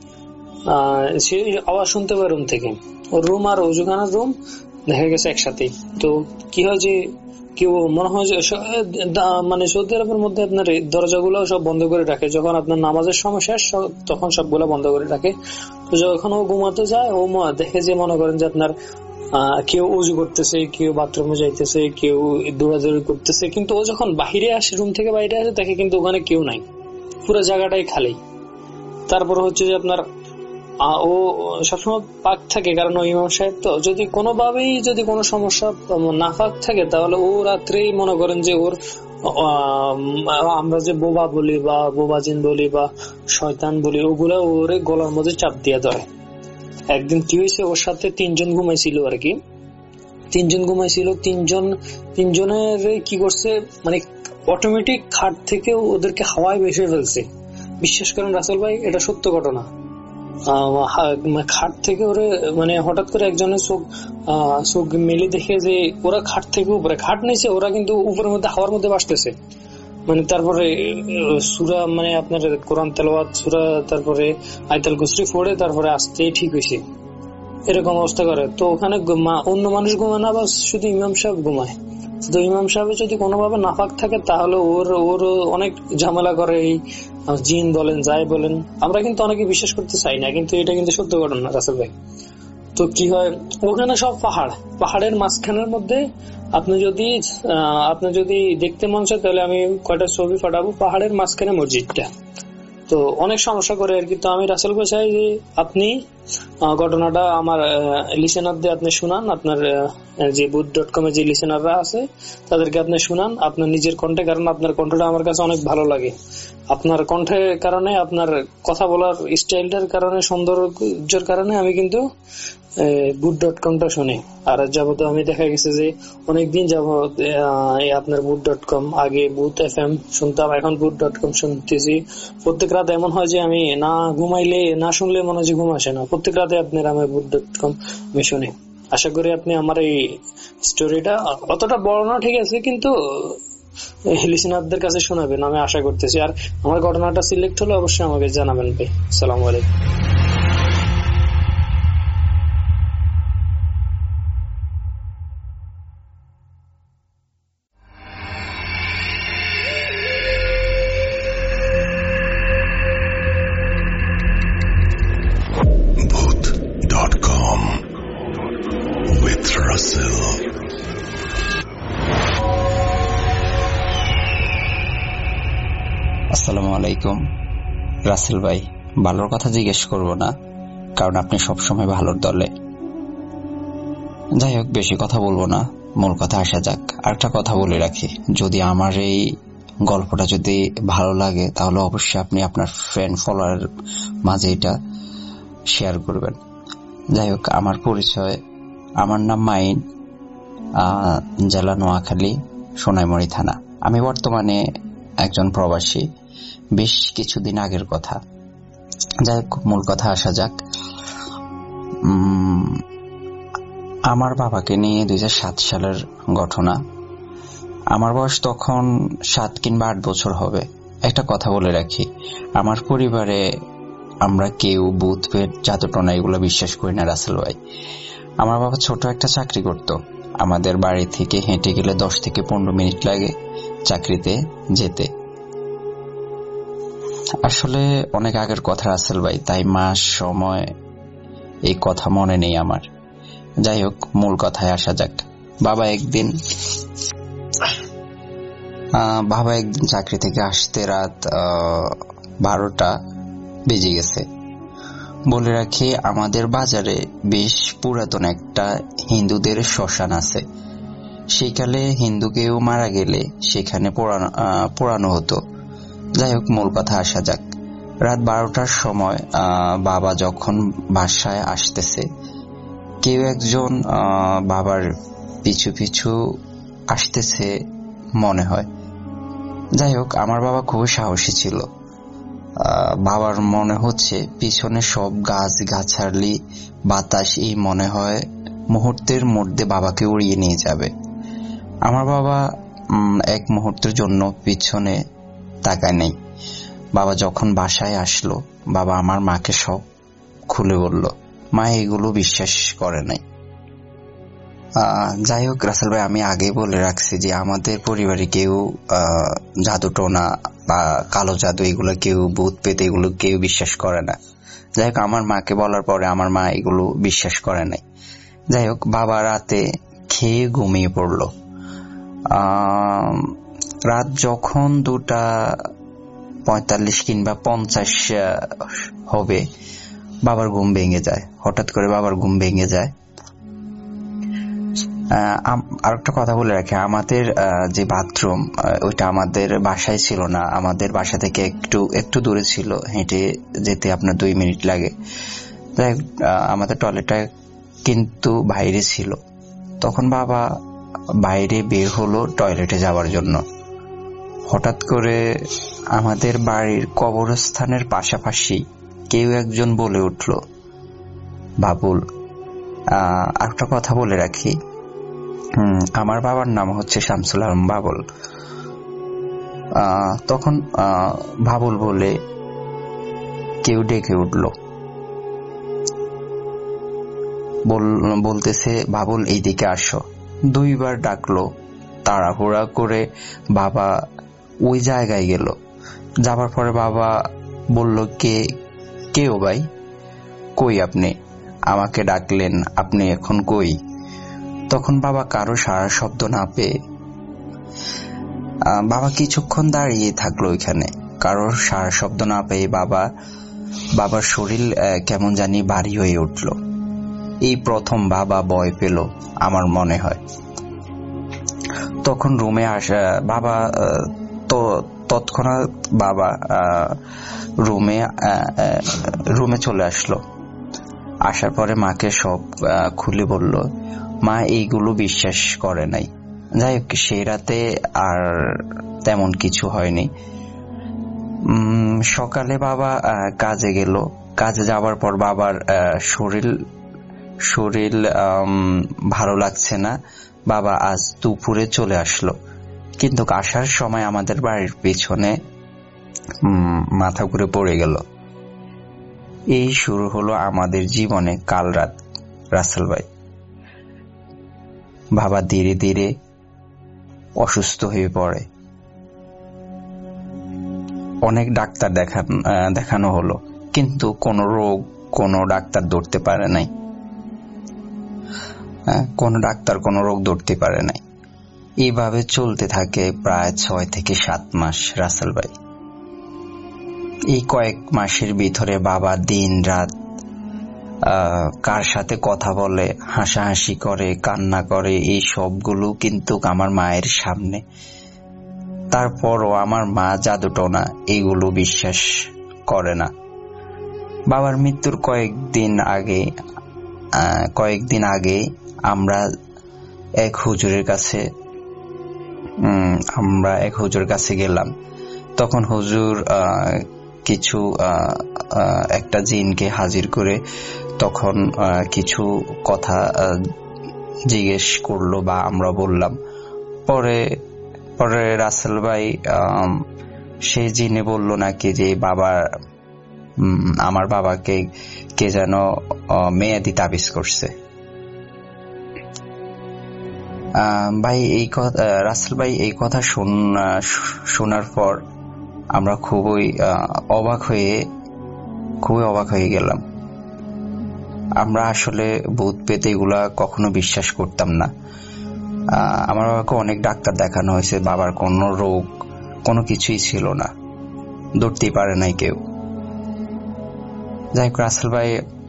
সে আওয়াজ শুনতে পায় রুম থেকে। ওর রুম আর ওজুখানার রুম দেখা গেছে একসাথে। তো কি হয় যে কেউ মনে হয় যে মানে সৌদি আরবের মধ্যে আপনার দরজাগুলো সব বন্ধ করে রাখে, যখন আপনার নামাজের সময় শেষ তখন সবগুলো বন্ধ করে রাখে। তো যখন ও ঘুমাতে যায়, ও দেখে যে মনে করেন যে আপনার কেউ উজু করতেছে, কেউ বাথরুমে যাইতেছে, কেউ দৌড়াদৌড়ি করতেছে, কিন্তু ও যখন বাহিরে আসে, রুম থেকে বাইরে আসে, দেখে কিন্তু ওখানে কেউ নাই, পুরো জায়গাটাই খালি। তারপর হচ্ছে যে আপনার ও সবসময় পাক থাকে, কারণ ও ইমাম সাহেব। তো যদি কোনোভাবেই যদি কোনো সমস্যা না পাক থাকে, তাহলে ও রাত্রেই মনে করেন যে ওর আমরা যে বোবা বলি বা বোবাজিন বলি বা শয়তান বলি, ওগুলা ওরে গলার মধ্যে চাপ দিয়ে ধরে। একদিন কি হয়েছে, ওর সাথে 3 জন ঘুমাইছিল আর কি। 3 জন ঘুমাইছিল, তিনজনের কি করছে, মানে অটোমেটিক খাট থেকে ওদেরকে হাওয়ায় বেসে ফেলছে। বিশ্বাস করেন রাসেল ভাই, এটা সত্য ঘটনা। খাট থেকে ওরে মানে হঠাৎ করে একজনের চোখ মেলে দেখে যে ওরা খাট থেকে উপরে, খাট নিচে, ওরা কিন্তু উপরের মধ্যে হাওয়ার মধ্যে বাসতেছে। মানে তারপরে সূরা, মানে আপনার কোরআন তেলাওয়াত সূরা, তারপরে আয়াতুল কুরসি পড়ে তারপরে আসতেই ঠিক হয়েছে, এরকম অবস্থা করে। তো ওখানে অন্য মানুষ ঘুমায় না, বা শুধু ইমাম সাহেব ঘুমায়। তো ইমাম সাহেব যদি কোনোভাবে নাফাক থাকে, তাহলে ওর অনেক ঝামেলা করে। এই জিন বলেন, যাই বলেন, আমরা কিন্তু অনেকে বিশ্বাস করতে চাই না, কিন্তু এটা কিন্তু সত্য ঘটনা রাসেল ভাই। তো কি হয়, ওখানে সব পাহাড়ের মাঝখানের মধ্যে আপনি যদি দেখতে মন চায়, তাহলে আমি কয়টা ছবি পাঠাবো। পাহাড়ের মাঝখানে মসজিদটা, তো অনেক সমস্যা করে আর কি। তো আমি রাসেল ভাই চাই যে আপনি ঘটনাটা আমার লিসেনারদের আপনি শুনান, আপনার যে boot.com এর যে লিসেনাররা আছে তাদেরকে আপনি শুনান আপনার নিজের কণ্ঠে, কারণ আপনার কণ্ঠটা আমার কাছে অনেক ভালো লাগে। আপনার কণ্ঠের কারণে, আপনার কথা বলার স্টাইলটার কারণে, সৌন্দর্যের কারণে আমি কিন্তু boot.com টা শুনি। আর যাবত আমি দেখা গেছে যে অনেকদিন যাবত আপনার boot.com, আগে বুথ FM শুনতাম, এখন boot.com শুনতেছি। প্রত্যেক রাত এমন হয় যে আমি না ঘুমাইলে না শুনলে মনে হয় ঘুম আসে না। প্রত্যেক রাতে আপনার আমার boot.com আমি শুনি। আশা করি আপনি আমার এই স্টোরিটা অতটা বড় না, ঠিক আছে, কিন্তু লিসেনারদের কাছে শোনাবেন আমি আশা করতেছি। আর আমার ঘটনাটা সিলেক্ট হলে অবশ্যই আমাকে জানাবেন ভাই। আসসালামু আলাইকুম। Booth.com with Russell. আসসালামু আলাইকুম। রাসেল ভাই, ভালোর কথা জিজ্ঞেস করব না, কারণ আপনি সবসময় ভালোর দলে। যাই হোক, বেশি কথা বলবো না, মূল কথা আসা যাক। আরেকটা কথা বলে রাখি, যদি আমার এই গল্পটা যদি ভালো লাগে তাহলে অবশ্যই আপনি আপনার ফ্রেন্ড ফলোয়ার মাঝে এটা শেয়ার করবেন। যাই হোক, আমার পরিচয়, আমার নাম মাইন, জেলা নোয়াখালী, সোনাইমুড়ি থানা। আমি বর্তমানে একজন প্রবাসী, বেশ কিছুদিন আগের কথা। যাই হোক, মূল কথা আসা যাক। আমার বাবাকে নিয়ে 2007 সালের ঘটনা। আমার বয়স তখন 7 কিংবা 8 বছর হবে। একটা কথা বলে রাখি, আমার পরিবারে আমরা কেউ ভূত পেট জাদুটনা এগুলো বিশ্বাস করি না রাসেল ভাই। আমার বাবা ছোট একটা চাকরি করত। আমাদের বাড়ি থেকে হেঁটে গেলে 10 থেকে 15 মিনিট লাগে চাকরিতে যেতে। আসলে অনেক আগের কথা রাসেল ভাই, তাই মাস সময় এই কথা মনে নেই আমার। যাই হোক, মূল কথায় আসা যাক। বাবা একদিন চাকরি থেকে আসতে রাত 12টা বেজে গেছে। বলে রাখি, আমাদের বাজারে বেশ পুরাতন একটা হিন্দুদের শ্মশান আছে। সেইকালে হিন্দু কেউ মারা গেলে সেখানে পোড়ানো হতো। যাই হোক, মূল কথা আসা যাক। রাত 12টার সময় বাবা যখন বাসায় আসতেছে, কেউ একজন বাবার পিছু পিছু আসতেছে মনে হয়। যাই হোক, আমার বাবা খুবই সাহসী ছিল। বাবার মনে হচ্ছে পিছনে সব গাছ গাছালি বাতাস এই মনে হয় মুহূর্তের মধ্যে বাবাকে উড়িয়ে নিয়ে যাবে। আমার বাবা এক মুহূর্তের জন্য পিছনে তাকায় নেই। বাবা যখন বাসায় আসলো, বাবা আমার মাকে সব খুলে বলল। মা এগুলো বিশ্বাস করে নাই। যাই হোক রাসেল ভাই, আমি আগে বলে রাখছি যে আমাদের পরিবারে কেউ জাদুটোনা বা কালো জাদু এগুলো কেউ, ভূত পেত এগুলো কেউ বিশ্বাস করে না। যাই হোক, আমার মাকে বলার পরে আমার মা এগুলো বিশ্বাস করে নাই। যাই হোক, বাবা রাতে খেয়ে ঘুমিয়ে পড়লো। রাত যখন 2:45 কিংবা 50 হবে, বাবার ঘুম ভেঙে যায়। হঠাৎ করে বাবার ঘুম ভেঙে যায়। আরেকটা কথা বলে রাখি, আমাদের যে বাথরুম ওইটা আমাদের বাসায় ছিল না, আমাদের বাসা থেকে একটু দূরে ছিল, হেঁটে যেতে আপনার 2 মিনিট লাগে। তাই আমাদের টয়লেটটা কিন্তু বাইরে ছিল। তখন বাবা বাইরে বের হলো টয়লেটে যাওয়ার জন্য। হঠাৎ করে আমাদের বাড়ির কবরস্থানের পাশাপাশি কেউ একজন বলে উঠল, বাবুল। আরেকটা কথা বলে রাখি, আমার বাবার নাম হচ্ছে শামসুল আলম বাবুল। তখন বাবুল বলে কেউ ডেকে উঠল, বলতেছে, বাবুল এইদিকে আসো। 2 বার ডাকলো। তাড়াহুড়া করে বাবা ওই জায়গায় গেল। যাবার পরে বাবা বলল, কে ও ভাই? কই আপনি? আমাকে ডাকলেন, আপনি এখন কই? তখন বাবা কারো সারা শব্দ না পেয়ে বাবা কিছুক্ষণ দাঁড়িয়ে থাকলো ওইখানে। কারোর সারা শব্দ না পেয়ে বাবার শরীর কেমন জানি ভারী হয়ে উঠল। এই প্রথম বাবা ভয় পেল আমার মনে হয়। তখন রুমে বাবা তৎক্ষণাৎ বাবা রুমে চলে আসলো। আসার পরে মাকে সব খুলে বলল। মা এইগুলো বিশ্বাস করে নাই। যাই হোক, সেই রাতে আর তেমন কিছু হয়নি। সকালে বাবা কাজে গেল। কাজে যাওয়ার পর বাবার শরীর ভালো লাগছে না। বাবা আজ দুপুরে চলে আসলো, কিন্তু আসার সময় আমাদের বাড়ির পিছনে মাথা ঘুরে পড়ে গেল। এই শুরু হলো আমাদের জীবনে কাল রাত। রাসেল ভাই, বাবা ধীরে ধীরে অসুস্থ হয়ে পড়ে। অনেক ডাক্তার দেখানো হলো, কিন্তু কোনো ডাক্তার ধরতে পারে নাই। কোনো রোগ ধরতে পারে নাই। এইভাবে চলতে থাকে প্রায় 6 থেকে 7 মাস। রাসেল ভাই, এই কয়েক মাসের ভিতরে বাবা দিন রাত কার সাথে কথা বলে, হাসাহাসি করে, কান্না করে, এই সবগুলো কিন্তু আমার মায়ের সামনে। তারপরও আমার মা জাদুটোনা এগুলো বিশ্বাস করে না। বাবার মৃত্যুর কয়েকদিন আগে আমরা এক হুজুরের কাছে গেলাম। তখন হুজুর কিছু একটা জিনকে হাজির করে তখন কিছু কথা জিজ্ঞেস করলো বা আমরা বললাম। পরে রাসেল ভাই সেই জিনে বলল নাকি যে আমার বাবাকে কে যেন মেয়াদি তাবিজ করছে। রাসেল ভাই এই কথা শোনার পর আমরা খুবই অবাক হয়ে গেলাম। আমরা আসলে ভূত পেতে এগুলা কখনো বিশ্বাস করতাম না। আমার বাবাকে অনেক ডাক্তার দেখানো হয়েছে, বাবার কোনো রোগ কোনো কিছুই ছিল না, ধরতেই পারে নাই কেউ। যাই হোক, রাসেল ভাই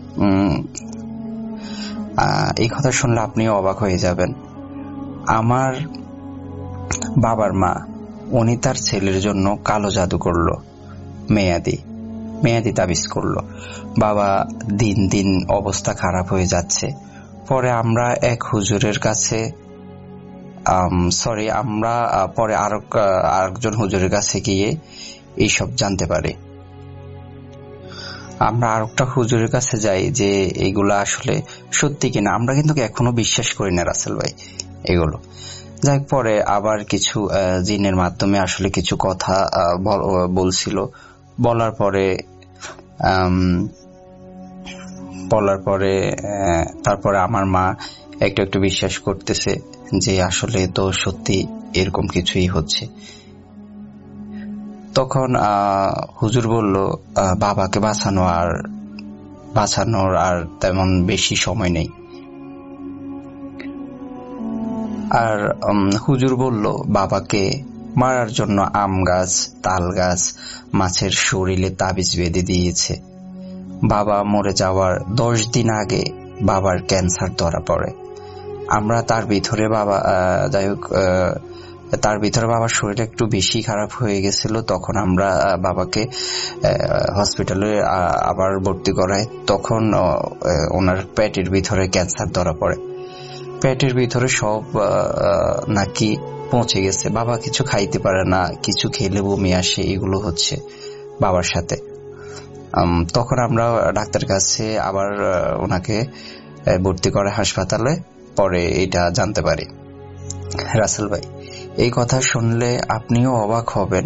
এই কথা শুনলে আপনিও অবাক হয়ে যাবেন। আমার বাবার মা, উনি তার ছেলের জন্য কালো জাদু করলো, মেয়াদি তাবিজ করলো। বাবা দিন দিন অবস্থা খারাপ হয়ে যাচ্ছে। পরে আমরা এক হুজুরের কাছে পরে আরেকজন হুজুরের কাছে গিয়ে এইসব জানতে পারি। আমরা আরেকটা হুজুরের কাছে যাই যে এগুলা আসলে সত্যি কিনা। আমরা কিন্তু এখনো বিশ্বাস করি না রাসেল ভাই এগুলো। যাই হোক, পরে আবার কিছু জিনের মাধ্যমে আসলে কিছু কথা বলছিল। বলার পরে তারপরে আমার মা একটু বিশ্বাস করতেছে যে আসলে তো সত্যি এরকম কিছুই হচ্ছে। তখন হুজুর বলল বাবাকে বাঁচানোর আর তেমন বেশি সময় নেই। আর হুজুর বলল বাবাকে মারার জন্য আম গাছ, তাল গাছ, মাছের শরীরে তাবিজ বেঁধে দিয়েছে। বাবা মরে যাওয়ার 10 দিন আগে বাবার ক্যান্সার ধরা পড়ে। আমরা তার ভিতরে বাবার শরীর একটু বেশি খারাপ হয়ে গেছিল। তখন আমরা বাবাকে হসপিটালে আবার ভর্তি করাই। তখন ওনার পেটের ভিতরে ক্যান্সার ধরা পড়ে। পেটের ভিতরে সব নাকি পৌঁছে গেছে। বাবা কিছু খাইতে পারে না, কিছু খেলে বমি আসে, এগুলো হচ্ছে বাবার সাথে। তখন আমরা ডাক্তার কাছে আবার ওনাকে ভর্তি করে হাসপাতালে। পরে এটা জানতে পারি। রাসেল ভাই, এই কথা শুনলে আপনিও অবাক হবেন।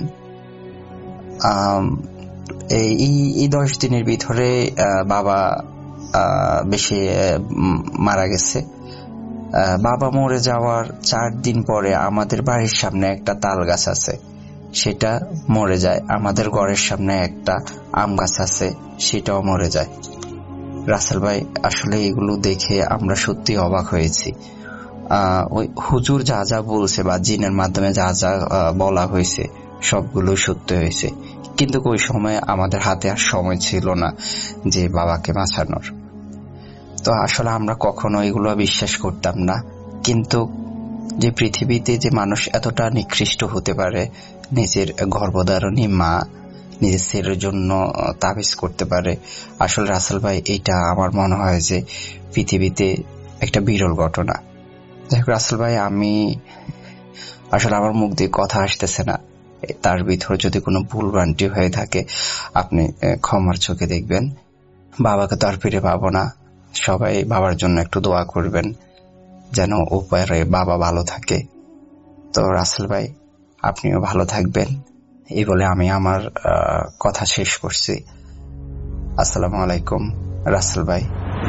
এই 10 দিনের ভিতরে বাবা বেশি মারা গেছে। বাবা মরে যাওয়ার 4 দিন পরে আমাদের বাড়ির সামনে একটা তাল গাছ আছে, সেটা মরে যায়। আমাদের ঘরের সামনে একটা আম গাছ আছে, সেটাও মরে যায়। রাসেল ভাই, আসলে এগুলো দেখে আমরা সত্যি অবাক হয়েছি। ওই হুজুর যা যা বলছে বা জিনের মাধ্যমে যা যা বলা হয়েছে সবগুলো সত্য হয়েছে, কিন্তু ওই সময় আমাদের হাতে আর সময় ছিল না যে বাবাকে বাঁচানোর। তো আসলে আমরা কখনো এগুলো বিশ্বাস করতাম না। কিন্তু যে পৃথিবীতে যে মানুষ এতটা নিকৃষ্ট হতে পারে, নিজের গর্ভধারণী মা নিজের ছেলের জন্য তাবিজ করতে পারে। আসলে রাসেল ভাই, এটা আমার মনে হয় যে পৃথিবীতে একটা বিরল ঘটনা। যাই হোক রাসেল ভাই, আমি আসলে আমার মুখ দিয়ে কথা আসতেছে না, তার ভিতরে যদি কোনো ভুল ভ্রান্তি হয়ে থাকে আপনি ক্ষমার চোখে দেখবেন। বাবাকে তো আর ফিরে পাবো না, সবাই বাবার জন্য একটু দোয়া করবেন যেন উপরে বাবা ভালো থাকে। তো রাসেল ভাই, আপনিও ভালো থাকবেন, এই বলে আমি আমার কথা শেষ করছি। আসসালামু আলাইকুম রাসেল ভাই।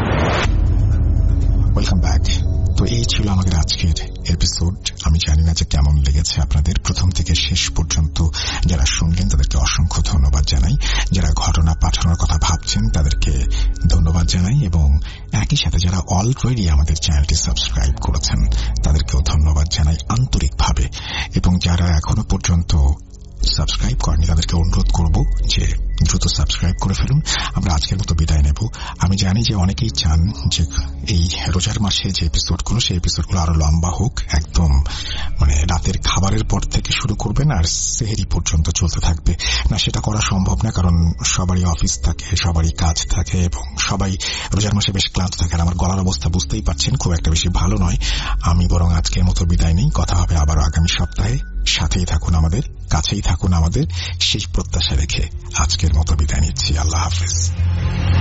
Welcome back. তো এই ছিল আমাদের আজকের এপিসোড। আমি জানি না যে কেমন লেগেছে আপনাদের। প্রথম থেকে শেষ পর্যন্ত যারা শুনলেন তাদেরকে অসংখ্য ধন্যবাদ জানাই। যারা ঘটনা পাঠানোর কথা ভাবছেন তাদেরকে ধন্যবাদ জানাই, এবং একই সাথে যারা অলরেডি আমাদের চ্যানেলটি সাবস্ক্রাইব করেছেন তাদেরকেও ধন্যবাদ জানাই আন্তরিকভাবে। এবং যারা এখনো পর্যন্ত সাবস্ক্রাইব করেনি তাদেরকে অনুরোধ করব যে দ্রুত সাবস্ক্রাইব করে ফেলুন। আমরা আজকের মতো বিদায় নেব। আমি জানি যে অনেকেই চান যে এই রোজার মাসে যে এপিসোডগুলো, সেই এপিসোডগুলো আরো লম্বা হোক, একদম মানে রাতের খাবারের পর থেকে শুরু করবেন আর সেহরি পর্যন্ত চলতে থাকবে। না, সেটা করা সম্ভব না, কারণ সবারই অফিস থাকে, সবারই কাজ থাকে এবং সবাই রোজার মাসে বেশ ক্লান্ত থাকে। আর আমার গলার অবস্থা বুঝতেই পারছেন, খুব একটা বেশি ভালো নয়। আমি বরং আজকের মতো বিদায় নেই। কথা হবে আবারও আগামী সপ্তাহে। সাথেই থাকুন আমাদের, কাছেই থাকুন আমাদের, সেই প্রত্যাশা রেখে আজকের মতো বিদায় নিচ্ছি। আল্লাহ হাফেজ।